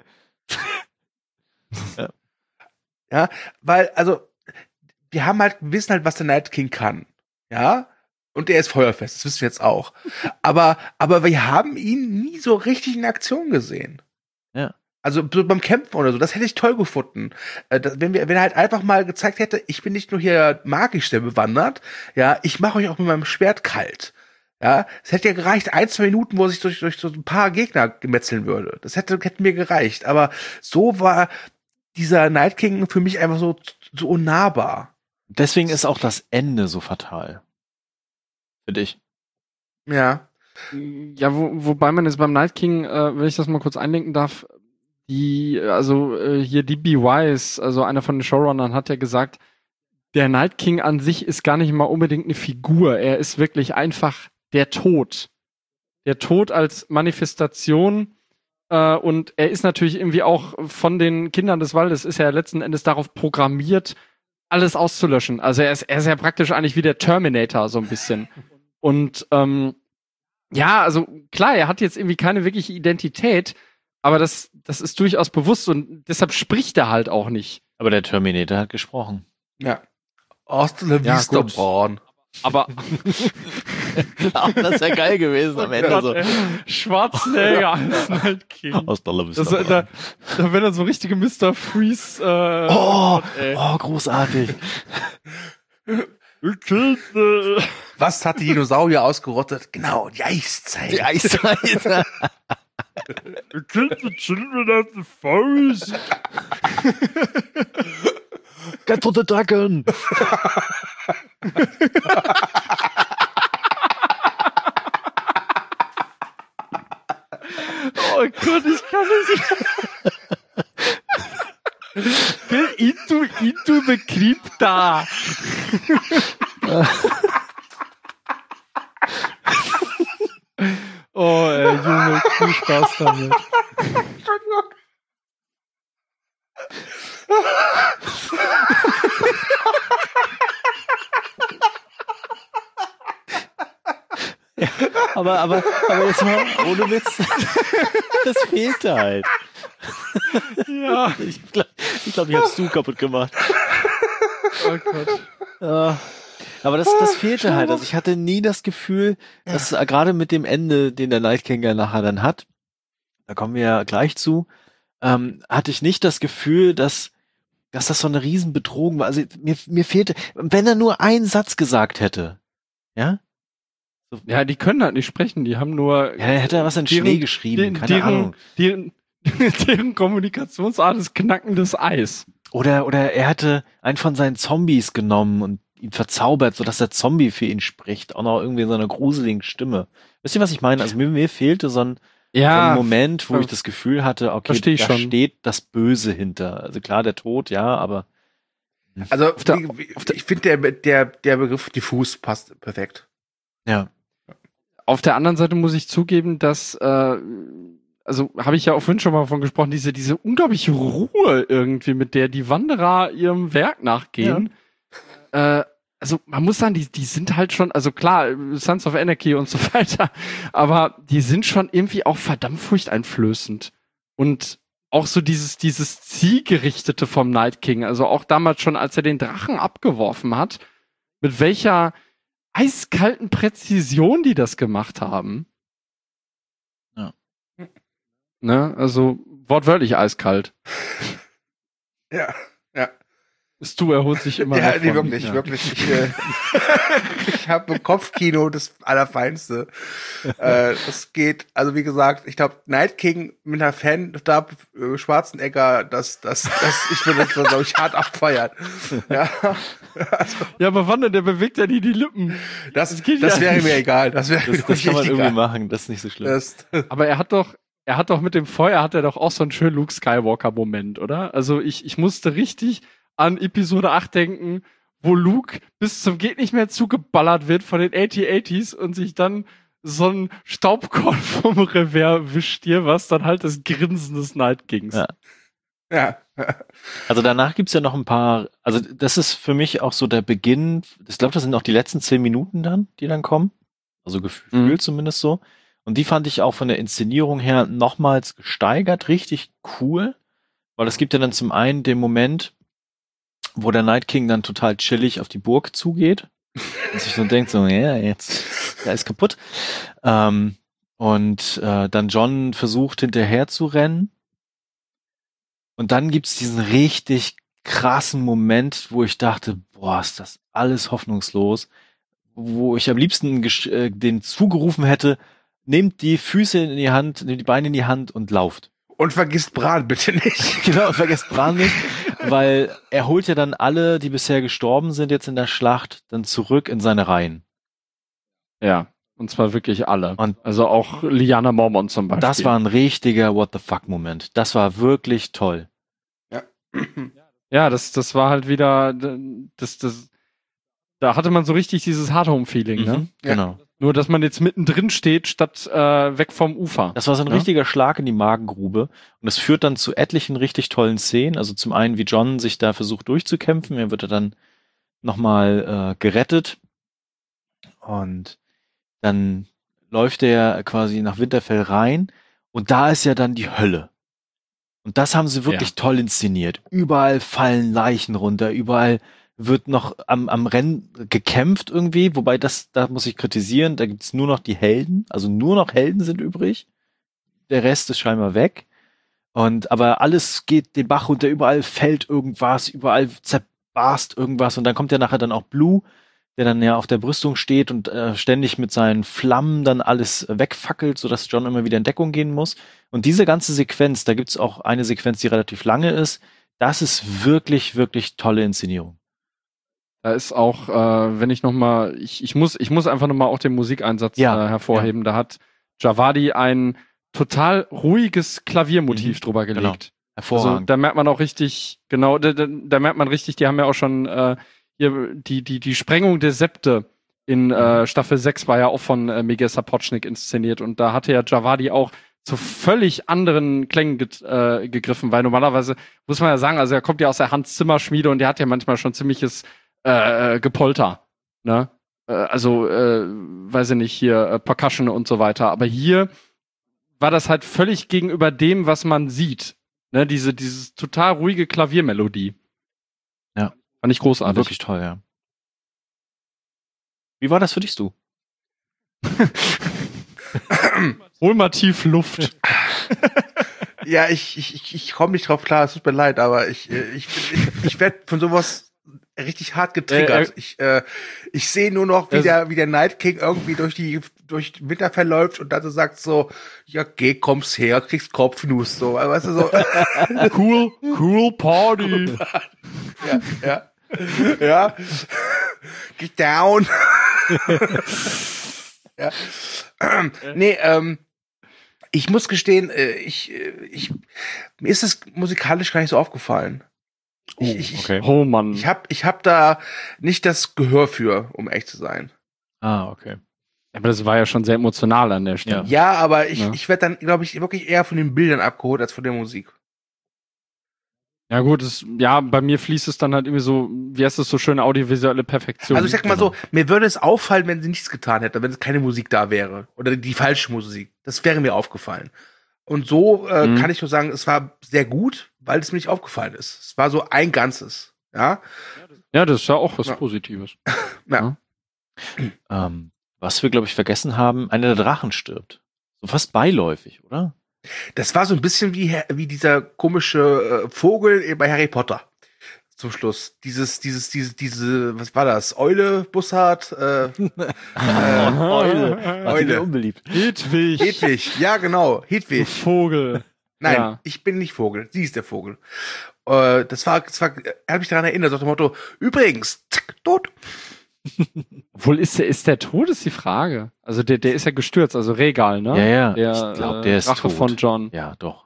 Speaker 3: Ja, weil, also, wir wissen halt, was der Night King kann. Ja? Und der ist feuerfest, das wissen wir jetzt auch. Aber wir haben ihn nie so richtig in Aktion gesehen.
Speaker 1: Ja.
Speaker 3: Also so beim Kämpfen oder so, das hätte ich toll gefunden. Wenn er halt einfach mal gezeigt hätte, ich bin nicht nur hier magisch sehr bewandert, ja, ich mache euch auch mit meinem Schwert kalt. Ja, es hätte ja gereicht, 1-2 Minuten, wo er sich durch so ein paar Gegner gemetzeln würde. Das hätte mir gereicht. Aber so war dieser Night King für mich einfach so unnahbar.
Speaker 1: Deswegen ist auch das Ende so fatal. Für dich.
Speaker 3: Ja.
Speaker 4: Ja, wobei man jetzt beim Night King, wenn ich das mal kurz einlenken darf, hier D.B. Wise, also einer von den Showrunnern, hat ja gesagt, der Night King an sich ist gar nicht mal unbedingt eine Figur. Er ist wirklich einfach der Tod. Der Tod als Manifestation. Und er ist natürlich irgendwie auch von den Kindern des Waldes, ist er letzten Endes darauf programmiert, alles auszulöschen. Also er ist ja praktisch eigentlich wie der Terminator, so ein bisschen. Und also klar, er hat jetzt irgendwie keine wirkliche Identität, aber das ist durchaus bewusst und deshalb spricht er halt auch nicht.
Speaker 1: Aber der Terminator hat gesprochen.
Speaker 3: Ja. Aus der
Speaker 4: Ja,
Speaker 3: Vista
Speaker 4: gut.
Speaker 3: Braun.
Speaker 4: Aber
Speaker 1: Das wäre geil gewesen am Ende. So.
Speaker 4: Schwarzenegger als Night King.
Speaker 1: Aus der Love
Speaker 4: Das, da wäre dann so richtige Mr. Freeze.
Speaker 1: Großartig.
Speaker 3: Was hat die Dinosaurier ausgerottet? Genau, die Eiszeit.
Speaker 1: Die Eiszeit.
Speaker 4: The children of the forest.
Speaker 1: Get to the dragon.
Speaker 4: Oh Gott, ich kann es nicht. Into the Crypta. Oh, Junge, viel Spaß damit.
Speaker 1: Aber jetzt mal ohne Witz. Das fehlte halt.
Speaker 4: Ja.
Speaker 1: Ich glaube, ich hab's du kaputt gemacht.
Speaker 4: Oh Gott.
Speaker 1: Ja. Aber das fehlte halt. Also ich hatte nie das Gefühl, dass gerade mit dem Ende, den der Night King ja nachher dann hat, da kommen wir ja gleich zu, hatte ich nicht das Gefühl, dass das so eine Riesenbedrohung war. Also mir fehlte, wenn er nur einen Satz gesagt hätte, ja? So,
Speaker 4: Ja, die können halt nicht sprechen, die haben nur...
Speaker 1: ja, er hätte was in Schnee geschrieben, keine Ahnung.
Speaker 4: Deren Kommunikationsart ist knackendes Eis.
Speaker 1: Oder er hätte einen von seinen Zombies genommen und ihn verzaubert, sodass der Zombie für ihn spricht, auch noch irgendwie in so einer gruseligen Stimme. Wisst ihr, was ich meine? Also mir fehlte so ein Moment, wo ich das Gefühl hatte, okay, da steht das Böse hinter. Also klar, der Tod, ja, aber...
Speaker 3: Also, ich finde, der Begriff diffus passt perfekt.
Speaker 1: Ja.
Speaker 4: Auf der anderen Seite muss ich zugeben, dass, also habe ich ja auch vorhin schon mal davon gesprochen, diese unglaubliche Ruhe irgendwie, mit der die Wanderer ihrem Werk nachgehen. Ja. Also man muss sagen, die sind halt schon, also klar, Sons of Anarchy und so weiter, aber die sind schon irgendwie auch verdammt furchteinflößend. Und auch so dieses Zielgerichtete vom Night King, also auch damals schon, als er den Drachen abgeworfen hat, mit welcher eiskalten Präzision die das gemacht haben.
Speaker 1: Ja.
Speaker 4: Ne, also wortwörtlich eiskalt.
Speaker 3: Ja.
Speaker 4: Stu erholt sich immer.
Speaker 3: Ja,
Speaker 4: davon.
Speaker 3: nee, wirklich. Ich habe im Kopfkino das Allerfeinste. Das geht, also wie gesagt, ich glaube, Night King mit einer Fan-Stab Schwarzenegger, das ich würde das, glaube ich, hart abfeiern. Ja, also,
Speaker 4: ja, aber wann denn? Der bewegt ja nie die Lippen.
Speaker 3: das
Speaker 4: geht ja
Speaker 3: wäre
Speaker 4: nicht.
Speaker 3: mir egal. Das
Speaker 1: Das kann man irgendwie machen, das ist nicht so schlimm.
Speaker 4: Aber er hat doch mit dem Feuer hat er doch auch so einen schönen Luke Skywalker-Moment, oder? Also ich musste richtig an Episode 8 denken, wo Luke bis zum geht nicht mehr zugeballert wird von den AT-ATs und sich dann so ein Staubkorn vom Revers wischt dir, was dann halt das Grinsen des Night Kings.
Speaker 3: Ja.
Speaker 1: Also danach gibt's ja noch ein paar, also das ist für mich auch so der Beginn, ich glaube, das sind auch die letzten 10 Minuten dann, die dann kommen. Also gefühlt zumindest so. Und die fand ich auch von der Inszenierung her nochmals gesteigert, richtig cool. Weil es gibt ja dann zum einen den Moment, wo der Night King dann total chillig auf die Burg zugeht und sich so denkt, so, ja, jetzt, der ist kaputt. Und dann Jon versucht hinterher zu rennen. Und dann gibt's diesen richtig krassen Moment, wo ich dachte, boah, ist das alles hoffnungslos. Wo ich am liebsten den zugerufen hätte, nehmt die Füße in die Hand, nehmt die Beine in die Hand und lauft.
Speaker 3: Und vergisst Bran bitte nicht.
Speaker 1: Genau, vergesst Bran nicht, weil er holt ja dann alle, die bisher gestorben sind jetzt in der Schlacht, dann zurück in seine Reihen.
Speaker 4: Ja, und zwar wirklich alle.
Speaker 1: Und
Speaker 4: also auch Lyanna Mormont zum Beispiel.
Speaker 1: das war ein richtiger What-the-fuck-Moment. Das war wirklich toll.
Speaker 4: Ja, das war halt wieder, da hatte man so richtig dieses Hard-Home-Feeling, ne?
Speaker 1: Genau.
Speaker 4: Nur, dass man jetzt mittendrin steht, statt weg vom Ufer.
Speaker 1: Das war so ein richtiger Schlag in die Magengrube. Und es führt dann zu etlichen richtig tollen Szenen. Also zum einen, wie Jon sich da versucht durchzukämpfen. Er wird dann nochmal gerettet. Und dann läuft er quasi nach Winterfell rein. Und da ist ja dann die Hölle. Und das haben sie wirklich toll inszeniert. Überall fallen Leichen runter. Überall wird noch am Rennen gekämpft irgendwie, wobei da muss ich kritisieren, da gibt's nur noch die Helden, also nur noch Helden sind übrig. Der Rest ist scheinbar weg. Aber alles geht den Bach runter, überall fällt irgendwas, überall zerbarst irgendwas und dann kommt ja nachher dann auch Blue, der dann ja auf der Brüstung steht und ständig mit seinen Flammen dann alles wegfackelt, sodass John immer wieder in Deckung gehen muss. Und diese ganze Sequenz, da gibt's auch eine Sequenz, die relativ lange ist, das ist wirklich, wirklich tolle Inszenierung.
Speaker 4: Da ist auch, wenn ich nochmal, ich muss einfach nochmal auch den Musikeinsatz hervorheben. Ja. Da hat Djawadi ein total ruhiges Klaviermotiv drüber gelegt.
Speaker 1: Genau. Hervorragend.
Speaker 4: Also da merkt man auch richtig, genau, da merkt man richtig, die haben ja auch schon hier die Sprengung der Septe in Staffel 6 war ja auch von Miguel Sapochnik inszeniert und da hatte ja Djawadi auch zu völlig anderen Klängen gegriffen, weil normalerweise, muss man ja sagen, also er kommt ja aus der Hans Zimmer Schmiede und der hat ja manchmal schon ziemliches Gepolter, ne? Weiß ich nicht, hier Percussion und so weiter, aber hier war das halt völlig gegenüber dem, was man sieht. Ne, dieses total ruhige Klaviermelodie.
Speaker 1: Ja.
Speaker 4: Fand ich großartig.
Speaker 1: Wirklich toll, ja. Wie war das für dich, Stu?
Speaker 4: Hol mal tief Luft.
Speaker 3: Ja, ich komme nicht drauf klar, es tut mir leid, aber ich werde von sowas richtig hart getriggert. Ich sehe nur noch, wie der Night King irgendwie durch den Winter verläuft und dann so sagt so, ja, geh, kommst her, kriegst Kopfnuss, so, weißt du, so.
Speaker 4: cool Party.
Speaker 3: Ja. Get down. Ja. Ich muss gestehen, mir ist es musikalisch gar nicht so aufgefallen.
Speaker 1: Okay.
Speaker 4: Oh Mann.
Speaker 3: Ich hab da nicht das Gehör für, um echt zu sein.
Speaker 1: Okay.
Speaker 4: Aber das war ja schon sehr emotional an der Stelle.
Speaker 3: Ja, aber ich werde dann, glaube ich, wirklich eher von den Bildern abgeholt als von der Musik.
Speaker 4: Ja gut, bei mir fließt es dann halt irgendwie so, wie heißt das so schön, audiovisuelle Perfektion.
Speaker 3: Also ich sag mal so, mir würde es auffallen, wenn sie nichts getan hätte, wenn es keine Musik da wäre. Oder die falsche Musik. Das wäre mir aufgefallen. Und so kann ich nur sagen, es war sehr gut, weil es mir nicht aufgefallen ist. Es war so ein Ganzes. Ja,
Speaker 4: ja, das ist ja auch was Positives.
Speaker 3: Ja.
Speaker 1: Was wir, glaube ich, vergessen haben, einer der Drachen stirbt. So fast beiläufig, oder?
Speaker 3: Das war so ein bisschen wie dieser komische Vogel bei Harry Potter. Zum Schluss. Diese, was war das? Eule, Bussard?
Speaker 1: Eule. Unbeliebt.
Speaker 3: Hedwig, ja genau, Hedwig.
Speaker 4: Vogel.
Speaker 3: Nein, ich bin nicht Vogel, sie ist der Vogel. Das war, er hat mich daran erinnert, so nach dem Motto, übrigens, tot.
Speaker 4: Obwohl, ist der tot, ist die Frage. Also der ist ja gestürzt, also Regal, ne?
Speaker 1: Ja,
Speaker 4: ich
Speaker 1: glaube, der ist
Speaker 4: Drache
Speaker 1: tot.
Speaker 4: von John.
Speaker 1: Ja, doch.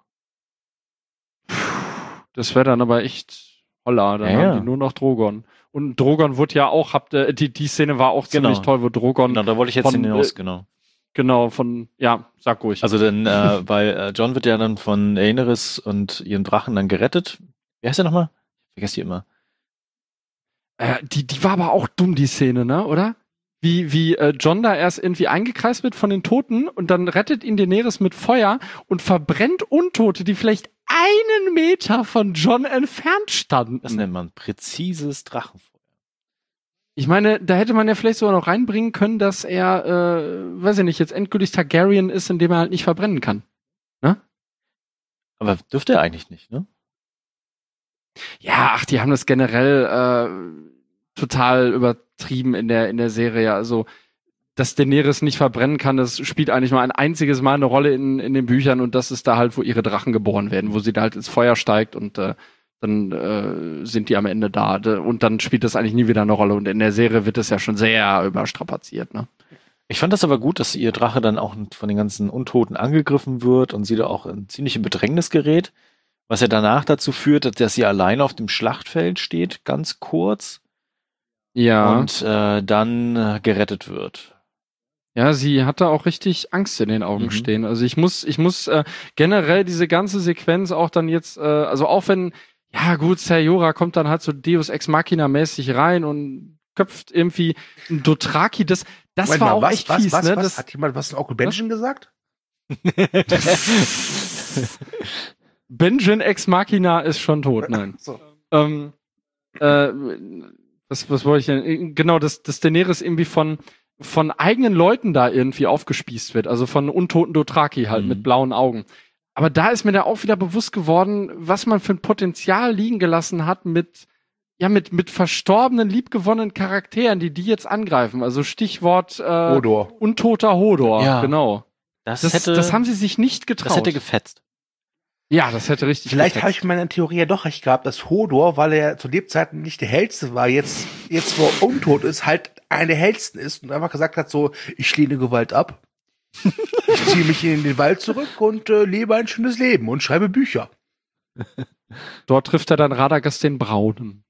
Speaker 4: Das wäre dann aber echt holla, dann haben die nur noch Drogon. Und Drogon wurde ja auch, die Szene war auch ziemlich toll, wo Drogon...
Speaker 1: Genau, da wollte ich jetzt hinaus, genau.
Speaker 4: Genau, sag ruhig.
Speaker 1: Also dann, weil John wird ja dann von Daenerys und ihren Drachen dann gerettet. Wie heißt der nochmal? Ich vergesse die immer.
Speaker 4: Die war aber auch dumm, die Szene, ne, oder? Wie John da erst irgendwie eingekreist wird von den Toten und dann rettet ihn Daenerys mit Feuer und verbrennt Untote, die vielleicht 1 Meter von John entfernt standen.
Speaker 1: Das nennt man präzises Drachenfeuer.
Speaker 4: Ich meine, da hätte man ja vielleicht sogar noch reinbringen können, dass er, weiß ich nicht, jetzt endgültig Targaryen ist, indem er halt nicht verbrennen kann. Ne?
Speaker 1: Aber dürfte er eigentlich nicht, ne?
Speaker 4: Ja, die haben das generell total übertrieben in der Serie. Also, dass Daenerys nicht verbrennen kann, das spielt eigentlich nur ein einziges Mal eine Rolle in den Büchern und das ist da halt, wo ihre Drachen geboren werden, wo sie da halt ins Feuer steigt und dann sind die am Ende da und dann spielt das eigentlich nie wieder eine Rolle und in der Serie wird das ja schon sehr überstrapaziert, ne?
Speaker 1: Ich fand das aber gut, dass ihr Drache dann auch von den ganzen Untoten angegriffen wird und sie da auch ziemlich in Bedrängnis gerät, was ja danach dazu führt, dass sie alleine auf dem Schlachtfeld steht, ganz kurz.
Speaker 4: Ja.
Speaker 1: Und dann gerettet wird.
Speaker 4: Ja, sie hatte auch richtig Angst in den Augen stehen. Also ich muss generell diese ganze Sequenz auch dann jetzt, also auch wenn, ja gut, Ser Jorah kommt dann halt so Deus Ex Machina mäßig rein und köpft irgendwie ein Dothraki, das
Speaker 3: Moment
Speaker 4: war
Speaker 3: mal,
Speaker 4: auch echt fies, ne?
Speaker 3: Was? Hat jemand was in Onkel Benjen gesagt?
Speaker 4: Benjen Ex Machina ist schon tot, nein.
Speaker 3: So.
Speaker 4: Was was wollte ich denn? Genau, dass Daenerys irgendwie von eigenen Leuten da irgendwie aufgespießt wird. Also von untoten Dothraki halt mit blauen Augen. Aber da ist mir da auch wieder bewusst geworden, was man für ein Potenzial liegen gelassen hat mit verstorbenen, liebgewonnenen Charakteren, die jetzt angreifen. Also Stichwort
Speaker 3: Hodor.
Speaker 4: Untoter Hodor. Ja. Genau. Das haben sie sich nicht getraut.
Speaker 1: Das hätte gefetzt.
Speaker 4: Ja, das hätte richtig
Speaker 3: Vielleicht habe ich in meiner Theorie ja doch recht gehabt, dass Hodor, weil er zu Lebzeiten nicht der Hellste war, jetzt wo er untot ist, halt einer der Hellsten ist und einfach gesagt hat so, ich lehne Gewalt ab. Ich ziehe mich in den Wald zurück und lebe ein schönes Leben und schreibe Bücher.
Speaker 4: Dort trifft er dann Radagast den Braunen.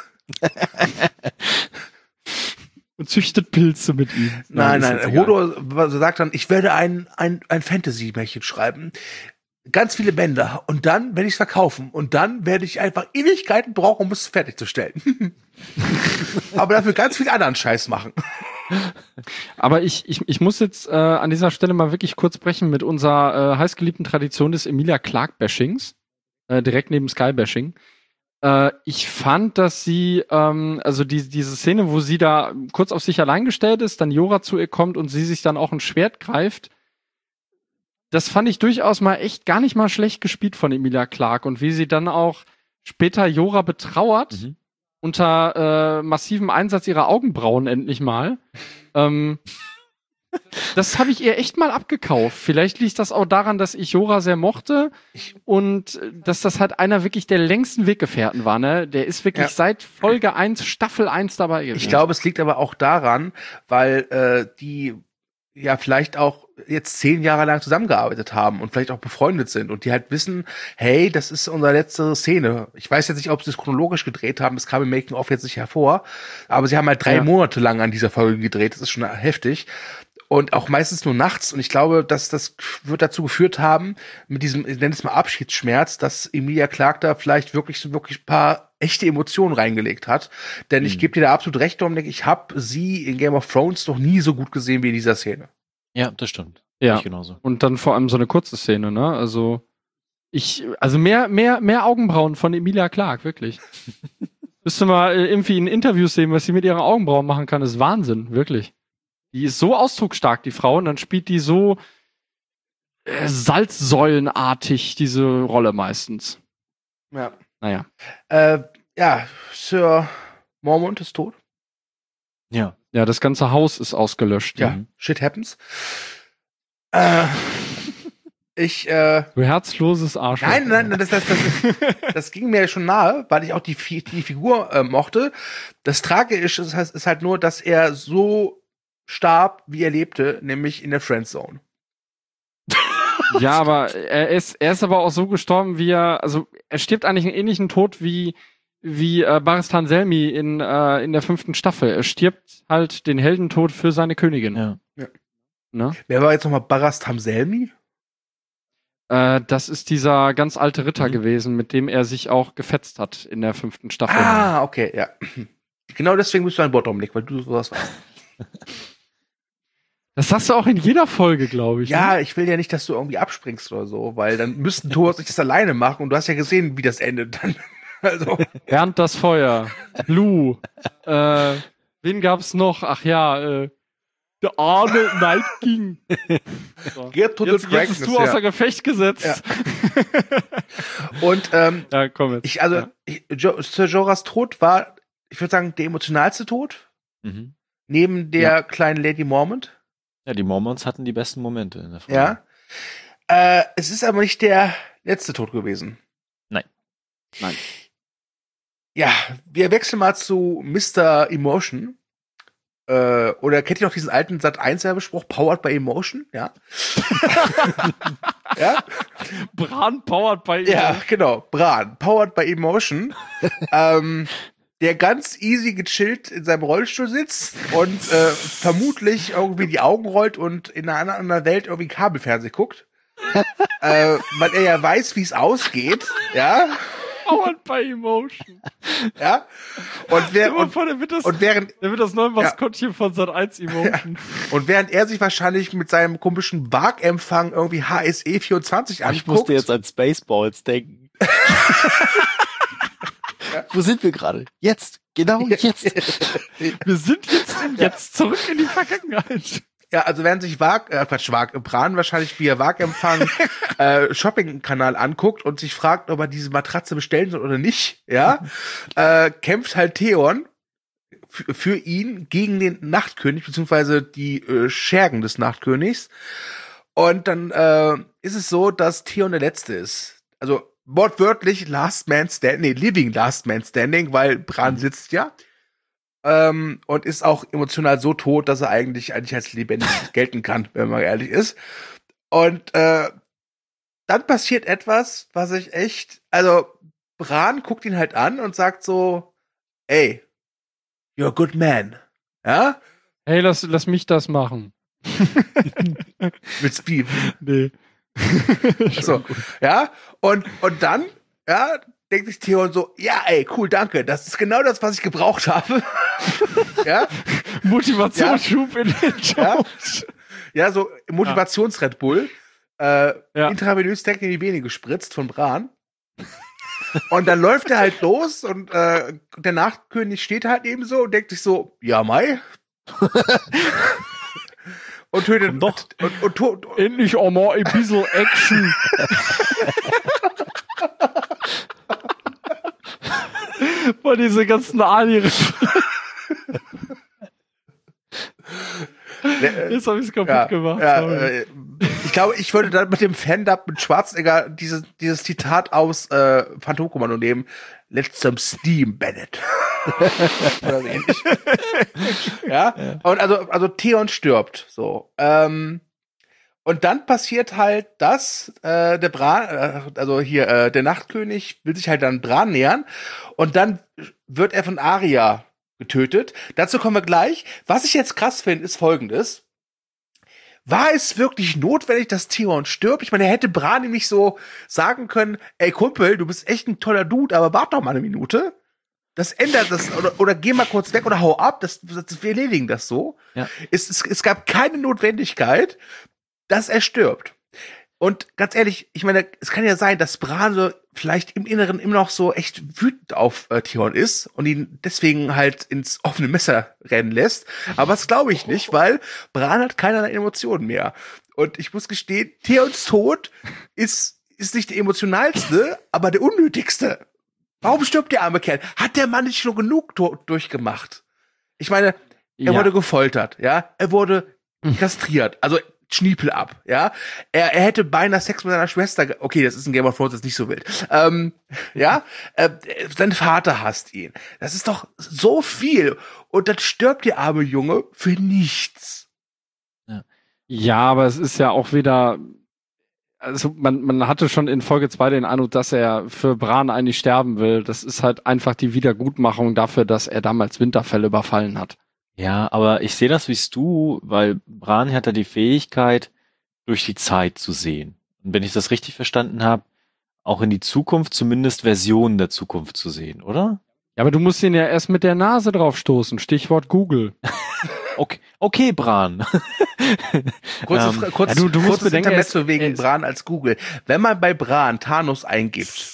Speaker 4: Und züchtet Pilze mit ihm.
Speaker 3: Nein, Hodor sagt dann, ich werde ein Fantasy-Märchen schreiben. Ganz viele Bänder. Und dann werde ich es verkaufen. Und dann werde ich einfach Ewigkeiten brauchen, um es fertigzustellen. Aber dafür ganz viel anderen Scheiß machen.
Speaker 4: Aber ich muss jetzt an dieser Stelle mal wirklich kurz brechen mit unserer heißgeliebten Tradition des Emilia Clarke-Bashings. Direkt neben Sky-Bashing. Ich fand, dass sie, also diese Szene, wo sie da kurz auf sich allein gestellt ist, dann Jorah zu ihr kommt und sie sich dann auch ein Schwert greift, das fand ich durchaus mal echt gar nicht mal schlecht gespielt von Emilia Clarke. Und wie sie dann auch später Jorah betrauert, unter massivem Einsatz ihrer Augenbrauen endlich mal. Das habe ich ihr echt mal abgekauft. Vielleicht liegt das auch daran, dass ich Jorah sehr mochte und dass das halt einer wirklich der längsten Weggefährten war. Ne? Der ist wirklich seit Folge 1, Staffel 1 dabei gewesen.
Speaker 3: Ich glaube, es liegt aber auch daran, weil die ja vielleicht auch jetzt 10 Jahre lang zusammengearbeitet haben und vielleicht auch befreundet sind und die halt wissen, hey, das ist unsere letzte Szene. Ich weiß jetzt nicht, ob sie es chronologisch gedreht haben, das kam im Making-of jetzt nicht hervor, aber sie haben halt 3 Monate lang an dieser Folge gedreht, das ist schon heftig. Und auch meistens nur nachts. Und ich glaube, dass das wird dazu geführt haben, mit diesem, ich nenne es mal Abschiedsschmerz, dass Emilia Clarke da vielleicht wirklich ein paar echte Emotionen reingelegt hat. Denn ich gebe dir da absolut recht, Dominik, ich habe sie in Game of Thrones noch nie so gut gesehen wie in dieser Szene.
Speaker 1: Ja, das stimmt.
Speaker 4: Ja,
Speaker 1: genauso.
Speaker 4: Und dann vor allem so eine kurze Szene, ne? Also mehr Augenbrauen von Emilia Clarke, wirklich. Müsste mal irgendwie in Interviews sehen, was sie mit ihren Augenbrauen machen kann, ist Wahnsinn, wirklich. Die ist so ausdrucksstark, die Frau, und dann spielt die so salzsäulenartig diese Rolle meistens.
Speaker 3: Ja.
Speaker 4: Naja.
Speaker 3: Sir Mormont ist tot.
Speaker 4: Ja. Ja, das ganze Haus ist ausgelöscht.
Speaker 3: Ja, shit happens. Du
Speaker 4: herzloses Arschloch.
Speaker 3: Nein, das ging mir schon nahe, weil ich auch die Figur mochte. Das Tragische ist halt nur, dass er so starb, wie er lebte, nämlich in der Friendzone.
Speaker 4: Ja, aber er ist aber auch so gestorben, er stirbt eigentlich einen ähnlichen Tod wie Barristan Selmy in der 5. Staffel. Er stirbt halt den Heldentod für seine Königin.
Speaker 3: Ja. Ne? Wer war jetzt nochmal Barristan Selmy?
Speaker 4: Das ist dieser ganz alte Ritter gewesen, mit dem er sich auch gefetzt hat in der 5. Staffel.
Speaker 3: Ah, okay, ja. Genau deswegen bist du ein Bot, Dominik, weil du sowas warst.
Speaker 4: Das sagst du auch in jeder Folge, glaube ich.
Speaker 3: Ja, ich will ja nicht, dass du irgendwie abspringst oder so, weil dann müssten Thor und ich das alleine machen und du hast ja gesehen, wie das endet dann. Also.
Speaker 4: Bernd das Feuer, Lou, wen gab's noch? Ach ja, der arme Night King. So. Jetzt bist du außer Gefecht gesetzt. Ja.
Speaker 3: Und
Speaker 4: ja, komm jetzt.
Speaker 3: Sir Jorahs Tod war, ich würde sagen, der emotionalste Tod. Neben der kleinen Lady Mormont.
Speaker 1: Ja, die Mormons hatten die besten Momente in der Folge.
Speaker 3: Ja. Es ist aber nicht der letzte Tod gewesen.
Speaker 1: Nein.
Speaker 3: Ja, wir wechseln mal zu Mr. Emotion. Oder kennt ihr noch diesen alten Sat.1-Werbespruch, Powered by Emotion? Ja. Ja?
Speaker 4: Bran powered by Emotion.
Speaker 3: Ja, genau. Bran, Powered by Emotion. Der ganz easy gechillt in seinem Rollstuhl sitzt und vermutlich irgendwie die Augen rollt und in einer anderen Welt irgendwie Kabelfernsehen guckt. Weil er ja weiß, wie es ausgeht. Ja.
Speaker 4: Powered by Emotion.
Speaker 3: Ja. Und während
Speaker 4: der wird das neue Maskottchen von Sat.1 Emotion.
Speaker 3: Ja. Und während er sich wahrscheinlich mit seinem komischen Wagempfang irgendwie HSE 24 anguckt.
Speaker 1: Ich musste jetzt an Spaceballs denken. Ja. Wo sind wir gerade? Jetzt. Genau jetzt.
Speaker 4: Wir sind jetzt zurück in die Vergangenheit.
Speaker 3: Ja, also während sich Bran wahrscheinlich via Wagempfang Shopping-Kanal anguckt und sich fragt, ob er diese Matratze bestellen soll oder nicht, ja, kämpft halt Theon für ihn gegen den Nachtkönig, beziehungsweise die Schergen des Nachtkönigs. Und dann ist es so, dass Theon der Letzte ist. Also wortwörtlich Living Last Man Standing, weil Bran sitzt ja. Und ist auch emotional so tot, dass er eigentlich als lebendig gelten kann, wenn man ehrlich ist. Und dann passiert etwas, was ich echt, also Bran guckt ihn halt an und sagt so, ey, you're a good man. Ja?
Speaker 4: Hey, lass mich das machen.
Speaker 3: Mit Speed.
Speaker 4: Nee.
Speaker 3: So, ja? Und dann, ja, denkt sich Theon so, ja, ey, cool, danke. Das ist genau das, was ich gebraucht habe. Ja?
Speaker 4: Motivationsschub in den Jobs.
Speaker 3: Ja, so Motivations-Red Bull. Intravenös direkt in die Vene gespritzt von Bran. Und dann läuft er halt los und der Nachtkönig steht halt eben so und denkt sich so, ja, Mai. Und tötet
Speaker 1: doch.
Speaker 3: Und
Speaker 4: endlich auch mal ein bisschen Action. Boah, diese ganzen Ali. Jetzt habe ich es kaputt gemacht.
Speaker 3: Ja, ich glaube, ich würde dann mit dem Fan-Dub mit Schwarzenegger dieses Zitat aus Phantomkommando nehmen. Let some steam, Bennett. Oder so ähnlich. Ja? Und also Theon stirbt. So. Und dann passiert halt, dass der Bran, der Nachtkönig will sich halt dann Bran nähern und dann wird er von Arya getötet. Dazu kommen wir gleich. Was ich jetzt krass finde, ist Folgendes. War es wirklich notwendig, dass Theon stirbt? Ich meine, er hätte Bran nämlich so sagen können, ey Kumpel, du bist echt ein toller Dude, aber warte doch mal eine Minute. Das ändert das, oder geh mal kurz weg oder hau ab, wir erledigen das so.
Speaker 1: Ja.
Speaker 3: Es gab keine Notwendigkeit, dass er stirbt. Und ganz ehrlich, ich meine, es kann ja sein, dass Bran so vielleicht im Inneren immer noch so echt wütend auf Theon ist und ihn deswegen halt ins offene Messer rennen lässt. Aber das glaube ich nicht, weil Bran hat keinerlei Emotionen mehr. Und ich muss gestehen, Theons Tod ist nicht der emotionalste, aber der unnötigste. Warum stirbt der arme Kerl? Hat der Mann nicht schon genug durchgemacht? Ich meine, er wurde gefoltert, ja? Er wurde kastriert, also Schniepel ab, ja? Er hätte beinahe Sex mit seiner Schwester, okay, das ist in Game of Thrones jetzt nicht so wild. Ja? Sein Vater hasst ihn. Das ist doch so viel. Und dann stirbt der arme Junge für nichts.
Speaker 4: Ja, aber es ist ja auch wieder, also man hatte schon in Folge 2 den Eindruck, dass er für Bran eigentlich sterben will. Das ist halt einfach die Wiedergutmachung dafür, dass er damals Winterfell überfallen hat.
Speaker 1: Ja, aber ich sehe das wie du, weil Bran hat ja die Fähigkeit, durch die Zeit zu sehen. Und wenn ich das richtig verstanden habe, auch in die Zukunft, zumindest Versionen der Zukunft zu sehen, oder?
Speaker 4: Ja, aber du musst ihn ja erst mit der Nase drauf stoßen. Stichwort Google.
Speaker 1: Okay, Bran.
Speaker 3: Kurz
Speaker 4: du musst bedenken,
Speaker 3: Intermezzo wegen Bran als Google. Wenn man bei Bran Thanos eingibt,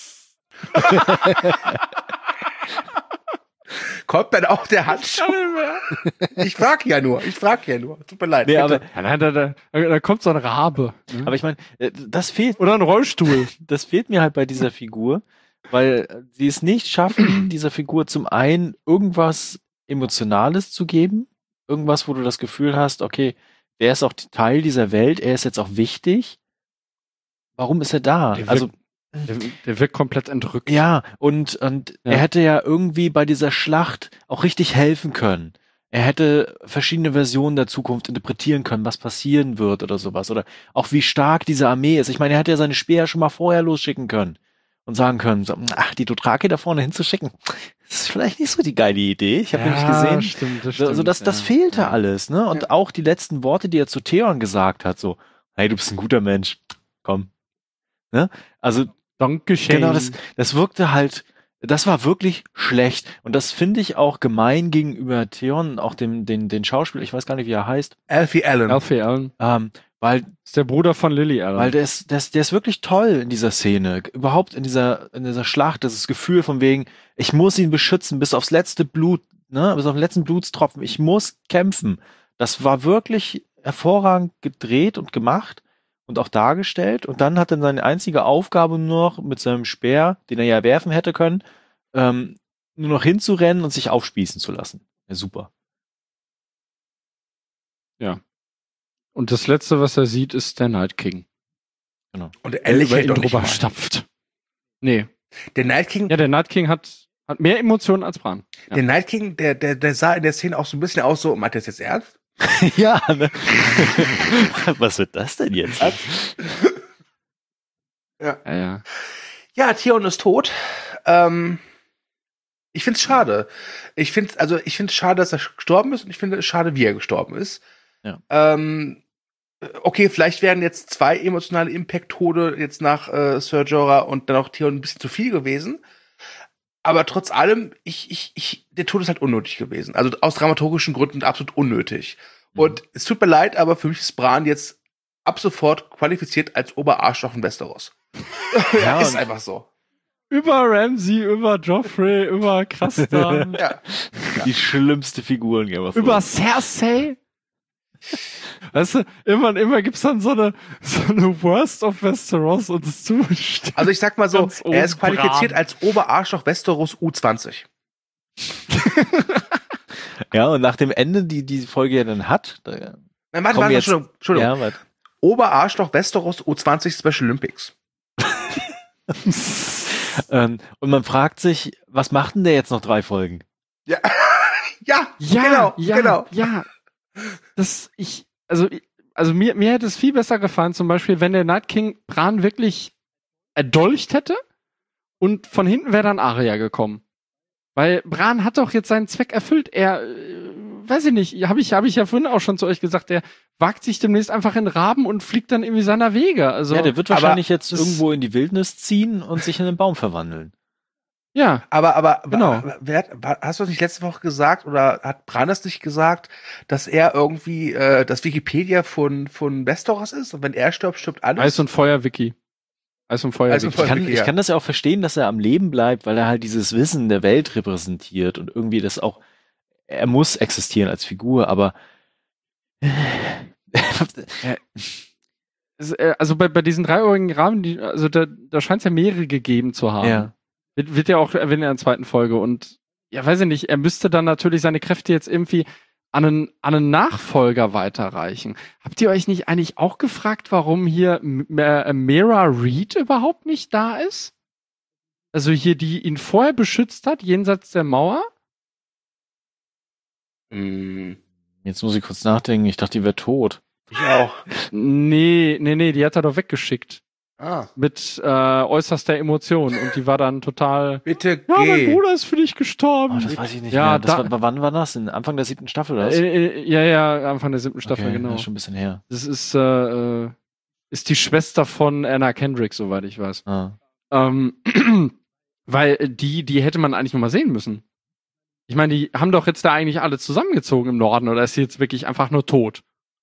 Speaker 3: kommt dann auch der Handschuh? Ich frag ja nur. Tut mir leid.
Speaker 1: Nee, aber,
Speaker 4: da kommt so ein Rabe.
Speaker 1: aber ich meine, das fehlt.
Speaker 4: Oder ein Rollstuhl.
Speaker 1: Das fehlt mir halt bei dieser Figur, weil sie es nicht schaffen, dieser Figur zum einen irgendwas Emotionales zu geben. Irgendwas, wo du das Gefühl hast, okay, der ist auch Teil dieser Welt, er ist jetzt auch wichtig. Warum ist er da?
Speaker 4: Der wirkt komplett entrückt.
Speaker 1: Ja, und er hätte ja irgendwie bei dieser Schlacht auch richtig helfen können. Er hätte verschiedene Versionen der Zukunft interpretieren können, was passieren wird oder sowas. Oder auch wie stark diese Armee ist. Ich meine, er hätte ja seine Speer schon mal vorher losschicken können und sagen können, so, ach, die Dothraki da vorne hinzuschicken, das ist vielleicht nicht so die geile Idee. Ich habe nämlich gesehen,
Speaker 4: stimmt,
Speaker 1: also das fehlte alles, ne? Und auch die letzten Worte, die er zu Theon gesagt hat, so, hey, du bist ein guter Mensch, komm. Ne? Also,
Speaker 4: Dankeschön.
Speaker 1: Genau, das wirkte halt, das war wirklich schlecht. Und das finde ich auch gemein gegenüber Theon, auch den Schauspieler, ich weiß gar nicht, wie er heißt.
Speaker 3: Alfie Allen.
Speaker 1: Weil
Speaker 4: ist der Bruder von Lily Allen.
Speaker 1: Weil der ist wirklich toll in dieser Szene. Überhaupt in dieser Schlacht, das Gefühl von wegen, ich muss ihn beschützen bis aufs letzte Blut, ne, bis auf den letzten Blutstropfen. Ich muss kämpfen. Das war wirklich hervorragend gedreht und gemacht und auch dargestellt. Und dann hat er seine einzige Aufgabe nur noch mit seinem Speer, den er ja werfen hätte können, nur noch hinzurennen und sich aufspießen zu lassen. Ja, super.
Speaker 4: Ja. Und das Letzte, was er sieht, ist der Night King.
Speaker 1: Genau.
Speaker 3: Und
Speaker 4: Der
Speaker 3: ehrlich,
Speaker 4: über ihn
Speaker 3: doch nicht
Speaker 4: drüber
Speaker 3: mal.
Speaker 4: stapft. Nee.
Speaker 3: Der Night King,
Speaker 4: Ja, der Night King hat mehr Emotionen als Bran. Ja.
Speaker 3: der Night King, der sah in der Szene auch so ein bisschen aus, so, meint er das jetzt ernst?
Speaker 1: Ja, ne? Was wird das denn jetzt?
Speaker 4: Ja.
Speaker 3: Ja, Theon ist tot. Ich find's schade. Ich find's schade, dass er gestorben ist und ich finde es schade, wie er gestorben ist.
Speaker 1: Ja.
Speaker 3: Okay, vielleicht wären jetzt 2 emotionale Impact-Tode jetzt nach Ser Jorah und dann auch Theon ein bisschen zu viel gewesen. Aber trotz allem, der Tod ist halt unnötig gewesen. Also aus dramaturgischen Gründen absolut unnötig. Und es tut mir leid, aber für mich ist Bran jetzt ab sofort qualifiziert als Oberarschloch in Westeros. Ja, ist einfach so.
Speaker 4: Über Ramsay, über Joffrey, über Krastan,
Speaker 3: Ja.
Speaker 1: Die schlimmste Figur in Game of
Speaker 4: über
Speaker 1: Thrones.
Speaker 4: Cersei. Weißt du, immer gibt's dann so eine Worst of Westeros und es zusteht.
Speaker 3: Also ich sag mal so,
Speaker 4: Ganz
Speaker 3: er ist
Speaker 4: oben
Speaker 3: qualifiziert
Speaker 4: Bran.
Speaker 3: als Oberarschloch Westeros U20.
Speaker 1: Ja, und nach dem Ende, die diese Folge ja dann hat, da
Speaker 3: Nein, warte,
Speaker 1: kommen jetzt,
Speaker 3: Entschuldigung.
Speaker 1: Ja, warte.
Speaker 3: Oberarschloch Westeros U20 Special Olympics.
Speaker 1: Und man fragt sich, was macht denn der jetzt noch 3 Folgen?
Speaker 3: Ja, genau.
Speaker 4: Ja. Mir hätte es viel besser gefallen, zum Beispiel, wenn der Night King Bran wirklich erdolcht hätte und von hinten wäre dann Arya gekommen. Weil Bran hat doch jetzt seinen Zweck erfüllt. Er, weiß ich nicht, habe ich ja vorhin auch schon zu euch gesagt, der wagt sich demnächst einfach in Raben und fliegt dann irgendwie seiner Wege. Also,
Speaker 1: Ja, der wird wahrscheinlich jetzt
Speaker 4: das-
Speaker 1: irgendwo in die Wildnis ziehen und sich in einen Baum verwandeln.
Speaker 4: ja.
Speaker 3: Aber
Speaker 4: Genau.
Speaker 3: Hast du das nicht letzte Woche gesagt oder hat Bran das nicht gesagt, dass er irgendwie das Wikipedia von Westeros ist und wenn er stirbt, stirbt alles?
Speaker 4: Eis und Feuer Wiki. Eis und Feuer
Speaker 3: Eis und
Speaker 4: Wiki.
Speaker 3: Feuer.
Speaker 1: Ich kann das ja auch verstehen, dass er am Leben bleibt, weil er halt dieses Wissen der Welt repräsentiert und irgendwie das auch, er muss existieren als Figur, aber
Speaker 4: Also bei diesen dreieurigen Rahmen, da scheint es ja mehrere gegeben zu haben.
Speaker 1: ja.
Speaker 4: Wird ja auch erwähnt in der zweiten Folge. Und ja, weiß ich nicht, er müsste dann natürlich seine Kräfte jetzt irgendwie an einen Nachfolger weiterreichen. Habt ihr euch nicht eigentlich auch gefragt, warum hier Mera Reed überhaupt nicht da ist? Also hier, die ihn vorher beschützt hat, jenseits der Mauer?
Speaker 1: Jetzt muss ich kurz nachdenken, ich dachte, die wäre tot.
Speaker 3: Ich auch.
Speaker 4: Nee, die hat er doch weggeschickt.
Speaker 3: Ah.
Speaker 4: Mit äußerster Emotion. Und die war dann total,
Speaker 3: Bitte
Speaker 4: ja, mein
Speaker 3: geh.
Speaker 4: Bruder ist für dich gestorben.
Speaker 1: Oh, das weiß ich nicht
Speaker 4: Ja,
Speaker 1: mehr. Das
Speaker 4: da-
Speaker 1: wann war das? Anfang der 7. Staffel, oder was?
Speaker 4: Ja, Anfang der 7. Staffel,
Speaker 1: Okay,
Speaker 4: genau.
Speaker 1: ja, schon ein bisschen her.
Speaker 4: Das ist die Schwester von Anna Kendrick, soweit ich weiß.
Speaker 1: Ah.
Speaker 4: Weil die hätte man eigentlich noch mal sehen müssen. Ich meine, die haben doch jetzt da eigentlich alle zusammengezogen im Norden, oder ist sie jetzt wirklich einfach nur tot?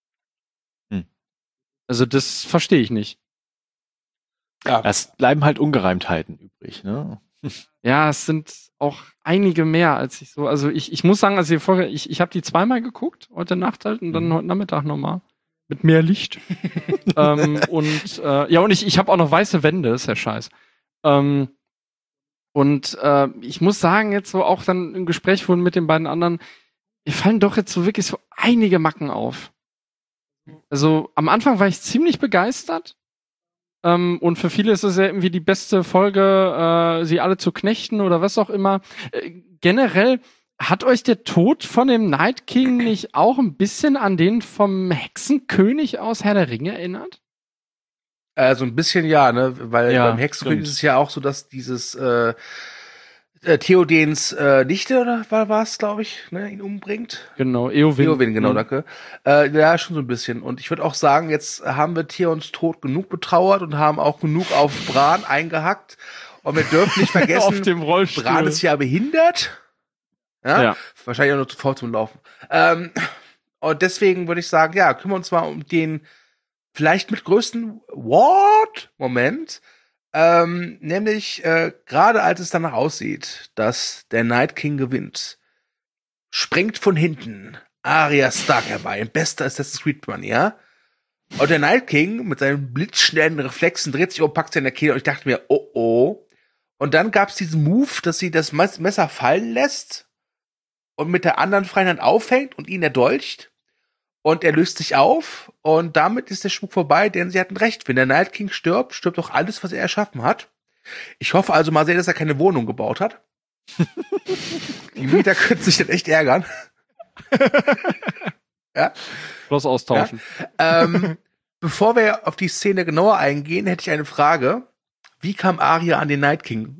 Speaker 4: Also das verstehe ich nicht.
Speaker 1: Es bleiben halt Ungereimtheiten übrig, ne?
Speaker 4: Ja, es sind auch einige mehr, als ich so. Also ich muss sagen, also die Folge, ich habe die zweimal geguckt, heute Nacht halt und dann heute Nachmittag nochmal. Mit mehr Licht. Und ich habe auch noch weiße Wände, ist ja scheiß. Ich muss sagen, jetzt so auch dann im Gespräch wurden mit den beiden anderen, mir fallen doch jetzt so wirklich so einige Macken auf. Also am Anfang war ich ziemlich begeistert. Und für viele ist es ja irgendwie die beste Folge, sie alle zu knechten oder was auch immer. Generell, hat euch der Tod von dem Night King nicht auch ein bisschen an den vom Hexenkönig aus Herr der Ringe erinnert?
Speaker 3: So ein bisschen ja, ne? Weil
Speaker 1: Ja,
Speaker 3: beim Hexenkönig
Speaker 1: stimmt.
Speaker 3: ist es ja auch so, dass dieses Theodens Nichte, oder war es, glaube ich, ne, ihn umbringt.
Speaker 4: Genau, Eowyn.
Speaker 3: Theoden, genau,
Speaker 4: Mhm.
Speaker 3: danke. Ja, schon so ein bisschen. Und ich würde auch sagen, jetzt haben wir Theons Tod genug betrauert und haben auch genug auf Bran eingehackt. Und wir dürfen nicht
Speaker 4: Auf
Speaker 3: vergessen,
Speaker 4: dem Rollstuhl.
Speaker 3: Bran ist ja behindert.
Speaker 4: Ja.
Speaker 3: Wahrscheinlich auch nur zu faul zum Laufen. Und deswegen würde ich sagen, ja, kümmern wir uns mal um den vielleicht mit größten What-Moment, nämlich gerade als es danach aussieht, dass der Night King gewinnt, springt von hinten Arya Stark herbei, in bester Assassin's Creed Manier. Und der Night King mit seinen blitzschnellen Reflexen dreht sich um, packt sie in der Kehle und ich dachte mir, oh. Und dann gab's diesen Move, dass sie das Messer fallen lässt und mit der anderen freien Hand aufhängt und ihn erdolcht. Und er löst sich auf und damit ist der Spuk vorbei, denn sie hatten recht. Wenn der Night King stirbt, stirbt auch alles, was er erschaffen hat. Ich hoffe also mal sehr, dass er keine Wohnung gebaut hat. Die Mieter könnten sich dann echt ärgern. Ja.
Speaker 4: Bloß austauschen.
Speaker 3: Ja. Bevor wir auf die Szene genauer eingehen, hätte ich eine Frage. Wie kam Arya an den Night King?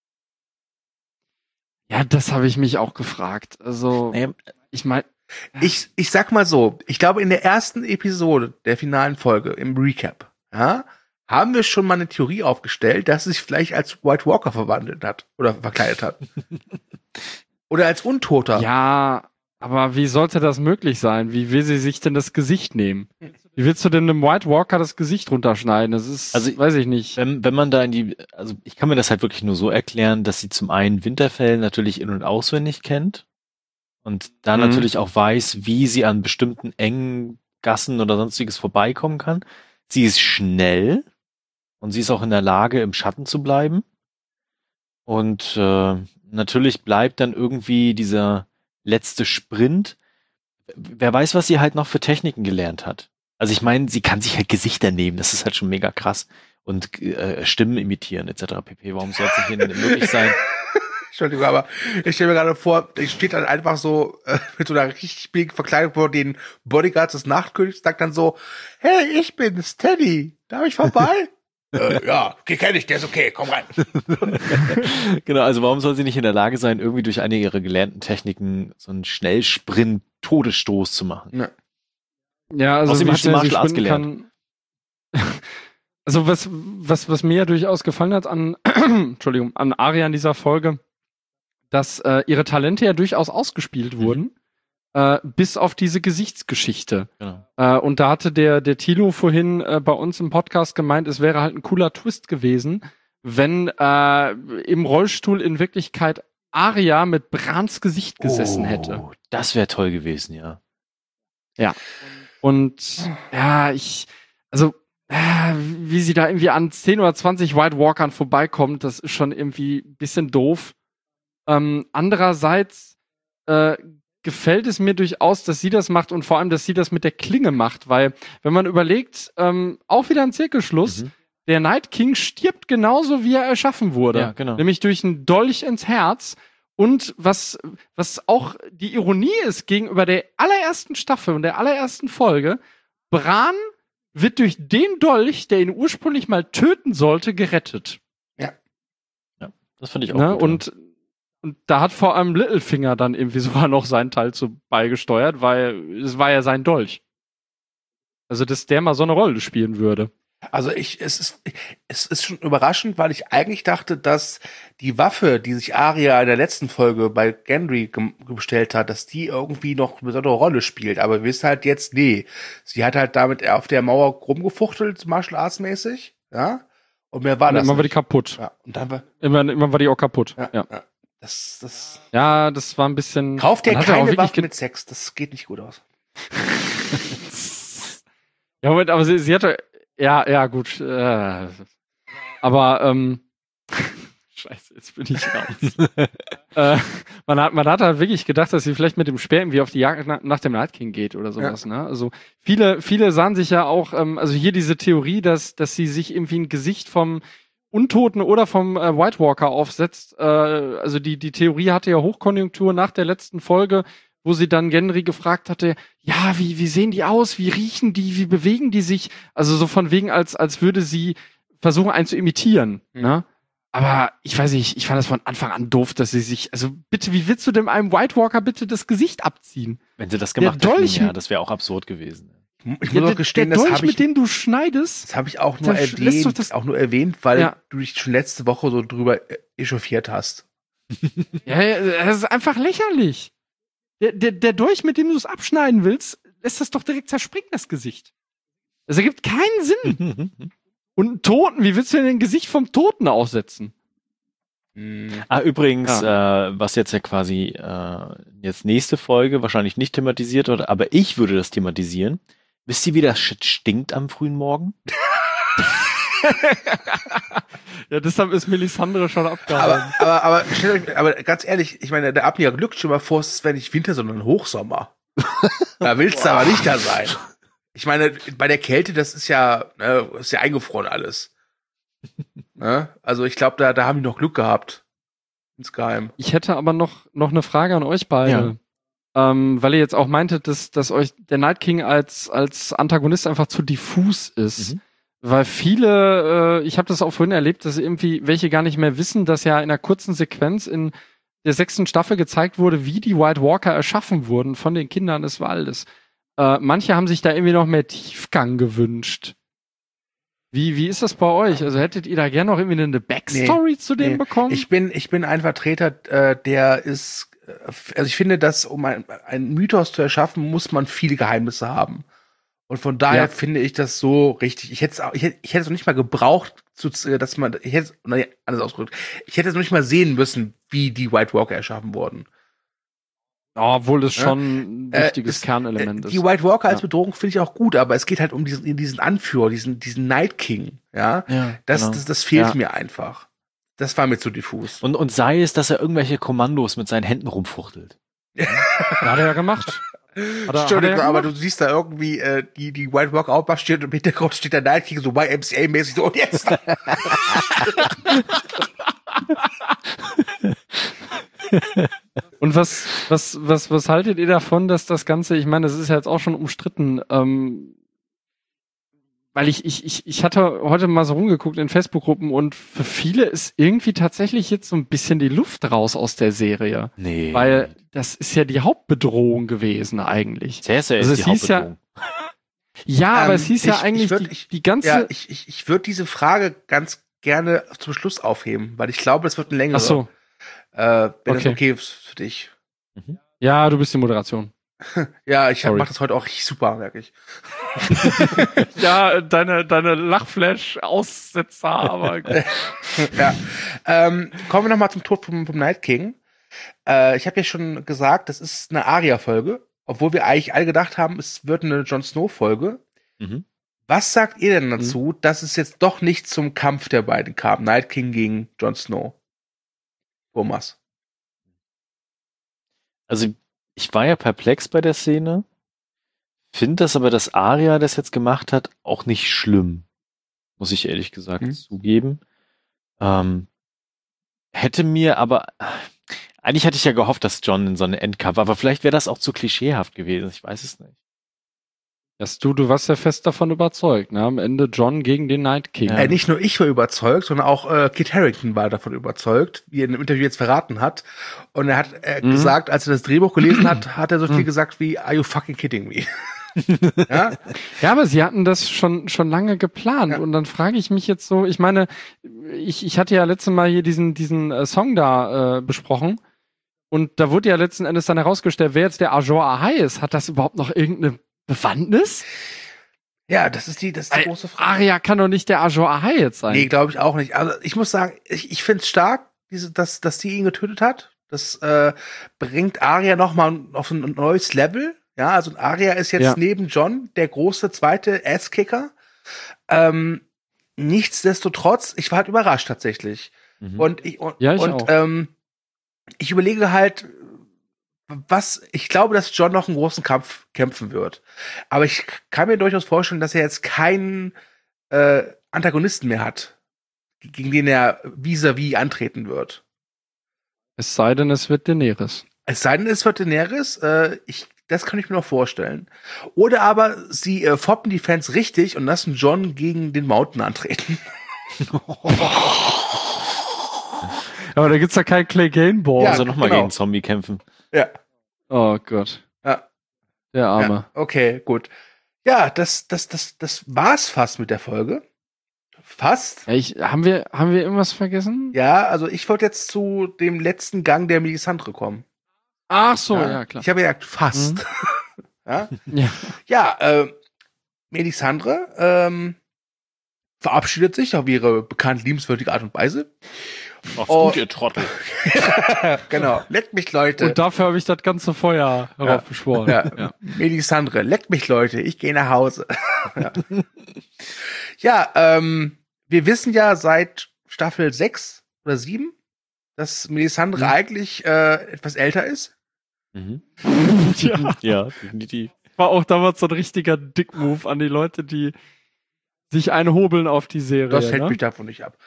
Speaker 4: Ja, das habe ich mich auch gefragt. Also, ich meine...
Speaker 3: Ich sag mal so, ich glaube, in der ersten Episode der finalen Folge, im Recap, ja, haben wir schon mal eine Theorie aufgestellt, dass sie sich vielleicht als White Walker verwandelt hat oder verkleidet hat. Oder als Untoter.
Speaker 4: Ja, aber wie sollte das möglich sein? Wie will sie sich denn das Gesicht nehmen? Wie willst du denn einem White Walker das Gesicht runterschneiden? Das ist,
Speaker 1: also,
Speaker 4: weiß ich nicht.
Speaker 1: Wenn man da also ich kann mir das halt wirklich nur so erklären, dass sie zum einen Winterfell natürlich in- und auswendig kennt und da natürlich auch weiß, wie sie an bestimmten engen Gassen oder sonstiges vorbeikommen kann. Sie ist schnell und sie ist auch in der Lage, im Schatten zu bleiben. Und natürlich bleibt dann irgendwie dieser letzte Sprint. Wer weiß, was sie halt noch für Techniken gelernt hat. Also ich meine, sie kann sich halt Gesichter nehmen, das ist halt schon mega krass. Und Stimmen imitieren etc. pp. Warum soll es nicht möglich sein?
Speaker 3: Entschuldigung, aber ich stelle mir gerade vor, ich steht dann einfach so mit so einer richtig billigen Verkleidung vor den Bodyguards des Nachtkönigs, sagt dann so, hey, ich bin's, Teddy, darf ich vorbei? Ja, okay, kenn ich, der ist okay, komm rein.
Speaker 1: Genau, also warum soll sie nicht in der Lage sein, irgendwie durch eine ihrer gelernten Techniken so einen Schnellsprint-Todesstoß zu machen?
Speaker 4: Ja, also
Speaker 1: außerdem
Speaker 4: wie
Speaker 1: hat sie
Speaker 4: schnell
Speaker 1: Martial Arts
Speaker 4: gelernt. Also was mir ja durchaus gefallen hat an Arya in dieser Folge, dass ihre Talente ja durchaus ausgespielt wurden, bis auf diese Gesichtsgeschichte. Genau. Und da hatte der Thilo vorhin bei uns im Podcast gemeint, es wäre halt ein cooler Twist gewesen, wenn im Rollstuhl in Wirklichkeit Arya mit Brans Gesicht gesessen hätte.
Speaker 1: Das wäre toll gewesen, ja.
Speaker 4: Ja. Und ja, wie sie da irgendwie an 10 oder 20 White Walkern vorbeikommt, das ist schon irgendwie ein bisschen doof. Andererseits gefällt es mir durchaus, dass sie das macht und vor allem, dass sie das mit der Klinge macht, weil wenn man überlegt, auch wieder ein Zirkelschluss, der Night King stirbt genauso, wie er erschaffen wurde.
Speaker 1: Ja, genau.
Speaker 4: Nämlich durch einen Dolch ins Herz. Und was auch die Ironie ist gegenüber der allerersten Staffel und der allerersten Folge, Bran wird durch den Dolch, der ihn ursprünglich mal töten sollte, gerettet.
Speaker 3: Ja.
Speaker 1: Ja, das fand ich auch gut.
Speaker 4: Und da hat vor allem Littlefinger dann irgendwie sogar noch seinen Teil zu beigesteuert, weil es war ja sein Dolch. Also, dass der mal so eine Rolle spielen würde.
Speaker 3: Also es ist schon überraschend, weil ich eigentlich dachte, dass die Waffe, die sich Arya in der letzten Folge bei Gendry bestellt hat, dass die irgendwie noch eine besondere Rolle spielt. Aber wir wissen halt jetzt, nee. Sie hat halt damit auf der Mauer rumgefuchtelt, Martial Arts mäßig, ja. Und mehr war
Speaker 4: und
Speaker 3: das
Speaker 4: immer
Speaker 3: nicht.
Speaker 4: war die kaputt.
Speaker 3: Ja, und dann war
Speaker 4: immer war die auch kaputt.
Speaker 3: Ja. Das
Speaker 4: war ein bisschen...
Speaker 3: Kauft ihr keine Waffe mit Sex, das geht nicht gut aus.
Speaker 4: Ja, Moment, aber sie hatte... Ja, gut. Aber, Scheiße, jetzt bin ich raus. Man hat halt wirklich gedacht, dass sie vielleicht mit dem Speer irgendwie auf die Jagd nach dem Night King geht oder sowas, ja. Ne? Also, viele sahen sich ja auch, also hier diese Theorie, dass sie sich irgendwie ein Gesicht vom Untoten oder vom White Walker aufsetzt. Also, die Theorie hatte ja Hochkonjunktur nach der letzten Folge, wo sie dann Gendry gefragt hatte, ja, wie sehen die aus, wie riechen die, wie bewegen die sich? Also so von wegen, als würde sie versuchen, einen zu imitieren, ne? Aber ich weiß nicht, ich fand das von Anfang an doof, dass sie sich, also bitte, wie willst du denn einem White Walker bitte das Gesicht abziehen?
Speaker 1: Wenn sie das gemacht hätten, ja, das wäre auch absurd gewesen.
Speaker 3: Ich muss auch gestehen,
Speaker 4: der
Speaker 3: das
Speaker 4: Dolch,
Speaker 3: habe ich,
Speaker 4: mit dem du schneidest,
Speaker 3: das habe ich auch nur erwähnt, weil du dich schon letzte Woche so drüber echauffiert hast.
Speaker 4: Ja, das ist einfach lächerlich. Der Dolch, mit dem du es abschneiden willst, lässt das doch direkt zerspringen, das Gesicht. Es ergibt keinen Sinn. Und einen Toten, wie willst du denn ein Gesicht vom Toten aufsetzen?
Speaker 1: Übrigens, was jetzt ja quasi jetzt nächste Folge wahrscheinlich nicht thematisiert wird, aber ich würde das thematisieren. Wisst ihr, wie das Shit stinkt am frühen Morgen?
Speaker 4: Ja, deshalb ist Melisandre schon abgehauen.
Speaker 3: Aber ganz ehrlich, ich meine, der Abnier glückt schon mal vor, es wäre nicht Winter, sondern Hochsommer. Da willst du aber nicht da sein. Ich meine, bei der Kälte, das ist ja eingefroren alles. Ne? Also ich glaube, da haben die noch Glück gehabt. Insgeheim.
Speaker 4: Ich hätte aber noch eine Frage an euch beide. Ja. Weil ihr jetzt auch meintet, dass euch der Night King als Antagonist einfach zu diffus ist. Weil viele, ich habe das auch vorhin erlebt, dass irgendwie welche gar nicht mehr wissen, dass ja in einer kurzen Sequenz in der 6. Staffel gezeigt wurde, wie die White Walker erschaffen wurden von den Kindern des Waldes. Manche haben sich da irgendwie noch mehr Tiefgang gewünscht. Wie ist das bei euch? Also hättet ihr da gerne noch irgendwie eine Backstory zu dem bekommen?
Speaker 3: Ich bin ein Vertreter, der ist, also ich finde, dass um einen Mythos zu erschaffen, muss man viele Geheimnisse haben. Und von daher finde ich das so richtig. Ich hätte es noch nicht mal gebraucht, anders ausgedrückt, ich hätte es noch nicht mal sehen müssen, wie die White Walker erschaffen wurden.
Speaker 4: Obwohl es schon ein wichtiges Kernelement ist.
Speaker 3: Die White Walker als Bedrohung finde ich auch gut, aber es geht halt um diesen Anführer, diesen Night King. Das fehlt mir einfach. Das war mir zu diffus.
Speaker 1: Und sei es, dass er irgendwelche Kommandos mit seinen Händen rumfuchtelt.
Speaker 4: Hat er ja gemacht.
Speaker 3: Entschuldigung, aber du siehst da irgendwie die White Walker aufmarschiert und im Hintergrund steht der Night King so YMCA-mäßig so und jetzt.
Speaker 4: Und was haltet ihr davon, dass das Ganze, ich meine, das ist ja jetzt auch schon umstritten, weil ich hatte heute mal so rumgeguckt in Facebook-Gruppen und für viele ist irgendwie tatsächlich jetzt so ein bisschen die Luft raus aus der Serie.
Speaker 1: Nee.
Speaker 4: Weil das ist ja die Hauptbedrohung gewesen eigentlich.
Speaker 1: Cersei ist die Hauptbedrohung.
Speaker 4: Ja, aber es hieß ja eigentlich die ganze...
Speaker 3: Ja, ich würde diese Frage ganz gerne zum Schluss aufheben, weil ich glaube, es wird eine längere.
Speaker 4: Ach so.
Speaker 3: Wenn das okay ist für dich.
Speaker 4: Ja, du bist die Moderation.
Speaker 3: Ja, ich mach das heute auch super, merke ich.
Speaker 4: Ja, deine Lachflash-Aussetzer, aber...
Speaker 3: Ja. Kommen wir nochmal zum Tod vom Night King. Ich habe ja schon gesagt, das ist eine Arya-Folge, obwohl wir eigentlich alle gedacht haben, es wird eine Jon Snow-Folge. Was sagt ihr denn dazu, dass es jetzt doch nicht zum Kampf der beiden kam? Night King gegen Jon Snow. Thomas.
Speaker 1: Also, ich war ja perplex bei der Szene. Finde das aber, dass Arya das jetzt gemacht hat, auch nicht schlimm. Muss ich ehrlich gesagt zugeben. Hätte mir aber... Eigentlich hatte ich ja gehofft, dass Jon in so eine Endkampf, aber vielleicht wäre das auch zu klischeehaft gewesen. Ich weiß es nicht.
Speaker 4: Du warst ja fest davon überzeugt, ne? Am Ende Jon gegen den Night King.
Speaker 3: Ja. Nicht nur ich war überzeugt, sondern auch Kit Harington war davon überzeugt, wie er in einem Interview jetzt verraten hat. Und er hat gesagt, als er das Drehbuch gelesen hat, hat er so viel gesagt wie, are you fucking kidding me?
Speaker 4: Ja, aber sie hatten das schon lange geplant. Ja. Und dann frage ich mich jetzt so, ich meine, ich hatte ja letztes Mal hier diesen Song da besprochen. Und da wurde ja letzten Endes dann herausgestellt, wer jetzt der Azor Ahai ist. Hat das überhaupt noch irgendeine Bewandtnis?
Speaker 3: Ja, das ist die große Frage.
Speaker 4: Arya kann doch nicht der Azor Ahai jetzt sein.
Speaker 3: Nee, glaube ich auch nicht. Also ich muss sagen, ich finde es stark, dass die ihn getötet hat. Das bringt Arya noch mal auf ein neues Level. Ja, also Arya ist jetzt neben Jon der große zweite Ass-Kicker. Nichtsdestotrotz, ich war halt überrascht tatsächlich. Und ich überlege halt, ich glaube, dass Jon noch einen großen Kampf kämpfen wird. Aber ich kann mir durchaus vorstellen, dass er jetzt keinen Antagonisten mehr hat, gegen den er vis-à-vis antreten wird.
Speaker 4: Es sei denn, es wird Daenerys.
Speaker 3: Das kann ich mir noch vorstellen. Oder aber sie foppen die Fans richtig und lassen Jon gegen den Mountain antreten.
Speaker 4: Aber da gibt's ja kein Clegane Ball.
Speaker 1: Ja, also nochmal gegen Zombie kämpfen.
Speaker 3: Ja.
Speaker 4: Oh Gott.
Speaker 3: Ja.
Speaker 4: Der Arme.
Speaker 3: Ja, okay, gut. Ja, das war's fast mit der Folge. Fast.
Speaker 4: Ja, haben wir irgendwas vergessen?
Speaker 3: Ja, also ich wollte jetzt zu dem letzten Gang der Melisandre kommen.
Speaker 4: Ach so, ja klar.
Speaker 3: Ich habe ja gesagt, fast.
Speaker 4: Ja.
Speaker 3: Melisandre verabschiedet sich auf ihre bekannt liebenswürdige Art und Weise.
Speaker 1: Macht's gut, ihr Trottel.
Speaker 3: Genau, leckt mich, Leute.
Speaker 4: Und dafür habe ich das ganze Feuer heraufbeschworen.
Speaker 3: Ja. Melisandre, leckt mich, Leute, ich gehe nach Hause. Wir wissen ja seit Staffel 6 oder 7, dass Melisandre eigentlich etwas älter ist.
Speaker 1: Mhm.
Speaker 4: Ja,
Speaker 1: definitiv.
Speaker 4: War auch damals so ein richtiger Dick-Move an die Leute, die sich einhobeln auf die Serie.
Speaker 3: Das hält mich davon nicht ab.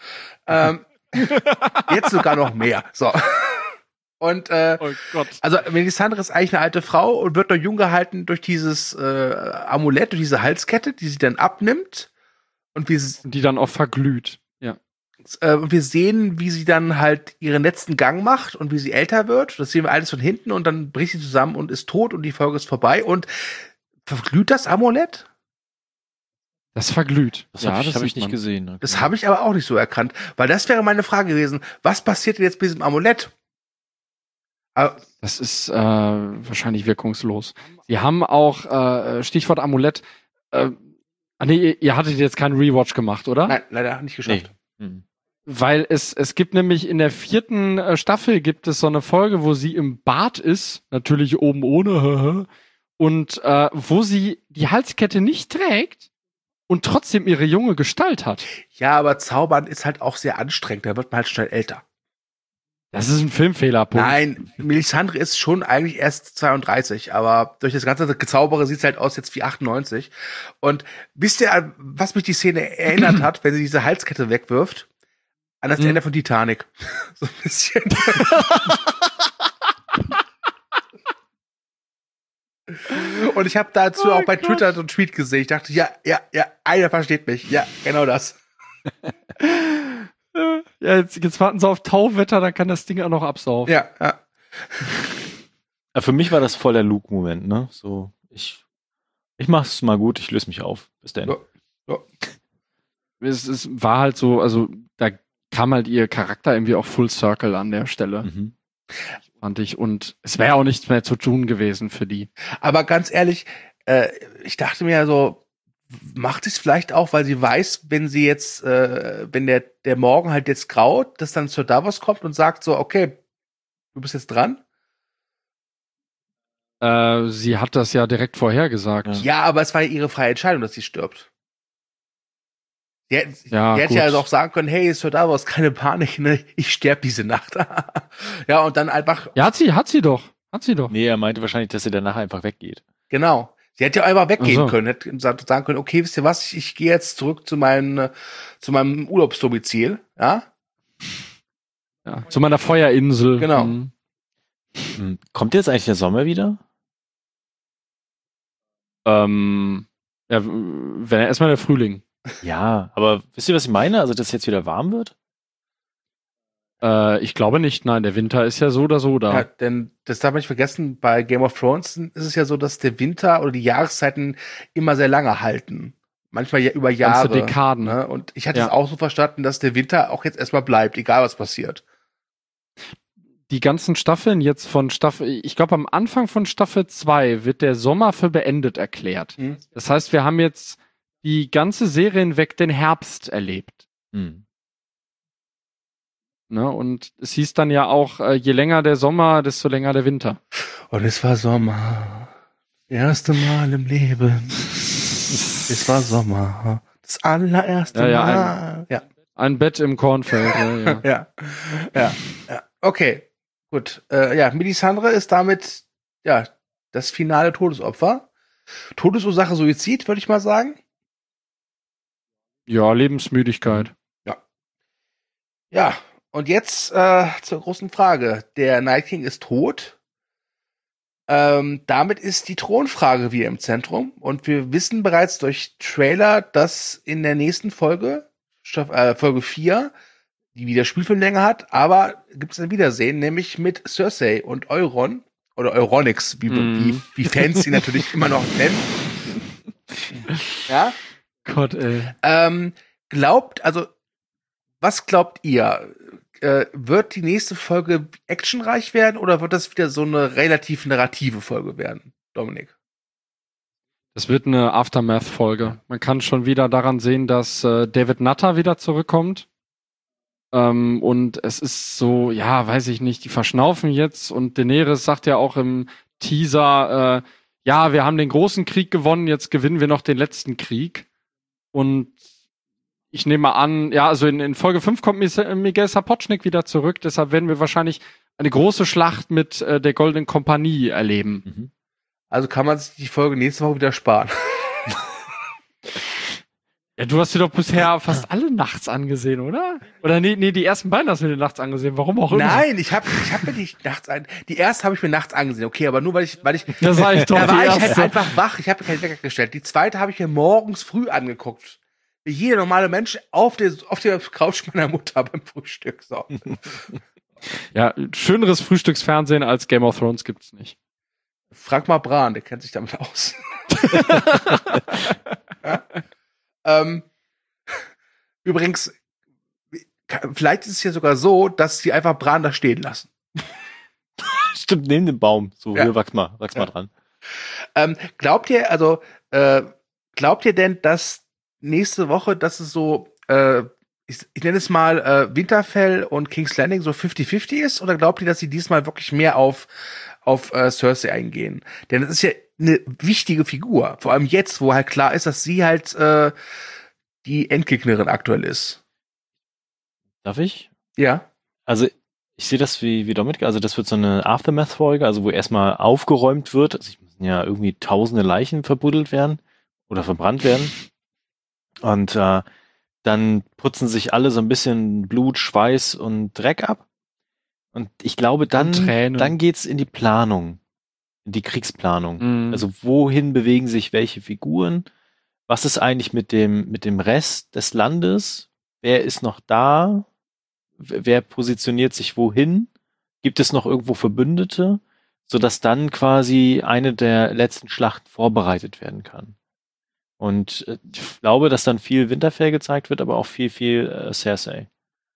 Speaker 3: Jetzt sogar noch mehr. So. Und
Speaker 4: oh Gott.
Speaker 3: also Melisandre ist eigentlich eine alte Frau und wird noch jung gehalten durch dieses Amulett, durch diese Halskette, die sie dann abnimmt. Und
Speaker 4: die dann auch verglüht. Ja.
Speaker 3: Und wir sehen, wie sie dann halt ihren letzten Gang macht und wie sie älter wird. Das sehen wir alles von hinten und dann bricht sie zusammen und ist tot und die Folge ist vorbei. Und verglüht das Amulett?
Speaker 4: Das verglüht.
Speaker 1: Das habe ich nicht gesehen. Okay.
Speaker 3: Das habe ich aber auch nicht so erkannt. Weil das wäre meine Frage gewesen. Was passiert denn jetzt mit diesem Amulett?
Speaker 4: Das ist wahrscheinlich wirkungslos. Sie haben auch, Stichwort Amulett, ihr hattet jetzt keinen Rewatch gemacht, oder?
Speaker 3: Nein, leider nicht geschafft.
Speaker 1: Nee.
Speaker 4: Weil es gibt nämlich in der 4. Staffel gibt es so eine Folge, wo sie im Bad ist, natürlich oben ohne, und wo sie die Halskette nicht trägt und trotzdem ihre junge Gestalt hat.
Speaker 3: Ja, aber Zaubern ist halt auch sehr anstrengend, da wird man halt schnell älter.
Speaker 4: Das ist ein Filmfehler, Punkt.
Speaker 3: Nein, Melisandre ist schon eigentlich erst 32, aber durch das ganze Gezaubere sieht es halt aus jetzt wie 98. Und wisst ihr, was mich die Szene erinnert hat, wenn sie diese Halskette wegwirft? An das Ende von Titanic. So ein bisschen. Und ich habe dazu auch bei Twitter so einen Tweet gesehen. Ich dachte, ja, einer versteht mich. Ja, genau das.
Speaker 4: Ja, jetzt warten sie auf Tauwetter, dann kann das Ding auch noch absaufen.
Speaker 3: Ja.
Speaker 1: Für mich war das voll der Luke-Moment, ne? So, ich mach's mal gut, ich löse mich auf. Bis dann.
Speaker 3: Ja.
Speaker 4: Es war halt so, also da kam halt ihr Charakter irgendwie auch Full Circle an der Stelle.
Speaker 1: Mhm.
Speaker 4: Fand ich. Und es wäre auch nichts mehr zu tun gewesen für die.
Speaker 3: Aber ganz ehrlich, ich dachte mir so, macht sie es vielleicht auch, weil sie weiß, wenn sie jetzt, wenn der Morgen halt jetzt graut, dass dann Sir Davos kommt und sagt so, okay, du bist jetzt dran?
Speaker 4: Sie hat das ja direkt vorhergesagt.
Speaker 3: Ja, aber es war ja ihre freie Entscheidung, dass sie stirbt. Die hätte ja also auch sagen können, hey, Sir Davos, keine Panik, ne? Ich sterbe diese Nacht. Ja, und dann einfach.
Speaker 4: Ja, hat sie doch.
Speaker 1: Nee, er meinte wahrscheinlich, dass sie danach einfach weggeht.
Speaker 3: Genau. Sie hätte ja einfach weggehen können, hätte sagen können, okay, wisst ihr was, ich gehe jetzt zurück zu meinem Urlaubsdomizil, ja?
Speaker 4: Ja, zu meiner Feuerinsel.
Speaker 3: Genau.
Speaker 1: Kommt jetzt eigentlich der Sommer wieder?
Speaker 4: Ja, wenn erstmal der Frühling.
Speaker 1: Ja, aber wisst ihr, was ich meine? Also, dass jetzt wieder warm wird?
Speaker 4: Ich glaube nicht, nein, der Winter ist ja so oder so da.
Speaker 3: Ja, denn das darf man nicht vergessen, bei Game of Thrones ist es ja so, dass der Winter oder die Jahreszeiten immer sehr lange halten. Manchmal ja über Jahre.
Speaker 4: Ganze Dekaden.
Speaker 3: Ne? Und ich hatte es auch so verstanden, dass der Winter auch jetzt erstmal bleibt, egal was passiert.
Speaker 4: Die ganzen Staffeln jetzt von ich glaube am Anfang von Staffel 2 wird der Sommer für beendet erklärt.
Speaker 3: Mhm.
Speaker 4: Das heißt, wir haben jetzt die ganze Serie hinweg den Herbst erlebt. Ne? Und es hieß dann ja auch, je länger der Sommer, desto länger der Winter.
Speaker 3: Und es war Sommer. Das erste Mal im Leben. Es war Sommer. Das allererste Mal.
Speaker 4: Ein Bett im Kornfeld.
Speaker 3: Ja. Okay, gut. Melisandre ist damit das finale Todesopfer. Todesursache Suizid, würde ich mal sagen.
Speaker 4: Ja, Lebensmüdigkeit.
Speaker 3: Ja, und jetzt zur großen Frage. Der Night King ist tot. Damit ist die Thronfrage wieder im Zentrum. Und wir wissen bereits durch Trailer, dass in der nächsten Folge, Folge 4, die wieder Spielfilmlänge hat, aber gibt es ein Wiedersehen, nämlich mit Cersei und Euron. Oder Euronix, wie Fans sie natürlich immer noch nennen. Ja?
Speaker 4: Gott, ey.
Speaker 3: Was glaubt ihr? Wird die nächste Folge actionreich werden oder wird das wieder so eine relativ narrative Folge werden, Dominik?
Speaker 4: Es wird eine Aftermath-Folge. Man kann schon wieder daran sehen, dass David Nutter wieder zurückkommt. Und es ist so, ja, weiß ich nicht, die verschnaufen jetzt und Daenerys sagt ja auch im Teaser, ja, wir haben den großen Krieg gewonnen, jetzt gewinnen wir noch den letzten Krieg. Und ich nehme an, ja, also in Folge 5 kommt Miguel Sapochnik wieder zurück, deshalb werden wir wahrscheinlich eine große Schlacht mit der Goldenen Kompanie erleben.
Speaker 1: Mhm.
Speaker 3: Also kann man sich die Folge nächste Woche wieder sparen.
Speaker 4: Ja, du hast dir doch bisher fast alle nachts angesehen, oder? Oder nee, die ersten beiden hast du dir nachts angesehen, warum auch immer.
Speaker 3: Nein, ich hab mir die nachts die erste habe ich mir nachts angesehen, okay, aber nur weil ich
Speaker 4: das war ich doch,
Speaker 3: da war
Speaker 4: die
Speaker 3: ich halt
Speaker 4: erste.
Speaker 3: einfach wach, ich habe mir keinen Wecker gestellt. Die zweite habe ich mir morgens früh angeguckt. Wie jeder normale Mensch auf der Couch meiner Mutter beim Frühstück. So.
Speaker 4: Ja, schöneres Frühstücksfernsehen als Game of Thrones gibt's nicht.
Speaker 3: Frag mal Bran, der kennt sich damit aus. Ja? Übrigens, vielleicht ist es ja sogar so, dass sie einfach Bran da stehen lassen.
Speaker 1: Stimmt, neben dem Baum. So,
Speaker 3: Ja.
Speaker 1: hier, wachs mal dran.
Speaker 3: Glaubt ihr denn, dass nächste Woche, dass es so, ich nenne es mal Winterfell und King's Landing so 50-50 ist? Oder glaubt ihr, dass sie diesmal wirklich mehr auf Cersei eingehen? Denn das ist ja eine wichtige Figur. Vor allem jetzt, wo halt klar ist, dass sie halt die Endgegnerin aktuell ist.
Speaker 1: Darf ich?
Speaker 3: Ja.
Speaker 1: Also, ich sehe das wie Dominik. Also, das wird so eine Aftermath-Folge, also wo erstmal aufgeräumt wird. Also, es müssen ja irgendwie tausende Leichen verbuddelt werden oder verbrannt werden. Und dann putzen sich alle so ein bisschen Blut, Schweiß und Dreck ab. Und ich glaube, dann geht's in die Planung, in die Kriegsplanung.
Speaker 4: Mhm.
Speaker 1: Also wohin bewegen sich welche Figuren? Was ist eigentlich mit dem Rest des Landes? Wer ist noch da? Wer positioniert sich wohin? Gibt es noch irgendwo Verbündete? Sodass dann quasi eine der letzten Schlachten vorbereitet werden kann. Und ich glaube, dass dann viel Winterfell gezeigt wird, aber auch viel Cersei.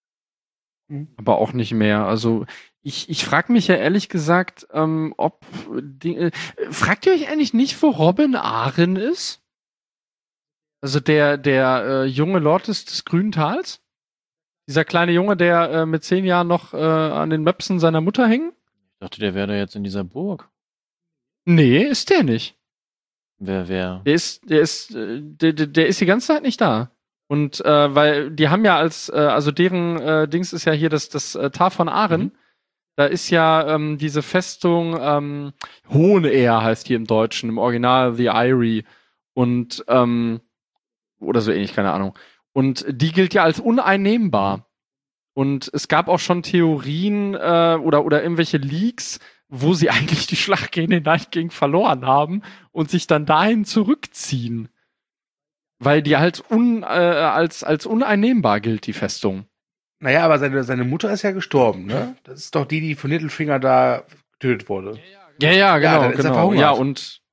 Speaker 4: Aber auch nicht mehr. Also ich frage mich ja ehrlich gesagt, ob fragt ihr euch eigentlich nicht, wo Robin Arryn ist? Also der junge Lord des Grünen Tals? Dieser kleine Junge, der mit 10 Jahren noch an den Möpsen seiner Mutter hängt?
Speaker 1: Ich dachte, der wäre da jetzt in dieser Burg.
Speaker 4: Nee, ist der nicht.
Speaker 1: Wer?
Speaker 4: Der ist die ganze Zeit nicht da. Und weil die haben ja also deren Dings ist ja hier das Tal von Aren.
Speaker 1: Mhm.
Speaker 4: Da ist ja diese Festung Hohenehr heißt hier im Deutschen, im Original The Eyrie. Und oder so ähnlich, keine Ahnung. Und die gilt ja als uneinnehmbar. Und es gab auch schon Theorien oder irgendwelche Leaks, wo sie eigentlich die Schlacht gegen den Night King verloren haben und sich dann dahin zurückziehen. Weil die halt als uneinnehmbar gilt, die Festung.
Speaker 3: Naja, aber seine Mutter ist ja gestorben, ne? Das ist doch die von Littlefinger da getötet wurde.
Speaker 4: Ja, genau,
Speaker 3: dann ist er
Speaker 4: genau.
Speaker 3: verhungert.
Speaker 4: Ja, und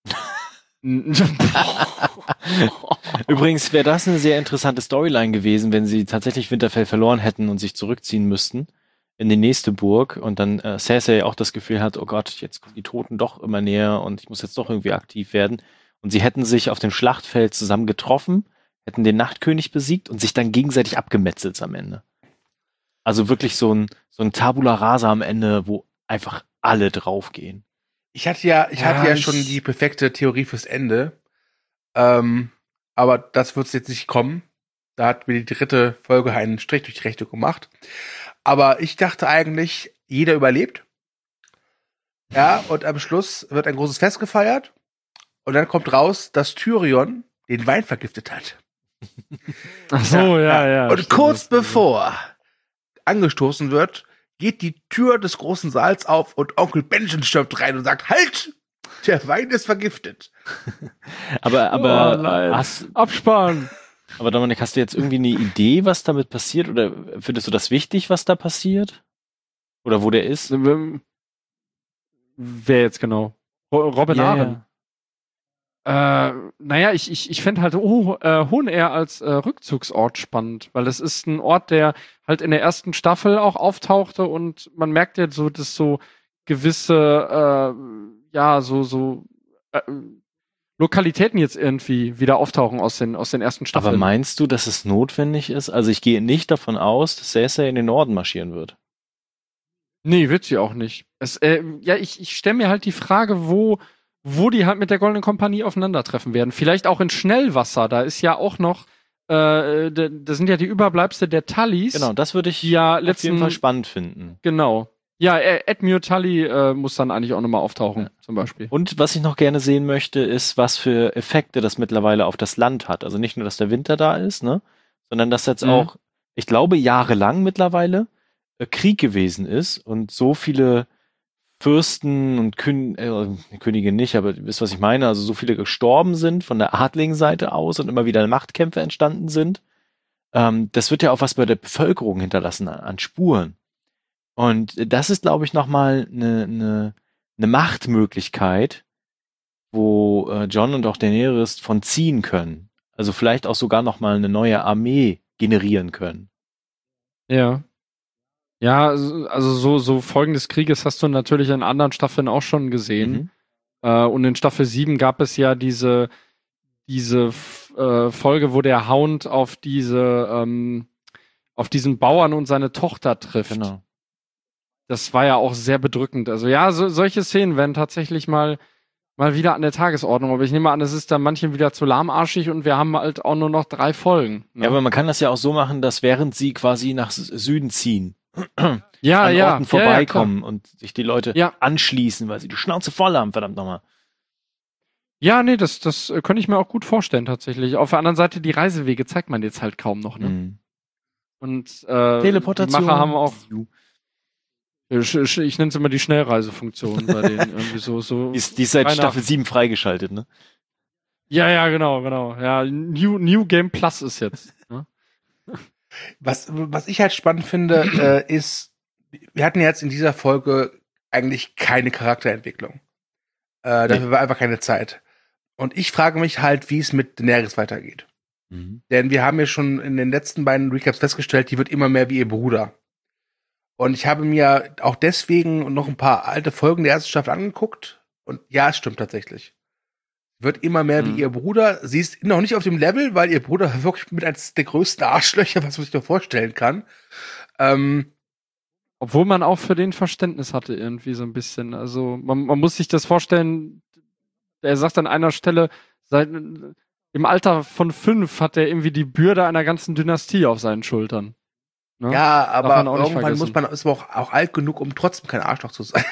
Speaker 1: Übrigens wäre das eine sehr interessante Storyline gewesen, wenn sie tatsächlich Winterfell verloren hätten und sich zurückziehen müssten in die nächste Burg und dann Cersei auch das Gefühl hat, oh Gott, jetzt kommen die Toten doch immer näher und ich muss jetzt doch irgendwie aktiv werden. Und sie hätten sich auf dem Schlachtfeld zusammen getroffen, hätten den Nachtkönig besiegt und sich dann gegenseitig abgemetzelt am Ende. Also wirklich so ein Tabula Rasa am Ende, wo einfach alle draufgehen.
Speaker 3: Ich hatte ja schon die perfekte Theorie fürs Ende. Aber das wird jetzt nicht kommen. Da hat mir die 3. Folge einen Strich durch die Rechnung gemacht. Aber ich dachte eigentlich, jeder überlebt. Ja, und am Schluss wird ein großes Fest gefeiert. Und dann kommt raus, dass Tyrion den Wein vergiftet hat.
Speaker 4: ach so, ja.
Speaker 3: Und
Speaker 4: stimmt,
Speaker 3: kurz
Speaker 4: das-
Speaker 3: bevor angestoßen wird, geht die Tür des großen Saals auf und Onkel Benjen stürmt rein und sagt, halt! Der Wein ist vergiftet.
Speaker 1: Aber
Speaker 4: Oh, nein. Absparen.
Speaker 1: aber Dominik, hast du jetzt irgendwie eine Idee, was damit passiert? Oder findest du das wichtig, was da passiert? Oder wo der ist?
Speaker 4: Wer jetzt genau? Robin
Speaker 1: Ja,
Speaker 4: Arryn. Naja, ich fände halt Hohenehr als Rückzugsort spannend, weil es ist ein Ort, der halt in der ersten Staffel auch auftauchte und man merkt ja so, dass so gewisse Lokalitäten jetzt irgendwie wieder auftauchen aus den ersten Staffeln.
Speaker 1: Aber meinst du, dass es notwendig ist? Also ich gehe nicht davon aus, dass Cersei in den Norden marschieren wird.
Speaker 4: Nee, wird sie auch nicht. Ich stelle mir halt die Frage, wo die halt mit der Goldenen Kompanie aufeinandertreffen werden. Vielleicht auch in Schnellwasser. Da ist ja auch noch, da sind ja die Überbleibsel der Tullys.
Speaker 1: Genau, das würde ich
Speaker 4: auf
Speaker 1: jeden Fall spannend finden.
Speaker 4: Genau. Ja, Admiral Tully muss dann eigentlich auch nochmal auftauchen, zum Beispiel.
Speaker 1: Und was ich noch gerne sehen möchte, ist, was für Effekte das mittlerweile auf das Land hat. Also nicht nur, dass der Winter da ist, ne, sondern dass jetzt auch, ich glaube, jahrelang mittlerweile Krieg gewesen ist und so viele Fürsten und Könige nicht, aber ihr wisst, was ich meine, also so viele gestorben sind von der Adligenseite aus und immer wieder Machtkämpfe entstanden sind. Das wird ja auch was bei der Bevölkerung hinterlassen an Spuren. Und das ist, glaube ich, nochmal eine Machtmöglichkeit, wo Jon und auch Daenerys von ziehen können. Also vielleicht auch sogar nochmal eine neue Armee generieren können.
Speaker 4: Ja. Ja, also so Folgen des Krieges hast du natürlich in anderen Staffeln auch schon gesehen. Und in Staffel 7 gab es ja diese Folge, wo der Hound auf diesen Bauern und seine Tochter trifft.
Speaker 1: Genau.
Speaker 4: Das war ja auch sehr bedrückend. Also ja, solche Szenen werden tatsächlich mal wieder an der Tagesordnung. Aber ich nehme an, es ist dann manchen wieder zu lahmarschig und wir haben halt auch nur noch 3 Folgen. Ne?
Speaker 1: Ja, aber man kann das ja auch so machen, dass während sie quasi nach Süden ziehen, an
Speaker 4: ja,
Speaker 1: Orten vorbeikommen
Speaker 4: ja,
Speaker 1: und sich die Leute
Speaker 4: Ja.
Speaker 1: anschließen, weil sie die Schnauze voll haben, verdammt nochmal.
Speaker 4: Ja, nee, das könnte ich mir auch gut vorstellen, tatsächlich. Auf der anderen Seite, die Reisewege zeigt man jetzt halt kaum noch, ne?
Speaker 1: Mhm.
Speaker 4: Und
Speaker 1: Teleportation.
Speaker 4: die Macher haben auch, ich nenne es immer die Schnellreisefunktion bei denen irgendwie so.
Speaker 1: Die ist seit Staffel 7 freigeschaltet, ne?
Speaker 4: Ja, genau. Ja, New Game Plus ist jetzt. Ne?
Speaker 3: Was ich halt spannend finde, ist, wir hatten jetzt in dieser Folge eigentlich keine Charakterentwicklung. Dafür war einfach keine Zeit. Und ich frage mich halt, wie es mit Daenerys weitergeht.
Speaker 1: Mhm.
Speaker 3: Denn wir haben ja schon in den letzten beiden Recaps festgestellt, die wird immer mehr wie ihr Bruder. Und ich habe mir auch deswegen noch ein paar alte Folgen der ersten Staffel angeguckt. Und ja, es stimmt tatsächlich. Wird immer mehr wie ihr Bruder. Sie ist noch nicht auf dem Level, weil ihr Bruder wirklich mit eines der größten Arschlöcher, was man sich da vorstellen kann.
Speaker 4: Obwohl man auch für den Verständnis hatte irgendwie so ein bisschen. Also man muss sich das vorstellen, er sagt an einer Stelle, im Alter von 5 hat er irgendwie die Bürde einer ganzen Dynastie auf seinen Schultern. Ne?
Speaker 3: Ja, aber
Speaker 4: irgendwann
Speaker 3: ist man auch alt genug, um trotzdem kein Arschloch zu sein.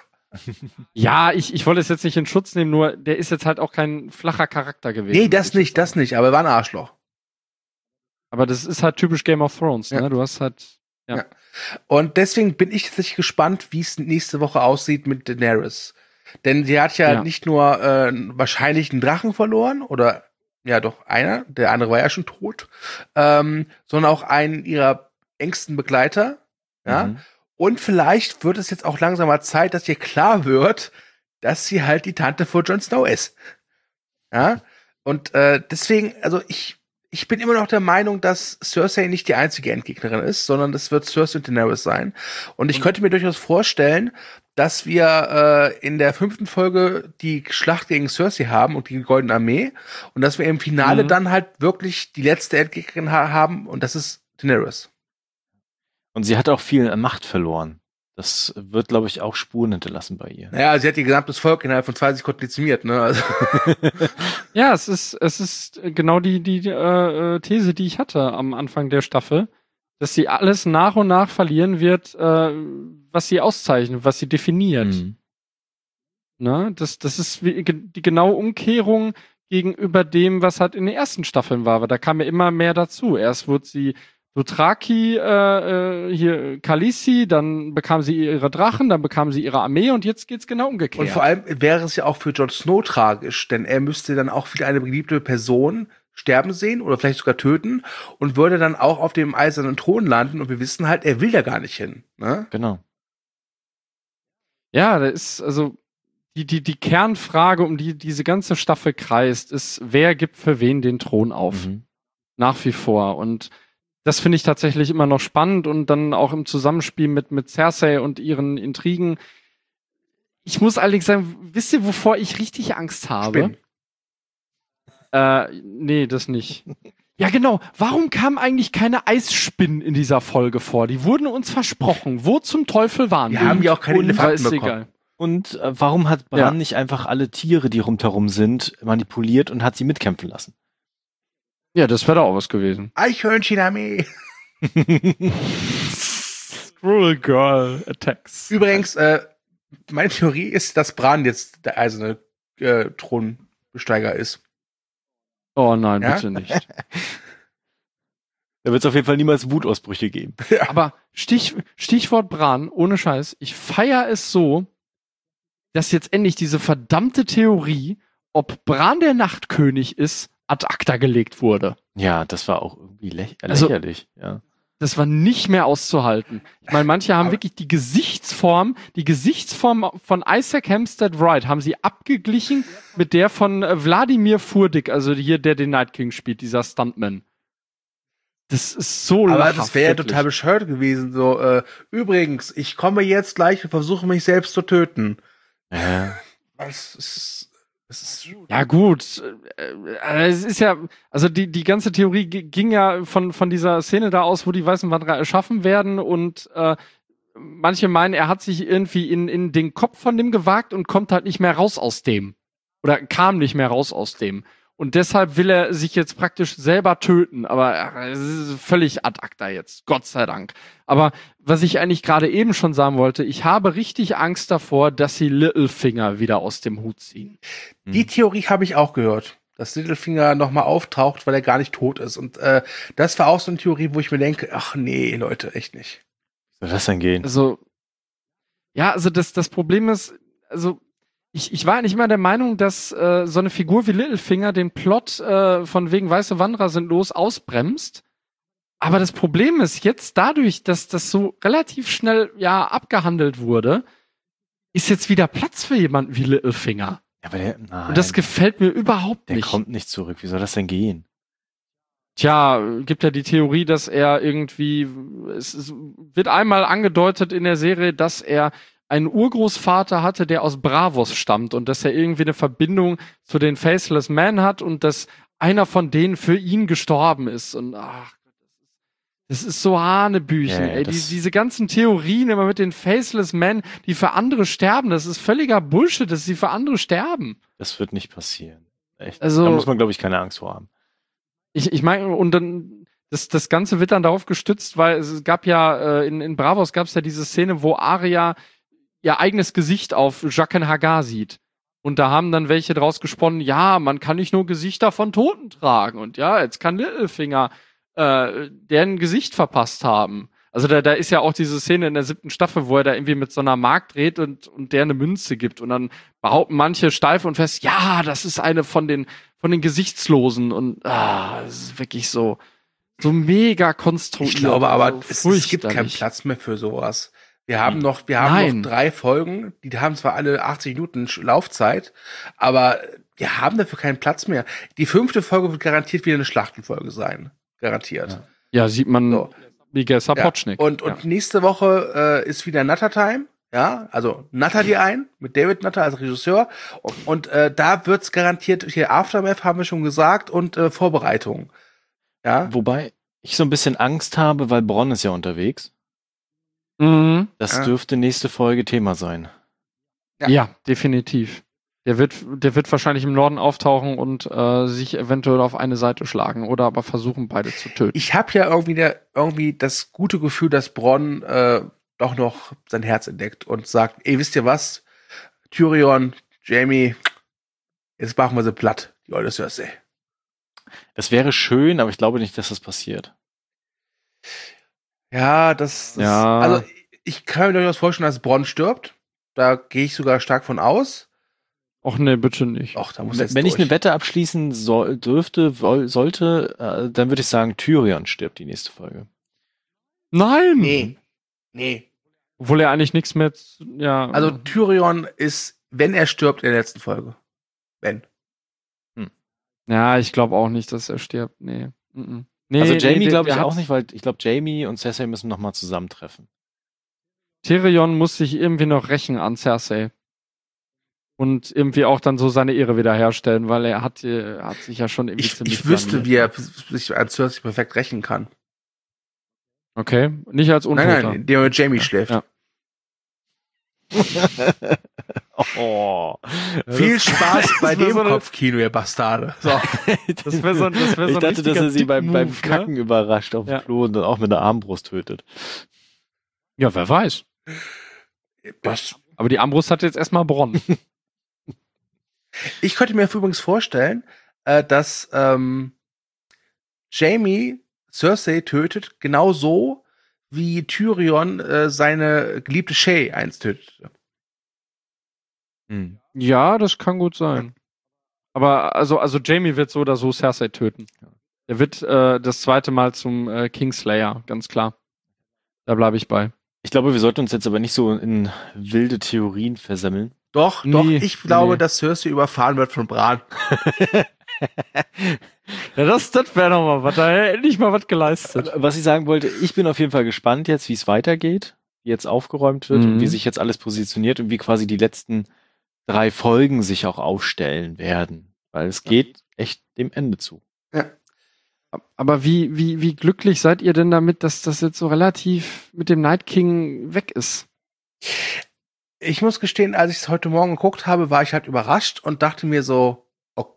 Speaker 4: Ja, ich wollte es jetzt nicht in Schutz nehmen, nur der ist jetzt halt auch kein flacher Charakter gewesen.
Speaker 3: Nee, das nicht, aber er war ein Arschloch.
Speaker 4: Aber das ist halt typisch Game of Thrones, ne? Du hast halt, ja.
Speaker 3: Und deswegen bin ich tatsächlich gespannt, wie es nächste Woche aussieht mit Daenerys. Denn sie hat ja nicht nur wahrscheinlich einen Drachen verloren, oder ja doch einer, der andere war ja schon tot, sondern auch einen ihrer engsten Begleiter. Ja.
Speaker 1: Mhm.
Speaker 3: Und vielleicht wird es jetzt auch langsam mal Zeit, dass ihr klar wird, dass sie halt die Tante von Jon Snow ist. Ja. Und deswegen, also ich bin immer noch der Meinung, dass Cersei nicht die einzige Endgegnerin ist, sondern das wird Cersei und Daenerys sein. Und ich könnte mir durchaus vorstellen, dass wir in der 5. Folge die Schlacht gegen Cersei haben und die Goldene Armee und dass wir im Finale dann halt wirklich die letzte Endgegnerin haben und das ist Daenerys.
Speaker 1: Und sie hat auch viel Macht verloren. Das wird, glaube ich, auch Spuren hinterlassen bei ihr.
Speaker 3: Naja, sie hat ihr gesamtes Volk innerhalb von 2 Sekunden dezimiert, ne? Also
Speaker 4: Ja, es ist genau die These, die ich hatte am Anfang der Staffel, dass sie alles nach und nach verlieren wird, was sie auszeichnet, was sie definiert.
Speaker 1: Mhm.
Speaker 4: Ne? Das ist die genaue Umkehrung gegenüber dem, was halt in den ersten Staffeln war. Aber da kam ja immer mehr dazu. Erst wurde sie Dothraki, hier Khaleesi, dann bekam sie ihre Drachen, dann bekam sie ihre Armee und jetzt geht's genau umgekehrt.
Speaker 3: und vor allem wäre es ja auch für Jon Snow tragisch, denn er müsste dann auch wieder eine beliebte Person sterben sehen oder vielleicht sogar töten und würde dann auch auf dem eisernen Thron landen und wir wissen halt, er will da gar nicht hin. Ne?
Speaker 1: Genau.
Speaker 4: Ja, da ist, also die Kernfrage, um die diese ganze Staffel kreist, ist, wer gibt für wen den Thron auf?
Speaker 1: Mhm.
Speaker 4: Nach wie vor. Und das finde ich tatsächlich immer noch spannend und dann auch im Zusammenspiel mit Cersei und ihren Intrigen. Ich muss allerdings sagen, wisst ihr, wovor ich richtig Angst habe?
Speaker 3: Spinnen.
Speaker 4: Nee, das nicht. Ja, genau. Warum kamen eigentlich keine Eisspinnen in dieser Folge vor? Die wurden uns versprochen. Wo zum Teufel waren die?
Speaker 3: Wir haben ja auch keine Elefanten
Speaker 4: ist
Speaker 3: bekommen.
Speaker 4: egal.
Speaker 1: Und warum hat Bran
Speaker 4: Ja.
Speaker 1: nicht einfach alle Tiere, die rundherum sind, manipuliert und hat sie mitkämpfen lassen?
Speaker 4: Ja, das wäre doch auch was gewesen.
Speaker 3: Eichhörnchenarmee.
Speaker 4: Squirrel Girl Attacks.
Speaker 3: Übrigens, meine Theorie ist, dass Bran jetzt der eiserne Thronbesteiger ist.
Speaker 4: Oh nein,
Speaker 3: Ja?
Speaker 4: bitte nicht.
Speaker 1: Da wird es auf jeden Fall niemals Wutausbrüche geben.
Speaker 4: Aber Stichwort Bran, ohne Scheiß, ich feier es so, dass jetzt endlich diese verdammte Theorie, ob Bran der Nachtkönig ist, ad acta gelegt wurde.
Speaker 1: Ja, das war auch irgendwie
Speaker 4: Also-
Speaker 1: lächerlich. Ja.
Speaker 4: Das war nicht mehr auszuhalten. Ich meine, manche haben
Speaker 3: Aber-
Speaker 4: wirklich die Gesichtsform von Isaac Hempstead Wright haben sie abgeglichen mit der von Wladimir Furdik, also hier, der den Night King spielt, dieser Stuntman. Das ist so
Speaker 3: Aber
Speaker 4: lachhaft,
Speaker 3: das wäre ja
Speaker 4: wirklich.
Speaker 3: total bescheuert gewesen. So, übrigens, ich komme jetzt gleich und versuche mich selbst zu töten. Das ist
Speaker 4: Ja gut, es ist ja, also die ganze Theorie ging ja von dieser Szene da aus, wo die Weißen Wanderer erschaffen werden und manche meinen, er hat sich irgendwie in den Kopf von dem gewagt und kommt halt nicht mehr raus aus dem. Oder kam nicht mehr raus aus dem. Und deshalb will er sich jetzt praktisch selber töten. Aber es ist völlig ad acta jetzt. Gott sei Dank. Aber was ich eigentlich gerade eben schon sagen wollte, ich habe richtig Angst davor, dass sie Littlefinger wieder aus dem Hut ziehen.
Speaker 3: Die Theorie habe ich auch gehört, dass Littlefinger nochmal auftaucht, weil er gar nicht tot ist. Und das war auch so eine Theorie, wo ich mir denke, ach nee, Leute, echt nicht.
Speaker 1: Wie soll das denn gehen?
Speaker 4: Also, ja, also das Problem ist, also ich war eigentlich immer der Meinung, dass so eine Figur wie Littlefinger den Plot von wegen Weiße Wanderer sind los ausbremst. Aber das Problem ist jetzt dadurch, dass das so relativ schnell ja abgehandelt wurde, ist jetzt wieder Platz für jemanden wie Littlefinger.
Speaker 1: Ja, aber nein,
Speaker 4: Und das gefällt mir überhaupt
Speaker 1: der
Speaker 4: nicht.
Speaker 1: kommt nicht zurück. Wie soll das denn gehen?
Speaker 4: Tja, gibt ja die Theorie, dass er irgendwie, es wird einmal angedeutet in der Serie, dass er einen Urgroßvater hatte, der aus Bravos stammt und dass er irgendwie eine Verbindung zu den Faceless Men hat und dass einer von denen für ihn gestorben ist. Und ach, das ist so Hanebüchen,
Speaker 1: Ja,
Speaker 4: ey.
Speaker 1: das-
Speaker 4: Diese ganzen Theorien immer mit den Faceless Men, die für andere sterben, das ist völliger Bullshit, dass sie für andere sterben.
Speaker 1: Das wird nicht passieren. Echt.
Speaker 4: Also-
Speaker 1: Da muss man, glaube ich, keine Angst vor haben.
Speaker 4: Ich meine, und dann, das Ganze wird dann darauf gestützt, weil es gab ja, in Bravos gab es ja diese Szene, wo Arya ihr eigenes Gesicht auf Jaqen Hagar sieht. Und da haben dann welche draus gesponnen, ja, man kann nicht nur Gesichter von Toten tragen. Und ja, jetzt kann Littlefinger deren Gesicht verpasst haben. Also da ist ja auch diese Szene in der 7. Staffel, wo er da irgendwie mit so einer Mark dreht und der eine Münze gibt. Und dann behaupten manche steif und fest, ja, das ist eine von den Gesichtslosen. Und das ist wirklich so mega konstruiert.
Speaker 3: Ich glaube aber,
Speaker 4: so
Speaker 3: es gibt keinen
Speaker 4: fürchterlich.
Speaker 3: Platz mehr für sowas. Wir haben noch
Speaker 4: Nein.
Speaker 3: 3 Folgen, die haben zwar alle 80 Minuten Laufzeit, aber wir haben dafür keinen Platz mehr. Die 5. Folge wird garantiert wieder eine Schlachtenfolge sein. Garantiert.
Speaker 4: Ja, sieht man
Speaker 3: So.
Speaker 4: Miguel
Speaker 3: Ja.
Speaker 4: Sapochnik.
Speaker 3: Und nächste Woche ist wieder Nutter Time. Ja, also Nutter die ein, mit David Nutter als Regisseur. Und da wird's garantiert, hier Aftermath haben wir schon gesagt, und Vorbereitung. Ja.
Speaker 1: Wobei ich so ein bisschen Angst habe, weil Bronn ist ja unterwegs.
Speaker 4: Mhm.
Speaker 1: Das
Speaker 3: Ja.
Speaker 1: dürfte nächste Folge Thema sein.
Speaker 3: Ja.
Speaker 4: Ja, definitiv. Der wird wahrscheinlich im Norden auftauchen und sich eventuell auf eine Seite schlagen oder aber versuchen, beide zu töten.
Speaker 3: Ich habe ja irgendwie das gute Gefühl, dass Bronn doch noch sein Herz entdeckt und sagt, ey, wisst ihr was? Tyrion, Jaime, jetzt machen wir sie platt, die olle Cersei.
Speaker 1: Das wäre schön, aber ich glaube nicht, dass das passiert.
Speaker 3: Ja, das
Speaker 4: Ja.
Speaker 3: also ich kann mir durchaus vorstellen, dass Bronn stirbt. Da gehe ich sogar stark von aus.
Speaker 4: Och nee, bitte nicht.
Speaker 3: Och, da muss jetzt
Speaker 1: Wenn ich
Speaker 3: durch.
Speaker 1: eine Wette abschließen sollte, dann würde ich sagen, Tyrion stirbt die nächste Folge.
Speaker 4: Nein!
Speaker 3: Nee.
Speaker 4: Obwohl er eigentlich nichts mehr, ja.
Speaker 3: Also Tyrion ist, wenn er stirbt, in der letzten Folge. Wenn.
Speaker 4: ja, ich glaube auch nicht, dass er stirbt. Nee. Mhm. Nee,
Speaker 1: Also Jaime
Speaker 4: nee,
Speaker 1: glaube ich
Speaker 4: der
Speaker 1: auch
Speaker 4: hat-
Speaker 1: nicht, weil ich glaube, Jaime und Cersei müssen nochmal zusammentreffen.
Speaker 4: Tyrion muss sich irgendwie noch rächen an Cersei. und irgendwie auch dann so seine Ehre wiederherstellen, weil er hat sich ja schon irgendwie ziemlich
Speaker 3: Ich wüsste,
Speaker 4: blamiert.
Speaker 3: wie er sich an Cersei perfekt rächen kann.
Speaker 4: Okay, nicht als Untoter.
Speaker 3: Nein, indem er mit Jamie schläft.
Speaker 4: Ja.
Speaker 1: Oh.
Speaker 3: Viel Spaß bei
Speaker 4: wär
Speaker 3: dem
Speaker 4: so eine-
Speaker 3: Kopfkino, ihr Bastarde. So.
Speaker 4: Das wäre so ein
Speaker 1: Ich dachte, dass er sie beim
Speaker 4: Dick-Move,
Speaker 1: Kacken überrascht auf dem
Speaker 4: Ja.
Speaker 1: Klo und dann auch mit einer Armbrust tötet.
Speaker 4: Ja, wer weiß.
Speaker 3: Das,
Speaker 4: Aber die Armbrust hat jetzt erstmal Bronn.
Speaker 3: ich könnte mir übrigens vorstellen, dass Jamie Cersei tötet, genauso wie Tyrion seine geliebte Shay einst tötete.
Speaker 1: Hm.
Speaker 4: Ja, das kann gut sein. Aber also Jamie wird so oder so Cersei töten. Er wird das zweite Mal zum Kingslayer, ganz klar. Da bleibe ich bei.
Speaker 1: Ich glaube, wir sollten uns jetzt aber nicht so in wilde Theorien versammeln.
Speaker 3: Doch,
Speaker 4: Nee,
Speaker 3: ich glaube,
Speaker 4: nee.
Speaker 3: dass Cersei überfahren wird von Bran.
Speaker 4: Ja, das wäre noch mal was. Da hätte endlich mal was geleistet.
Speaker 1: Was ich sagen wollte, ich bin auf jeden Fall gespannt jetzt, wie es weitergeht, wie jetzt aufgeräumt wird und wie sich jetzt alles positioniert und wie quasi die letzten 3 Folgen sich auch aufstellen werden. Weil es geht echt dem Ende zu.
Speaker 4: Aber wie glücklich seid ihr denn damit, dass das jetzt so relativ mit dem Night King weg ist?
Speaker 3: Ich muss gestehen, als ich es heute Morgen geguckt habe, war ich halt überrascht und dachte mir so,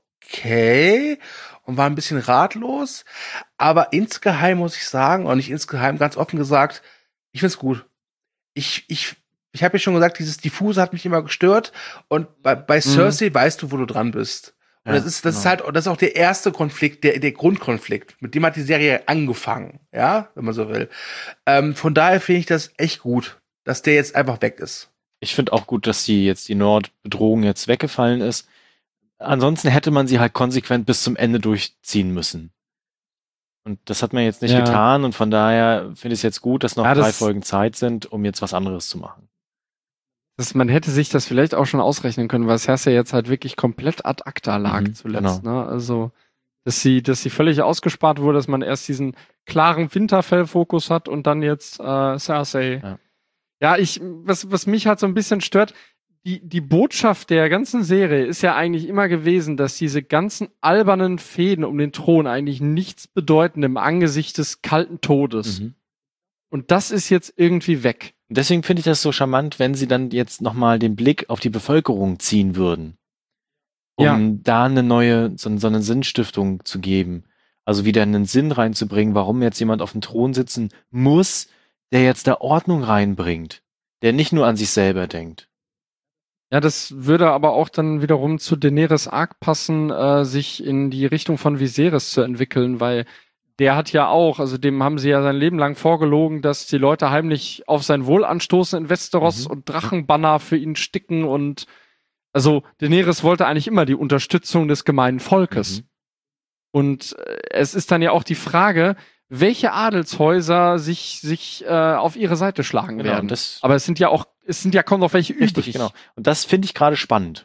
Speaker 3: okay, und war ein bisschen ratlos. Aber insgeheim muss ich sagen, und nicht insgeheim, ganz offen gesagt, ich find's gut. Ich habe ja schon gesagt, dieses Diffuse hat mich immer gestört. Und bei Cersei weißt du, wo du dran bist. Und
Speaker 1: Ja,
Speaker 3: das ist auch der erste Konflikt, der Grundkonflikt. Mit dem hat die Serie angefangen, ja, wenn man so will. Von daher finde ich das echt gut, dass der jetzt einfach weg ist.
Speaker 1: Ich finde auch gut, dass die Nordbedrohung jetzt weggefallen ist. Ansonsten hätte man sie halt konsequent bis zum Ende durchziehen müssen. Und das hat man jetzt nicht getan und von daher finde ich es jetzt gut, dass noch 3 Folgen Zeit sind, um jetzt was anderes zu machen.
Speaker 4: Man hätte sich das vielleicht auch schon ausrechnen können, weil Cersei jetzt halt wirklich komplett ad acta lag zuletzt.
Speaker 1: Genau.
Speaker 4: Ne? Also, dass sie völlig ausgespart wurde, dass man erst diesen klaren Winterfell-Fokus hat und dann jetzt Cersei. Ja, was mich halt so ein bisschen stört, die Botschaft der ganzen Serie ist ja eigentlich immer gewesen, dass diese ganzen albernen Fäden um den Thron eigentlich nichts bedeuten im Angesicht des kalten Todes. Und das ist jetzt irgendwie weg.
Speaker 1: Und deswegen finde ich das so charmant, wenn sie dann jetzt nochmal den Blick auf die Bevölkerung ziehen würden. Um da eine neue, so eine Sinnstiftung zu geben. Also wieder einen Sinn reinzubringen, warum jetzt jemand auf dem Thron sitzen muss, der jetzt da Ordnung reinbringt. Der nicht nur an sich selber denkt.
Speaker 4: Ja, das würde aber auch dann wiederum zu Daenerys Arc passen, sich in die Richtung von Viserys zu entwickeln, weil der hat ja auch, also dem haben sie ja sein Leben lang vorgelogen, dass die Leute heimlich auf sein Wohl anstoßen in Westeros und Drachenbanner für ihn sticken und also Daenerys wollte eigentlich immer die Unterstützung des gemeinen Volkes. Und es ist dann ja auch die Frage, welche Adelshäuser sich auf ihre Seite schlagen werden. Aber es sind ja kaum noch welche übrig.
Speaker 1: Genau. Und das finde ich gerade spannend.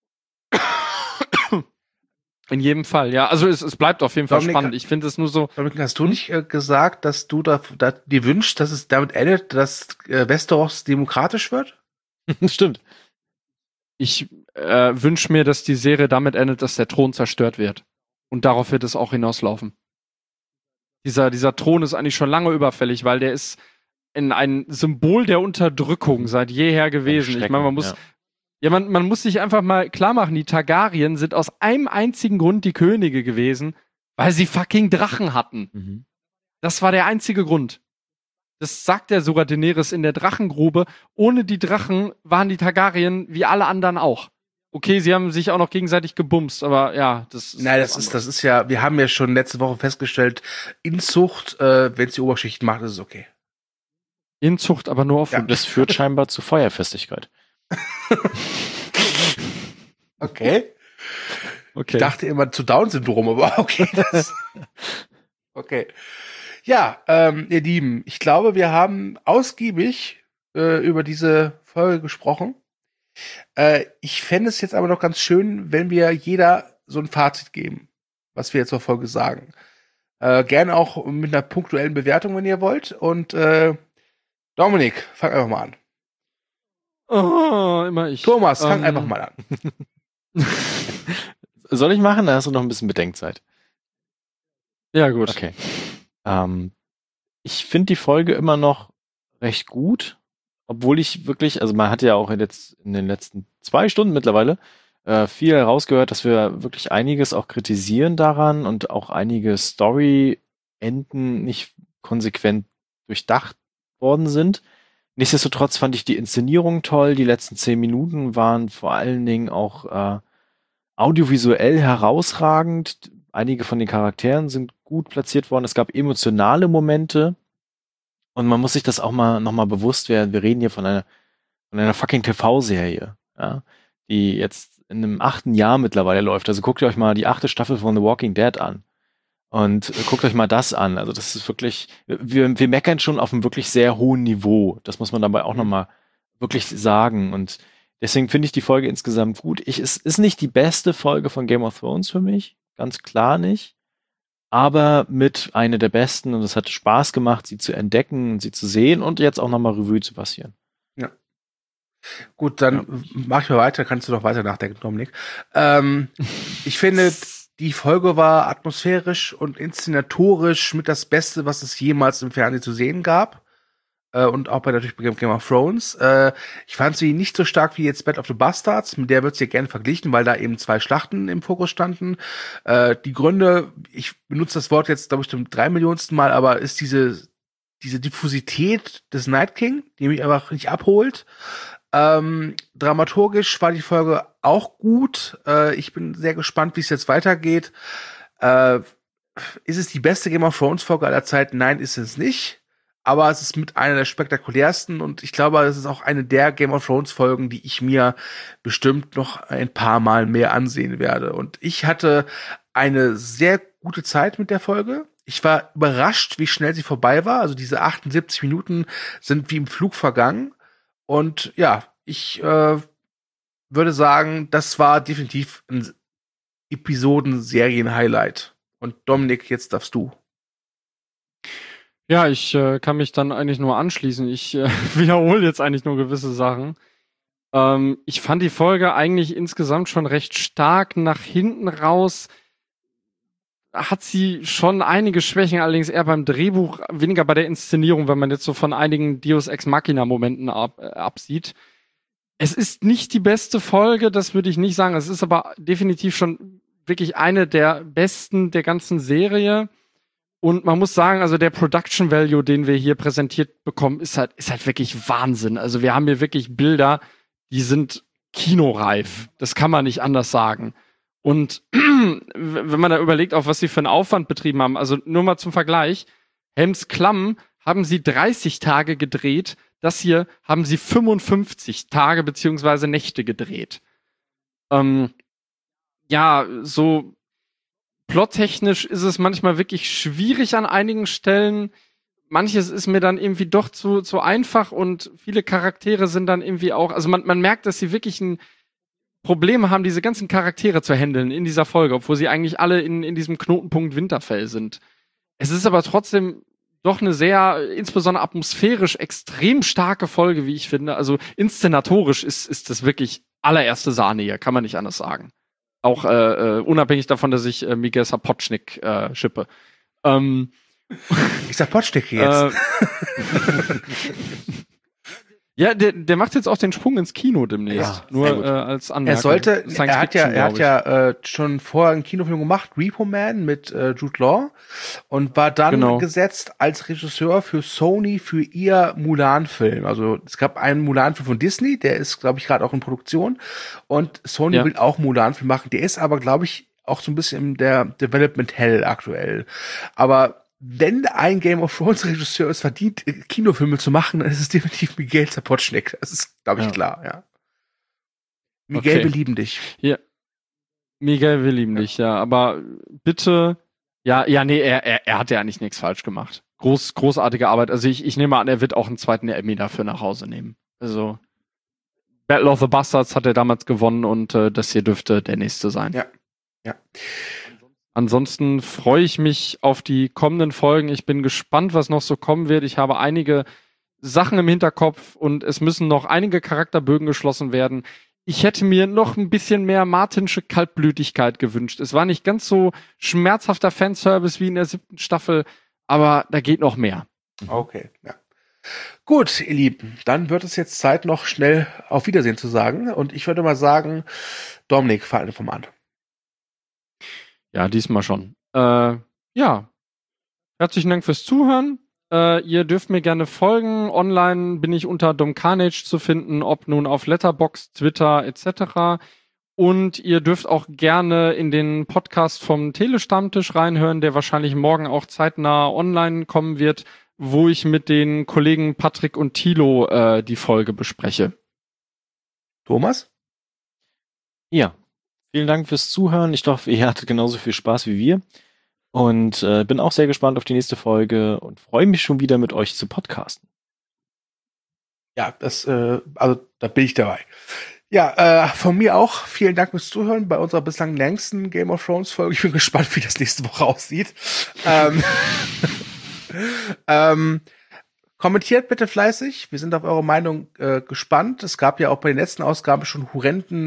Speaker 4: In jedem Fall, ja. Also es bleibt auf jeden Fall
Speaker 3: Dominik,
Speaker 4: spannend. Ich finde es nur so.
Speaker 3: Dominik, hast du nicht gesagt, dass du dir wünschst, dass es damit endet, dass Westeros demokratisch wird?
Speaker 1: Stimmt.
Speaker 4: Ich wünsche mir, dass die Serie damit endet, dass der Thron zerstört wird. Und darauf wird es auch hinauslaufen. Dieser Thron ist eigentlich schon lange überfällig, weil der ist ein Symbol der Unterdrückung seit jeher gewesen. Ich meine, man muss sich einfach mal klar machen, die Targaryen sind aus einem einzigen Grund die Könige gewesen, weil sie fucking Drachen hatten. Das war der einzige Grund. Das sagt ja sogar Daenerys in der Drachengrube. Ohne die Drachen waren die Targaryen wie alle anderen auch. Okay, sie haben sich auch noch gegenseitig gebumst, aber ja, das ist.
Speaker 3: Nein, das ist ja, wir haben ja schon letzte Woche festgestellt, Inzucht, wenn es die Oberschicht macht, ist es okay.
Speaker 4: Inzucht, aber nur auf.
Speaker 1: Ja. Das führt scheinbar zu Feuerfestigkeit.
Speaker 3: Okay. Ich dachte immer zu Down-Syndrom, aber okay. Okay. Ja, ihr Lieben, ich glaube, wir haben ausgiebig über diese Folge gesprochen. Ich fände es jetzt aber noch ganz schön, wenn wir jeder so ein Fazit geben, was wir jetzt zur Folge sagen. Gerne auch mit einer punktuellen Bewertung, wenn ihr wollt. Und Dominik, fang einfach mal an.
Speaker 4: Oh, immer ich.
Speaker 3: Thomas, fang einfach mal an.
Speaker 1: Soll ich machen? Da hast du noch ein bisschen Bedenkzeit.
Speaker 4: Ja, gut.
Speaker 1: Okay. Ich finde die Folge immer noch recht gut, obwohl ich wirklich, also man hat ja auch jetzt in den letzten 2 Stunden mittlerweile viel herausgehört, dass wir wirklich einiges auch kritisieren daran und auch einige Story-Enden nicht konsequent durchdacht worden sind. Nichtsdestotrotz fand ich die Inszenierung toll. Die letzten 10 Minuten waren vor allen Dingen auch audiovisuell herausragend. Einige von den Charakteren sind gut platziert worden. Es gab emotionale Momente. Und man muss sich das auch mal nochmal bewusst werden. Wir reden hier von einer fucking TV-Serie, ja, die jetzt in einem 8. Jahr mittlerweile läuft. Also guckt ihr euch mal die 8. Staffel von The Walking Dead an. Und guckt euch mal das an. Also das ist wirklich, wir meckern schon auf einem wirklich sehr hohen Niveau. Das muss man dabei auch nochmal wirklich sagen. Und deswegen finde ich die Folge insgesamt gut. Es ist nicht die beste Folge von Game of Thrones für mich. Ganz klar nicht. Aber mit einer der besten. Und es hat Spaß gemacht, sie zu entdecken und sie zu sehen und jetzt auch nochmal Revue zu passieren.
Speaker 3: Ja. Gut, dann mach ich mal weiter. Kannst du doch weiter nachdenken, Dominik. Ich finde, die Folge war atmosphärisch und inszenatorisch mit das Beste, was es jemals im Fernsehen zu sehen gab. Und auch natürlich bei Game of Thrones. Ich fand sie nicht so stark wie jetzt Battle of the Bastards. Mit der wird sie ja gerne verglichen, weil da eben 2 Schlachten im Fokus standen. Die Gründe, ich benutze das Wort jetzt, glaube ich, zum 3 Millionsten Mal, aber ist diese Diffusität des Night King, die mich einfach nicht abholt. Dramaturgisch war die Folge auch gut. Ich bin sehr gespannt, wie es jetzt weitergeht. Ist es die beste Game of Thrones Folge aller Zeiten? Nein, ist es nicht. Aber es ist mit einer der spektakulärsten und ich glaube, es ist auch eine der Game of Thrones Folgen, die ich mir bestimmt noch ein paar Mal mehr ansehen werde. Und ich hatte eine sehr gute Zeit mit der Folge. Ich war überrascht, wie schnell sie vorbei war. Also diese 78 Minuten sind wie im Flug vergangen. Und ja, ich würde sagen, das war definitiv ein Episoden-Serien-Highlight. Und Dominik, jetzt darfst du.
Speaker 4: Ja, ich kann mich dann eigentlich nur anschließen. Ich wiederhole jetzt eigentlich nur gewisse Sachen. Ich fand die Folge eigentlich insgesamt schon recht stark. Nach hinten raus hat sie schon einige Schwächen, allerdings eher beim Drehbuch, weniger bei der Inszenierung, wenn man jetzt so von einigen Deus Ex Machina-Momenten absieht. Es ist nicht die beste Folge, das würde ich nicht sagen. Es ist aber definitiv schon wirklich eine der besten der ganzen Serie. Und man muss sagen, also der Production Value, den wir hier präsentiert bekommen, ist halt wirklich Wahnsinn. Also wir haben hier wirklich Bilder, die sind kinoreif. Das kann man nicht anders sagen. Und wenn man da überlegt, auf was sie für einen Aufwand betrieben haben, also nur mal zum Vergleich, Helms Klamm haben sie 30 Tage gedreht, das hier haben sie 55 Tage beziehungsweise Nächte gedreht. Ja, so plottechnisch ist es manchmal wirklich schwierig an einigen Stellen. Manches ist mir dann irgendwie doch zu einfach und viele Charaktere sind dann irgendwie auch, also man merkt, dass sie wirklich ein Problem haben, diese ganzen Charaktere zu handeln in dieser Folge, obwohl sie eigentlich alle in diesem Knotenpunkt Winterfell sind. Es ist aber trotzdem doch eine sehr, insbesondere atmosphärisch, extrem starke Folge, wie ich finde. Also inszenatorisch ist das wirklich allererste Sahne hier, kann man nicht anders sagen. Auch unabhängig davon, dass ich Miguel Sapochnik schippe.
Speaker 3: Ich Sapochnik jetzt.
Speaker 4: Ja, der macht jetzt auch den Sprung ins Kino demnächst.
Speaker 3: Ja,
Speaker 4: nur als Anmerkung.
Speaker 3: Er hat ja schon vorher einen Kinofilm gemacht, Repo Man mit Jude Law und war dann gesetzt als Regisseur für Sony für ihr Mulan-Film. Also es gab einen Mulan-Film von Disney, der ist, glaube ich, gerade auch in Produktion und Sony will auch Mulan-Film machen. Der ist aber, glaube ich, auch so ein bisschen in der Development Hell aktuell. Aber wenn ein Game of Thrones Regisseur es verdient, Kinofilme zu machen, dann ist es definitiv Miguel Sapochnik. Das ist, glaube ich, klar, ja. Miguel, wir lieben dich.
Speaker 4: Ja. Miguel, wir lieben dich, ja. Aber bitte, nee, er hat ja eigentlich nichts falsch gemacht. Großartige Arbeit. Also ich nehme an, er wird auch einen zweiten Emmy dafür nach Hause nehmen. Also Battle of the Bastards hat er damals gewonnen und das hier dürfte der nächste sein.
Speaker 3: Ja.
Speaker 4: Ansonsten freue ich mich auf die kommenden Folgen. Ich bin gespannt, was noch so kommen wird. Ich habe einige Sachen im Hinterkopf und es müssen noch einige Charakterbögen geschlossen werden. Ich hätte mir noch ein bisschen mehr Martinsche Kaltblütigkeit gewünscht. Es war nicht ganz so schmerzhafter Fanservice wie in der 7. Staffel, aber da geht noch mehr.
Speaker 3: Okay, ja. Gut, ihr Lieben, dann wird es jetzt Zeit, noch schnell auf Wiedersehen zu sagen. Und ich würde mal sagen, Dominik, fang vom an.
Speaker 4: Ja, diesmal schon. Ja, herzlichen Dank fürs Zuhören. Ihr dürft mir gerne folgen. Online bin ich unter domcarnage zu finden, ob nun auf Letterboxd, Twitter etc. Und ihr dürft auch gerne in den Podcast vom Telestammtisch reinhören, der wahrscheinlich morgen auch zeitnah online kommen wird, wo ich mit den Kollegen Patrick und Thilo die Folge bespreche.
Speaker 3: Thomas?
Speaker 1: Ja, vielen Dank fürs Zuhören. Ich hoffe, ihr hattet genauso viel Spaß wie wir. Und bin auch sehr gespannt auf die nächste Folge und freue mich schon wieder mit euch zu podcasten.
Speaker 3: Ja, also da bin ich dabei. Ja, von mir auch vielen Dank fürs Zuhören bei unserer bislang längsten Game of Thrones Folge. Ich bin gespannt, wie das nächste Woche aussieht. Kommentiert bitte fleißig. Wir sind auf eure Meinung gespannt. Es gab ja auch bei den letzten Ausgaben schon horrenden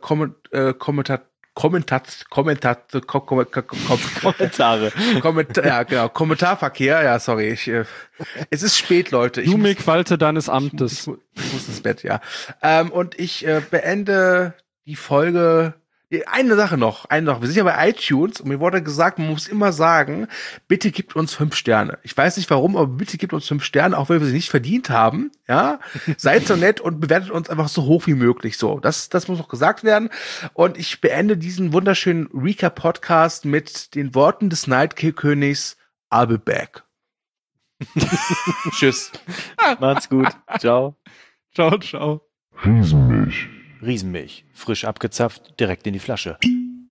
Speaker 3: Kommentarverkehr. Ja, sorry. Es ist spät, Leute.
Speaker 4: Du mir Qualte deines Amtes.
Speaker 3: Ich muss ins Bett, ja. Und ich beende die Folge. Eine Sache noch. Wir sind ja bei iTunes und mir wurde gesagt, man muss immer sagen, bitte gebt uns 5 Sterne. Ich weiß nicht warum, aber bitte gebt uns 5 Sterne, auch wenn wir sie nicht verdient haben. Ja, seid so nett und bewertet uns einfach so hoch wie möglich. So, das muss noch gesagt werden. Und ich beende diesen wunderschönen Recap-Podcast mit den Worten des Night-Königs: I'll be back. Tschüss.
Speaker 1: Macht's gut. Ciao.
Speaker 4: Ciao, ciao.
Speaker 2: Riesenmilch.
Speaker 1: Riesenmilch. Frisch abgezapft, direkt in die Flasche.